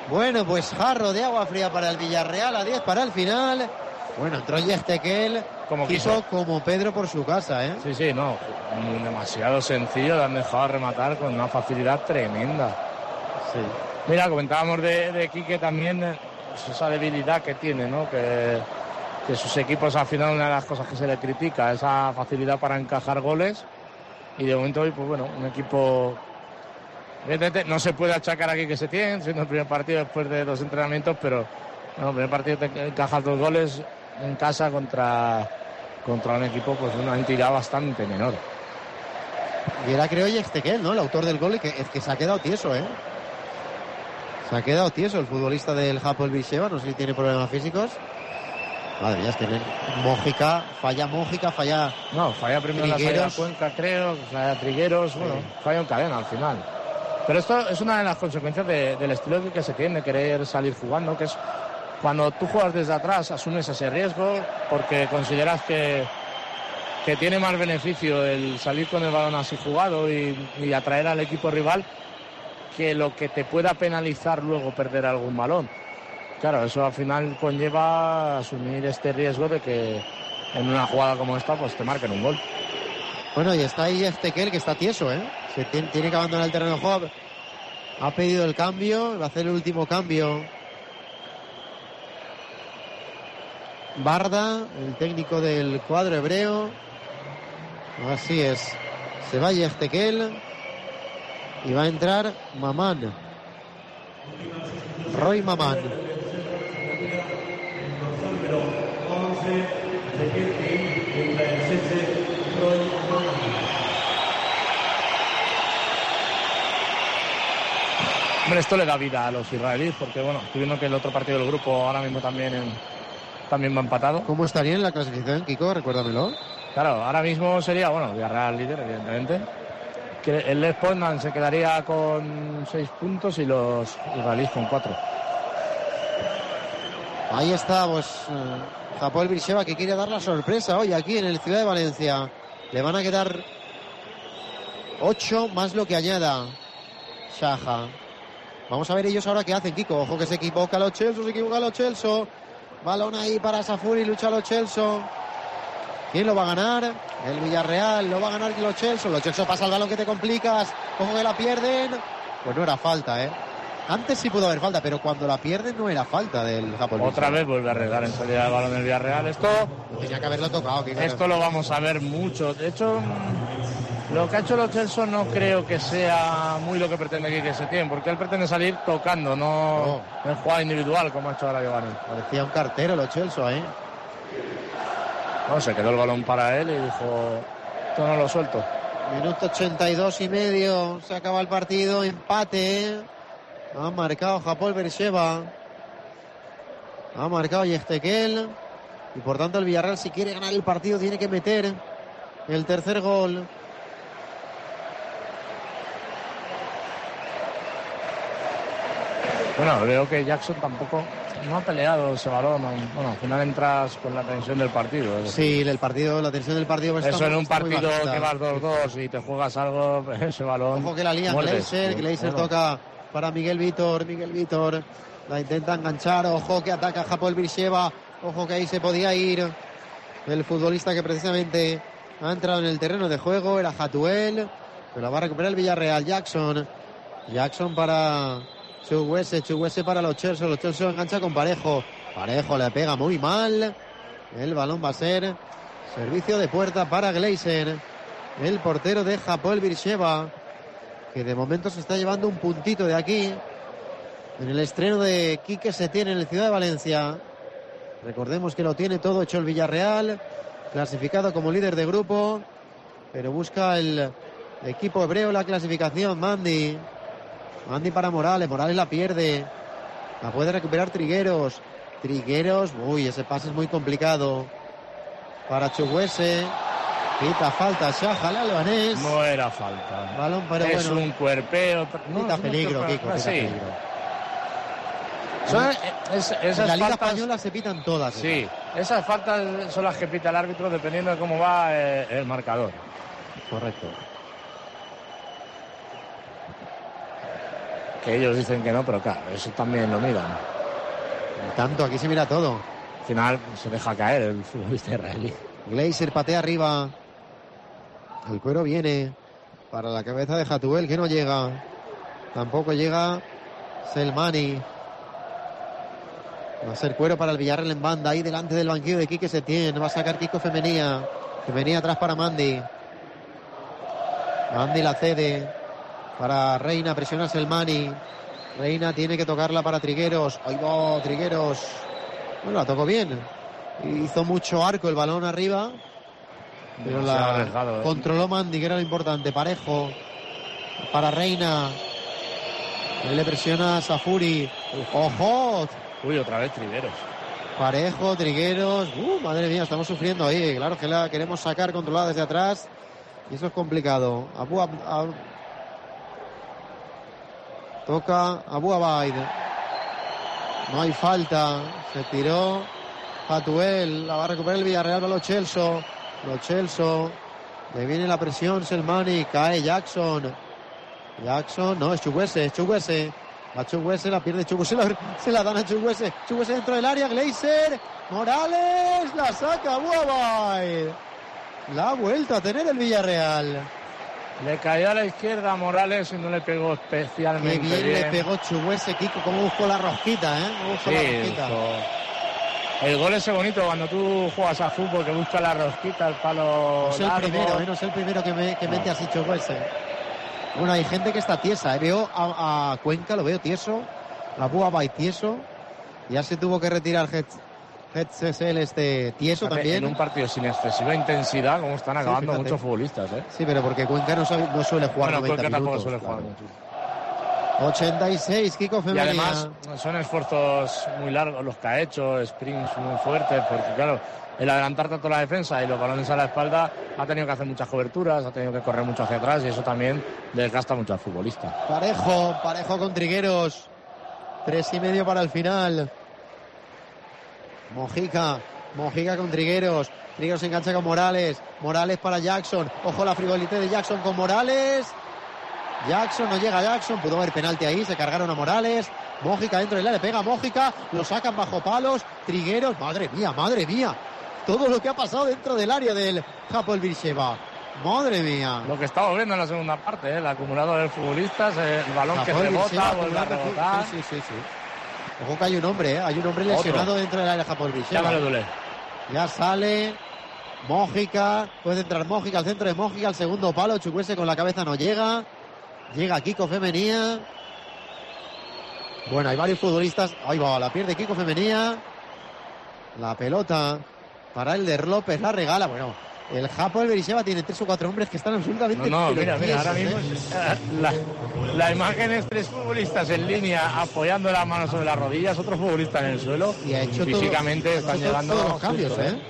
Bueno, pues jarro de agua fría para el Villarreal, a 10 para el final. Bueno, entró Yestequel, quiso como Pedro por su casa, ¿eh? Sí, no, demasiado sencillo, le han dejado rematar con una facilidad tremenda. Sí. Mira, comentábamos de Quique también, esa debilidad que tiene, ¿no? Que sus equipos, al final, una de las cosas que se le critica, esa facilidad para encajar goles. Y de momento hoy, pues bueno, un equipo... Evidentemente no se puede achacar aquí que se tiene, siendo el primer partido después de 2 entrenamientos, pero bueno, el primer partido te encajas 2 goles en casa contra un equipo pues de una entidad bastante menor. Y era, creo, Yestequel, ¿no? El autor del gol, que se ha quedado tieso, ¿eh? Se ha quedado tieso el futbolista del Hapoel Beersheva, no sé si tiene problemas físicos. Madre mía, es que Mójica, falla. No, falla primero la salida Cuenca, creo, falla Trigueros, sí. Bueno, falla en cadena al final. Pero esto es una de las consecuencias del estilo que se tiene, de querer salir jugando, que es cuando tú juegas desde atrás, asumes ese riesgo porque consideras que tiene más beneficio el salir con el balón así jugado y atraer al equipo rival que lo que te pueda penalizar luego perder algún balón. Claro, eso al final conlleva asumir este riesgo de que en una jugada como esta pues te marquen un gol. Bueno, y está ahí Yestequel, que está tieso, ¿eh? Se tiene que abandonar el terreno de juego. Ha pedido el cambio, va a hacer el último cambio Barda, el técnico del cuadro hebreo. Así es. Se va Yestequel y va a entrar Mamán. Roy Mamán. Hombre, esto le da vida a los israelíes porque, bueno, estoy viendo que el otro partido del grupo ahora mismo también va empatado. ¿Cómo estaría en la clasificación, Kiko? Recuérdamelo. Claro, ahora mismo sería, bueno, Villarreal líder, evidentemente. Que el Les Poznan se quedaría con 6 puntos y los israelíes con 4. Ahí está, pues, Hapoel Beersheva, que quiere dar la sorpresa hoy aquí en el Ciudad de Valencia. Le van a quedar 8 más lo que añada Shaha. Vamos a ver ellos ahora qué hacen, Kiko. Ojo que se equivoca Lo Celso. Balón ahí para Safuri, lucha Lo Celso. ¿Quién lo va a ganar? El Villarreal, lo va a ganar Lo Celso. Lo Celso pasa el balón, que te complicas. Ojo que la pierden. Pues no era falta, ¿eh? Antes sí pudo haber falta, pero cuando la pierden no era falta del Hapoel. Otra vez vuelve a regar en salida el balón del Villarreal. Esto tenía que haberlo tocado. Esto lo vamos a ver mucho. De hecho, lo que ha hecho Lo Celso no creo que sea muy lo que pretende Quique Setién, porque él pretende salir tocando, no en jugada individual como ha hecho ahora Giovanni. Parecía un cartero Lo Celso, ¿eh? No, se quedó el balón para él y dijo, esto no lo suelto. Minuto 82:30, se acaba el partido, empate, ¿eh? Ha marcado Hapoel Beersheva, ha marcado Yestequel, y por tanto el Villarreal, si quiere ganar el partido, tiene que meter el tercer gol. Bueno, veo que Jackson tampoco no ha peleado ese balón. Bueno, al final entras con la tensión del partido. Sí, la tensión del partido. Pues eso en un partido que vas 2-2 y te juegas algo, ese balón. Ojo que la lía Gleiser toca para Miguel Vítor, la intenta enganchar. Ojo que ataca Hapoel Beersheva, ojo que ahí se podía ir el futbolista que precisamente ha entrado en el terreno de juego, era Hatuel, pero la va a recuperar el Villarreal. Jackson para Chukwueze para Lo Celso engancha con Parejo le pega muy mal, el balón va a ser servicio de puerta para Gleiser, el portero de Hapoel Beersheva, que de momento se está llevando un puntito de aquí en el estreno de Quique Setién en el Ciudad de Valencia. Recordemos que lo tiene todo hecho el Villarreal, clasificado como líder de grupo, pero busca el equipo hebreo la clasificación. Mandy para Morales la pierde, la puede recuperar Trigueros, uy, ese pase es muy complicado para Chukwueze. Quita falta Shaha, el albanés. No era falta. Balón, pero es bueno. un cuerpeo. Quita peligro, Kiko. Sí. En la Liga Española se pitan todas. Sí, esas faltas son las que pita el árbitro dependiendo de cómo va el marcador. Correcto. que ellos dicen que no, pero claro, eso también lo miran. Tanto, aquí se mira todo. Al final se deja caer el futbolista israelí. Glazer patea arriba. El cuero viene para la cabeza de Hatuel, que no llega. Tampoco llega Selmani. Va a ser cuero para el Villarreal en banda. Ahí delante del banquillo de Quique Setién. Va a sacar Kiko Femenía. Femenía atrás para Mandi. Mandi la cede para Reina. Presiona Selmani. Reina tiene que tocarla para Trigueros. Ahí va Trigueros. Bueno, la tocó bien. Hizo mucho arco el balón arriba. Pero la controló Mandi, que era lo importante. Parejo para Reina. Él le presiona a Safuri. ¡Ojo! Uy, otra vez Trigueros. Parejo, Trigueros. Madre mía, estamos sufriendo ahí. Claro que la queremos sacar controlada desde atrás. Y eso es complicado. Toca Abu Abaid. No hay falta. Se tiró Hatuel. La va a recuperar el Villarreal para Lo Celso. Le viene la presión Selmani. Cae Jackson. No, es Chukwueze. Va Chukwueze, la pierde Chukwueze. Se la dan a Chukwueze. Chukwueze dentro del área. Glazer. Morales. La saca Abu Abaid. La ha vuelto a tener el Villarreal. Le cayó a la izquierda a Morales y no le pegó especialmente bien. Qué bien le pegó Chukwueze, Kiko. Cómo buscó la rosquita, ¿eh? El gol es bonito cuando tú juegas a fútbol, que busca la rosquita, el palo. No es el primero que mete así Chukwueze. Bueno, hay gente que está tiesa. Veo a Cuenca, lo veo tieso. A Abu Abaid tieso. Ya se tuvo que retirar Hetzel tieso también. En un partido sin excesiva intensidad, como están acabando muchos futbolistas, ¿eh? Sí, pero porque Cuenca no suele jugar 90 Cuenca minutos. Tampoco suele jugar mucho. 86, Kiko Femenía. Y además son esfuerzos muy largos los que ha hecho, sprints muy fuertes, porque claro, el adelantar tanto la defensa y los balones a la espalda, ha tenido que hacer muchas coberturas, ha tenido que correr mucho hacia atrás y eso también desgasta mucho al futbolista. Parejo con Trigueros. 3:30 para el final. Mojica con Trigueros. Trigueros se engancha con Morales. Morales para Jackson. Ojo la frivolidad de Jackson con Morales. Jackson, no llega Jackson. Pudo haber penalti ahí. Se cargaron a Morales. Mojica dentro del área. Pega Mojica. Lo sacan bajo palos. Trigueros. Madre mía. Todo lo que ha pasado dentro del área del Hapoel Beersheva. Madre mía. Lo que estamos viendo en la segunda parte, el acumulador de futbolistas, el balón que rebota, vuelve a rebotar. Sí. Ojo que hay un hombre, hay un hombre lesionado dentro del área Hapoel Beersheva. Ya sale Mojica, puede entrar Mojica al centro de Mojica, al segundo palo. Chukwueze con la cabeza no llega. Llega Kiko Femenía. Bueno, hay varios futbolistas. Ahí va, la pierde Kiko Femenía. La pelota para Elder López, la regala. Bueno, el Hapoel Beersheva tiene 3 o 4 hombres que están absolutamente... Mira, ahora mismo la imagen es 3 futbolistas en línea apoyando las manos sobre las rodillas, otro futbolista en el suelo. Y ha hecho físicamente están llevando todos los cambios,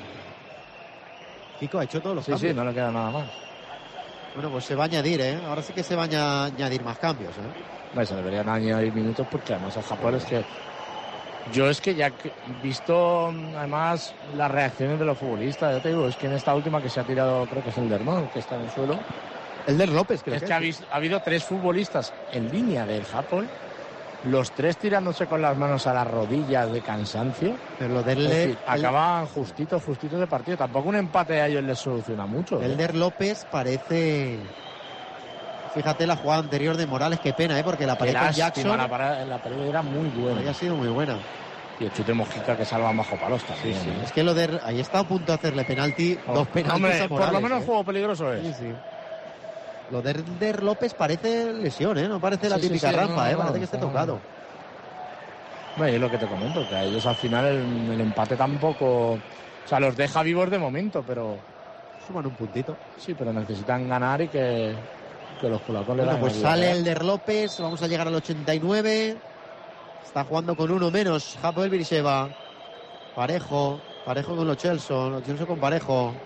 Kiko ha hecho todos los cambios. Sí, no le queda nada más. Bueno, pues se va a añadir, ahora sí que se va a añadir más cambios, Bueno, se deberían añadir minutos porque además el Hapoel es que... Yo es que ya he visto además las reacciones de los futbolistas, ya te digo, es que en esta última que se ha tirado, creo que es Elder, ¿no? Que está en el suelo. Elder López, creo que ha habido 3 futbolistas en línea del Hapoel, los 3 tirándose con las manos a las rodillas de cansancio. Pero lo de acaban justitos de partido. Tampoco un empate a ellos les soluciona mucho. Elder López parece... Fíjate la jugada anterior de Morales, qué pena, porque la pared con Jackson... La pared era muy buena. Había sido muy buena. Y el chute Mojica que salva bajo palos también. Sí. Es que ahí está a punto de hacerle penalti, 2 penaltis hombre, a Morales. Por lo menos juego peligroso es. Sí. Lo de Elder López parece lesión, no parece la típica rampa, parece que esté tocado. Bueno, y es lo que te comento, que a ellos al final el empate tampoco... O sea, los deja vivos de momento, pero... Suman un puntito. Sí, pero necesitan ganar y que los polacos le dan. Pues sale Elder López, vamos a llegar al 89. Está jugando con uno menos Hapoel Beersheva. Parejo con Lo Celso con Parejo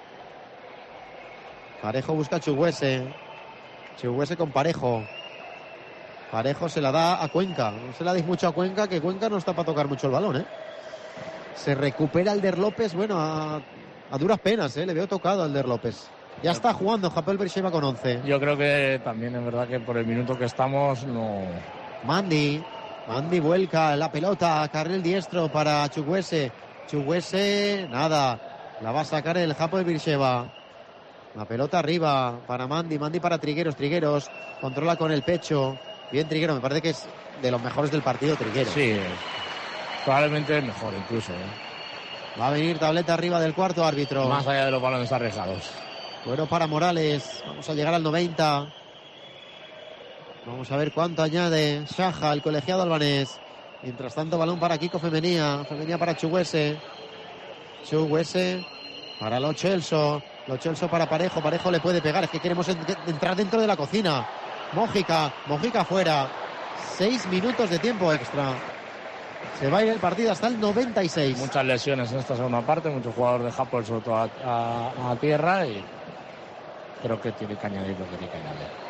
busca a Chukwueze con Parejo se la da a Cuenca, no se la deis mucho a Cuenca, que Cuenca no está para tocar mucho el balón, Se recupera Elder López, bueno, a duras penas, le veo tocado a Elder López. Ya está jugando Hapoel Beersheva con 11. Yo creo que también es verdad que por el minuto que estamos Mandy vuelca la pelota, carril diestro para Chukwueze. Chukwueze, nada. La va a sacar el Hapoel de Beersheba. La pelota arriba para Mandy para Trigueros. Trigueros controla con el pecho. Bien Trigueros, me parece que es de los mejores del partido Trigueros. Sí, probablemente el mejor incluso. Va a venir tableta arriba del cuarto árbitro. Más allá de los balones arriesgados. Bueno, para Morales. Vamos a llegar al 90. Vamos a ver cuánto añade Shaha, el colegiado albanés. Mientras tanto, balón para Kiko Femenía. Femenía para Chukwueze. Chukwueze para Lo Celso. Lo Celso para Parejo. Parejo le puede pegar. Es que queremos entrar dentro de la cocina. Mójica fuera. 6 minutos de tiempo extra. Se va a ir el partido hasta el 96. Muchas lesiones en esta segunda parte. Muchos jugadores de Hapoel sobre todo a tierra. Y creo que tiene que añadir lo que tiene que añadir.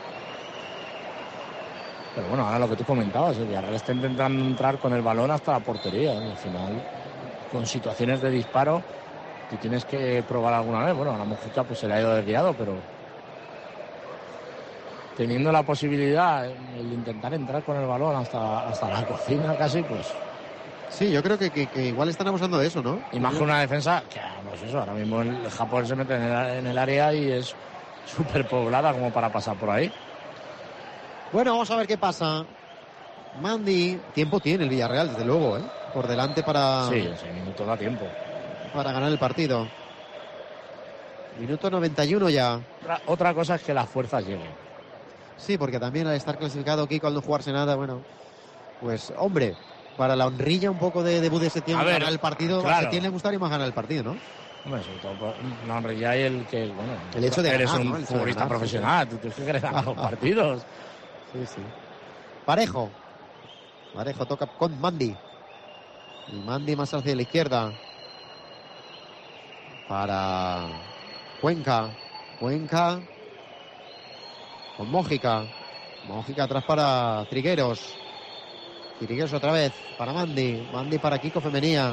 Pero bueno, ahora lo que tú comentabas, el Villarreal está intentando entrar con el balón hasta la portería. Al final, con situaciones de disparo, tú tienes que probar alguna vez. Bueno, a la Mojica pues se le ha ido desviado, pero teniendo la posibilidad de intentar entrar con el balón hasta la cocina casi, pues... Sí, yo creo que igual están abusando de eso, ¿no? Y más que una defensa, que pues eso, ahora mismo el Japón se mete en el área y es súper poblada como para pasar por ahí. Bueno, vamos a ver qué pasa. Mandy, tiempo tiene el Villarreal, desde luego, ¿eh? Por delante para... Sí, ese minuto da tiempo. Para ganar el partido. Minuto 91 ya. Otra cosa es que las fuerzas lleguen. Sí, porque también al estar clasificado Kiko, al no jugarse nada, bueno, pues, hombre, para la honrilla un poco de debut de Setién, ganar el partido, claro. A Setién le gustaría más ganar el partido, ¿no? Hombre, sobre todo la honrilla y el hecho de eres ganar, un futbolista profesional, tú tienes que querer ganar los partidos. Sí. Parejo toca con Mandy. Y Mandy más hacia la izquierda. Para Cuenca con Mójica atrás para Trigueros otra vez para Mandy para Kiko Femenía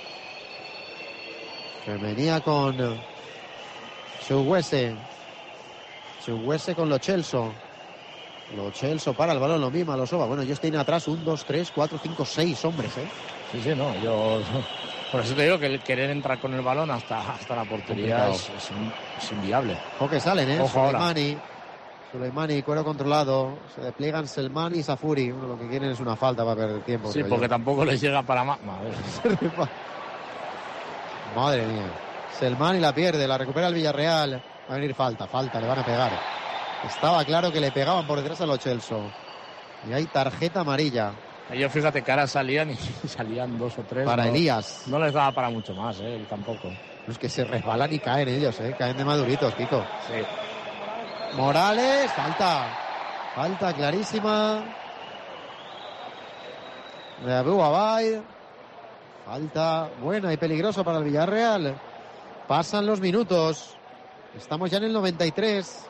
con Chukwueze con Lo Celso para el balón, lo mismo, lo soba. Bueno, ellos tienen atrás 1, 2, 3, 4, 5, 6 hombres, ¿eh? Sí, no, yo... Por eso te digo que el querer entrar con el balón hasta la portería es inviable. Ojo que salen, ¿eh? Suleimani, cuero controlado. Se despliegan Selmani y Safuri. Uno lo que quieren es una falta para perder tiempo. Sí, porque tampoco les llega para más. Madre mía. Selmani la pierde, la recupera el Villarreal. Va a venir falta, le van a pegar. Estaba claro que le pegaban por detrás a Lo Celso. Y hay tarjeta amarilla. Ellos, fíjate que ahora salían y salían 2 o 3. Para Elías. No les daba para mucho más, él tampoco. Los que se resbalan y caen ellos, caen de maduritos, Kiko. Sí. Morales, falta clarísima de Abu Abaid. Falta buena y peligrosa para el Villarreal. Pasan los minutos. Estamos ya en el 93.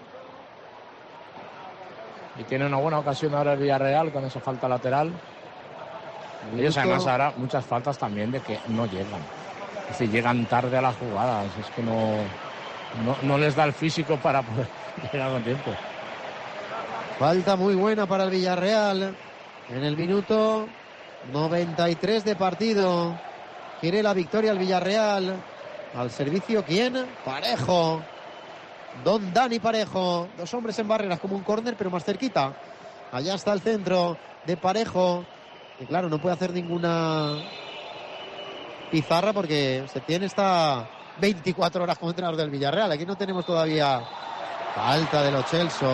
Y tiene una buena ocasión ahora el Villarreal con esa falta lateral. Ellos además ahora muchas faltas también de que no llegan. Es decir, llegan tarde a las jugadas. Es que no les da el físico para poder llegar con tiempo. Falta muy buena para el Villarreal. En el minuto 93 de partido. Quiere la victoria el Villarreal. Al servicio, ¿quién? Parejo. Don Dani Parejo, 2 hombres en barreras como un córner, pero más cerquita. Allá está el centro de Parejo, que claro, no puede hacer ninguna pizarra porque Setién está 24 horas como entrenador del Villarreal. Aquí no tenemos todavía falta de Lo Celso.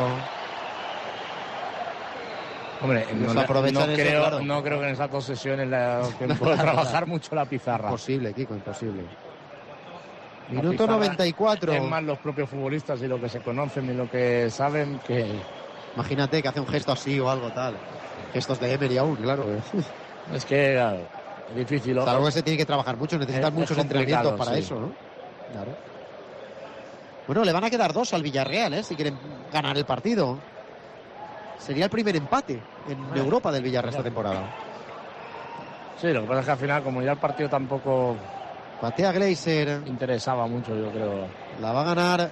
Hombre, no creo que en esas 2 sesiones pueda trabajar mucho la pizarra. Imposible, Kiko, imposible. Minuto 94. Es más los propios futbolistas y lo que se conocen y lo que saben que... Imagínate que hace un gesto así o algo tal. Gestos de Emery aún, claro. Es que, claro, es difícil. Algo que se tiene que trabajar mucho, necesitan muchos entrenamientos para eso, ¿no? Claro. Bueno, le van a quedar 2 al Villarreal, si quieren ganar el partido. Sería el primer empate en Europa del Villarreal esta temporada. Sí, lo que pasa es que al final, como ya el partido tampoco... Patea Glazer. Interesaba mucho, yo creo. La va a ganar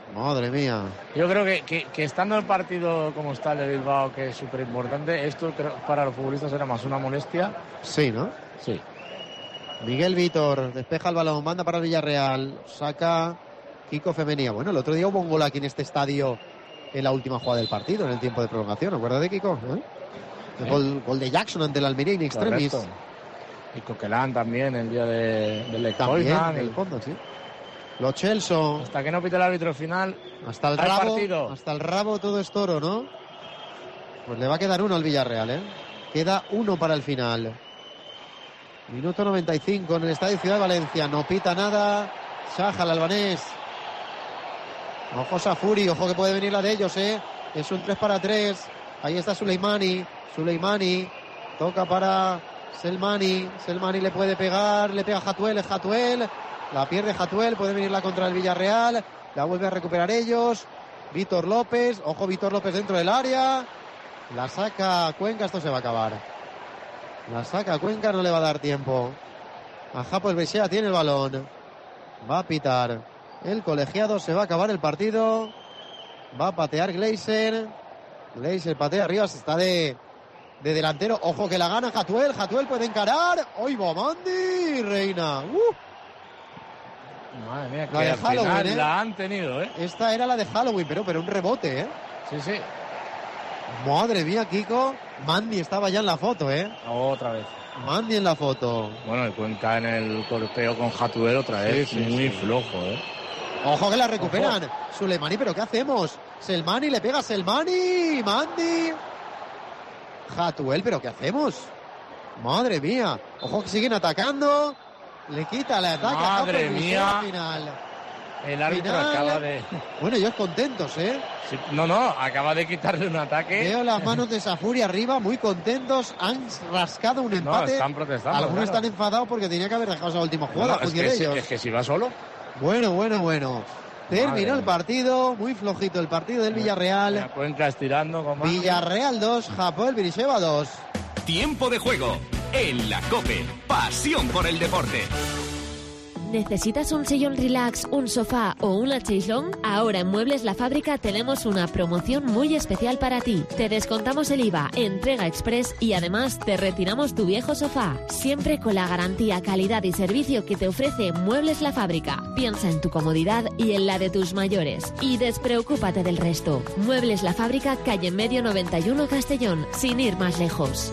Madre mía. Yo creo que estando el partido como está el de Bilbao, que es súper importante, esto creo, para los futbolistas era más una molestia. Sí, ¿no? Sí. Miguel Vítor despeja el balón, manda para el Villarreal, saca Kiko Femenía. Bueno, el otro día hubo un gol aquí en este estadio en la última jugada del partido, en el tiempo de prolongación. ¿Acuerdas de Kiko? Gol de Jackson ante el Almería in extremis. Correcto. Y Coquelin también el día del También, el fondo, sí. Lo Chelsea. Hasta que no pite el árbitro final. Hasta el rabo todo es toro, ¿no? Pues le va a quedar uno al Villarreal, ¿eh? Queda uno para el final. Minuto 95 en el Estadio Ciudad de Valencia. No pita nada. Saja, el albanés. Ojo Safuri, ojo que puede venir la de ellos, ¿eh? Es un 3-3. Ahí está Suleimani. Toca para Selmani. Selmani le puede pegar. Le pega Hatuel. La pierde Hatuel, puede venir la contra el Villarreal, la vuelve a recuperar ellos. Víctor López, ojo Víctor López dentro del área. La saca Cuenca, esto se va a acabar. La saca Cuenca, no le va a dar tiempo. A Japo el Bechea tiene el balón. Va a pitar el colegiado, se va a acabar el partido. Va a patear Gleiser. Gleiser patea arriba, se está de delantero. Ojo que la gana Hatuel puede encarar. ¡Oy, Bomandi! Reina. Madre mía, la de Halloween, ¿eh? La han tenido, ¿eh? Esta era la de Halloween, pero un rebote, ¿eh? Sí. Madre mía, Kiko. Mandy estaba ya en la foto, ¿eh? Otra vez. Mandy en la foto. Bueno, el Cuenca en el corteo con Hatuel otra vez. Muy flojo, ¿eh? Ojo que la recuperan. Ojo. Suleimani, ¿pero qué hacemos? Selmani, le pega Selmani. Mandy. Hatuel, ¿pero qué hacemos? Madre mía. Ojo que siguen atacando. Le quita el ataque. Madre mía. Final. El árbitro acaba de... Bueno, ellos contentos, ¿eh? Sí, no, acaba de quitarle un ataque. Veo las manos de Safuri arriba, muy contentos. Han rascado un empate. No, están protestando. Algunos están enfadados porque tenía que haber dejado esa última jugada. Es que si va solo. Bueno. Terminó el partido, muy flojito el partido del Villarreal. La Cuenca estirando. Villarreal 2, Hapoel Beersheva 2. Tiempo de juego en la COPE. Pasión por el deporte. ¿Necesitas un sillón relax, un sofá o una chaise-longue? Ahora en Muebles La Fábrica tenemos una promoción muy especial para ti. Te descontamos el IVA, entrega express y además te retiramos tu viejo sofá. Siempre con la garantía, calidad y servicio que te ofrece Muebles La Fábrica. Piensa en tu comodidad y en la de tus mayores. Y despreocúpate del resto. Muebles La Fábrica, calle Medio 91 Castellón, sin ir más lejos.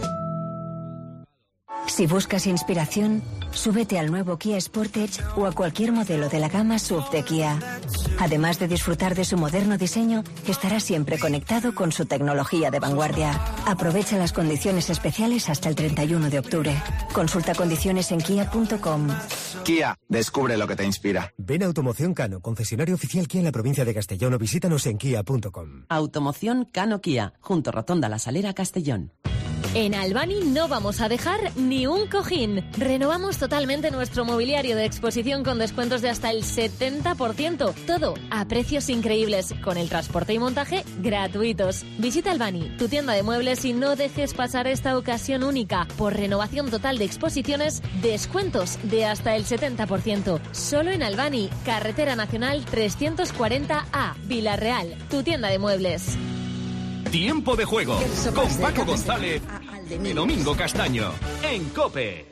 Si buscas inspiración, súbete al nuevo Kia Sportage o a cualquier modelo de la gama SUV de Kia. Además de disfrutar de su moderno diseño, estarás siempre conectado con su tecnología de vanguardia. Aprovecha las condiciones especiales hasta el 31 de octubre. Consulta condiciones en kia.com. Kia, descubre lo que te inspira. Ven a Automoción Cano, concesionario oficial Kia en la provincia de Castellón, o visítanos en kia.com. Automoción Cano Kia, junto Rotonda La Salera, Castellón. En Albani no vamos a dejar ni un cojín. Renovamos totalmente nuestro mobiliario de exposición con descuentos de hasta el 70%. Todo a precios increíbles, con el transporte y montaje gratuitos. Visita Albani, tu tienda de muebles, y no dejes pasar esta ocasión única. Por renovación total de exposiciones, descuentos de hasta el 70%. Solo en Albani, Carretera Nacional 340A, Villarreal, tu tienda de muebles. Tiempo de juego con Paco González y Domingo Castaño en COPE.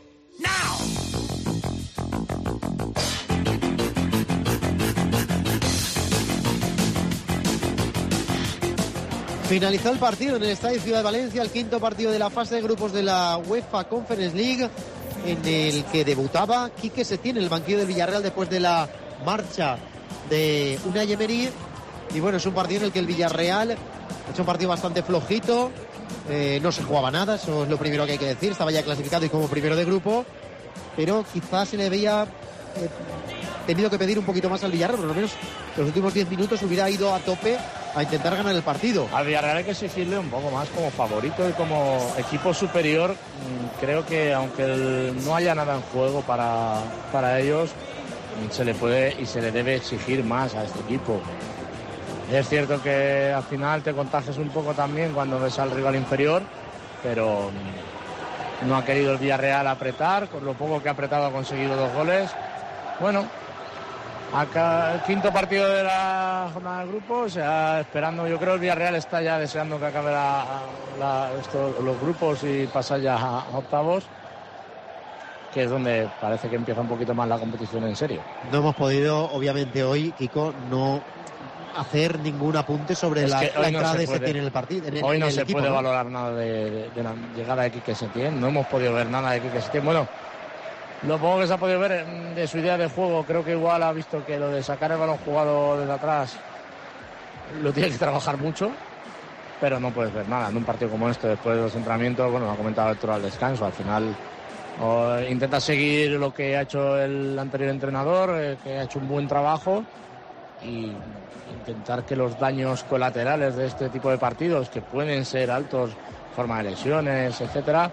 Finalizó el partido en el Estadio Ciudad de Valencia, el quinto partido de la fase de grupos de la UEFA Conference League, en el que debutaba Quique Setién en el banquillo del Villarreal después de la marcha de Unai Emery. Y bueno, es un partido en el que el Villarreal ha hecho un partido bastante flojito, no se jugaba nada, eso es lo primero que hay que decir, estaba ya clasificado y como primero de grupo, pero quizás se le había tenido que pedir un poquito más al Villarreal, por lo menos los últimos 10 minutos hubiera ido a tope a intentar ganar el partido. Al Villarreal hay que exigirle un poco más como favorito y como equipo superior. Creo que aunque no haya nada en juego para ellos, se le puede y se le debe exigir más a este equipo. Es cierto que al final te contagias un poco también cuando ves al rival inferior, pero no ha querido el Villarreal apretar, con lo poco que ha apretado ha conseguido 2 goles. Bueno, Acá, el quinto partido de la jornada del grupo, o sea, esperando, yo creo que el Villarreal está ya deseando que acabe los grupos y pasar ya a octavos, que es donde parece que empieza un poquito más la competición en serio. No hemos podido, obviamente hoy, Kiko, no hacer ningún apunte sobre la entrada de Setién en el partido. Hoy no se puede valorar nada de la llegada de Quique Setién, no hemos podido ver nada de Quique Setién. Bueno, lo poco que se ha podido ver de su idea de juego, creo que igual ha visto que lo de sacar el balón jugado desde atrás lo tiene que trabajar mucho, pero no puedes ver nada en un partido como este después de los entrenamientos. Bueno, lo ha comentado Héctor al descanso, al final intenta seguir lo que ha hecho el anterior entrenador, que ha hecho un buen trabajo, y intentar que los daños colaterales de este tipo de partidos, que pueden ser altos, forma de lesiones, etcétera,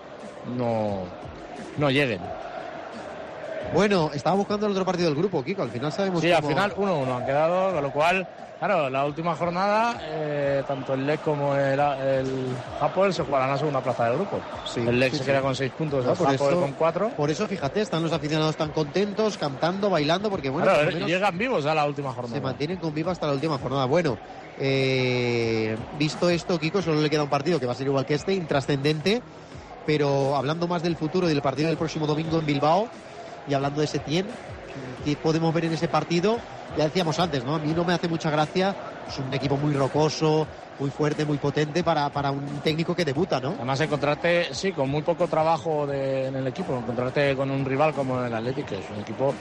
no lleguen. Bueno, estaba buscando el otro partido del grupo, Kiko, al final sabemos. Sí, al final 1-1 han quedado, con lo cual, claro, la última jornada, tanto el LEC como el Hapoel se jugarán a la segunda plaza del grupo. Sí, el LEC se queda con 6 puntos, el Hapoel con 4. Por eso, fíjate, están los aficionados tan contentos, cantando, bailando, porque bueno, claro, llegan vivos a la última jornada. Se mantienen con viva hasta la última jornada. Bueno, visto esto, Kiko, solo le queda un partido que va a ser igual que este, intrascendente, pero hablando más del futuro y del partido del próximo domingo en Bilbao, y hablando de Setién, ¿qué podemos ver en ese partido? Ya decíamos antes, ¿no? A mí no me hace mucha gracia, es un equipo muy rocoso, muy fuerte, muy potente para un técnico que debuta, ¿no? Además, encontrarte, sí, con muy poco trabajo en el equipo, encontrarte con un rival como el Athletic, que es un equipo,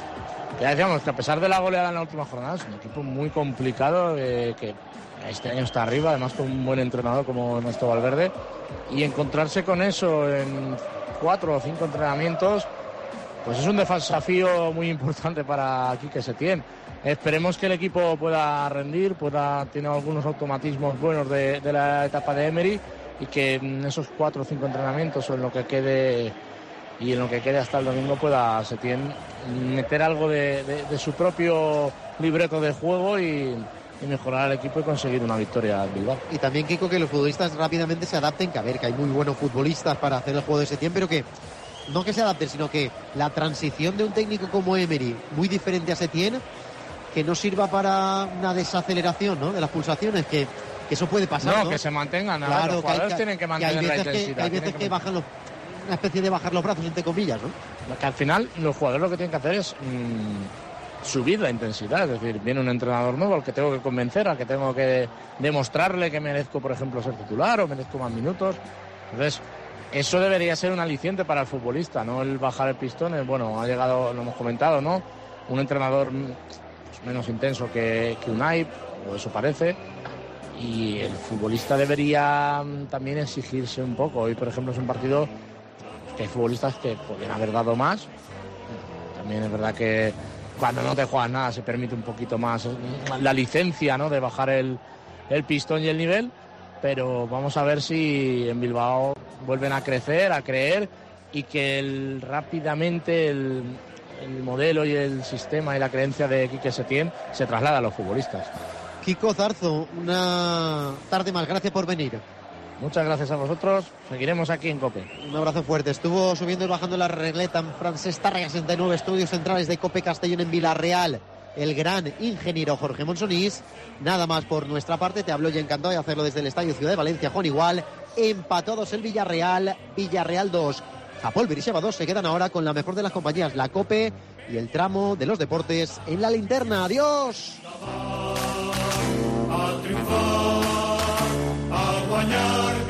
ya decíamos, que a pesar de la goleada en la última jornada, es un equipo muy complicado, que este año está arriba, además con un buen entrenador como Ernesto Valverde, y encontrarse con eso en 4 o 5 entrenamientos, pues es un desafío muy importante para Quique Setién. Esperemos que el equipo pueda rendir, tiene algunos automatismos buenos de la etapa de Emery, y que en esos 4 o 5 entrenamientos o en lo que quede hasta el domingo pueda Setién meter algo de su propio libreto de juego y mejorar al equipo y conseguir una victoria en Bilbao. Y también, Kiko, que los futbolistas rápidamente se adapten, que a ver, que hay muy buenos futbolistas para hacer el juego de Setién, pero que no que se adapten, sino que la transición de un técnico como Emery, muy diferente a Setién, que no sirva para una desaceleración, ¿no?, de las pulsaciones, que eso puede pasar, ¿no? Que se mantengan, claro, los jugadores tienen que mantener la intensidad. Hay veces que bajan una especie de bajar los brazos, entre comillas, ¿no? Que al final los jugadores lo que tienen que hacer es subir la intensidad, es decir, viene un entrenador nuevo al que tengo que convencer, al que tengo que demostrarle que merezco, por ejemplo, ser titular o merezco más minutos. Entonces, eso debería ser un aliciente para el futbolista, no el bajar el pistón. Bueno, ha llegado, lo hemos comentado, ¿no?, un entrenador menos intenso que Unai, o eso parece, y el futbolista debería también exigirse un poco. Hoy, por ejemplo, es un partido que hay futbolistas que podrían haber dado más. También es verdad que cuando no te juegas nada se permite un poquito más la licencia, ¿no?, de bajar el pistón y el nivel, pero vamos a ver si en Bilbao vuelven a crecer, a creer, y que rápidamente el modelo y el sistema y la creencia de Quique Setién se traslada a los futbolistas. Kiko Zarzo, una tarde más, gracias por venir. Muchas gracias a vosotros, seguiremos aquí en COPE. Un abrazo fuerte. Estuvo subiendo y bajando la regleta en Francesc Tàrrega 69, estudios centrales de COPE Castellón en Villarreal, el gran ingeniero Jorge Monsonís. Nada más por nuestra parte, te hablo y encantado de hacerlo desde el Estadio Ciudad de Valencia. Juan igual, empatados el Villarreal 2. Hapoel Beersheva 2 se quedan ahora con la mejor de las compañías, la COPE y el tramo de los deportes en la linterna. ¡Adiós! A triunfar, a guanyar.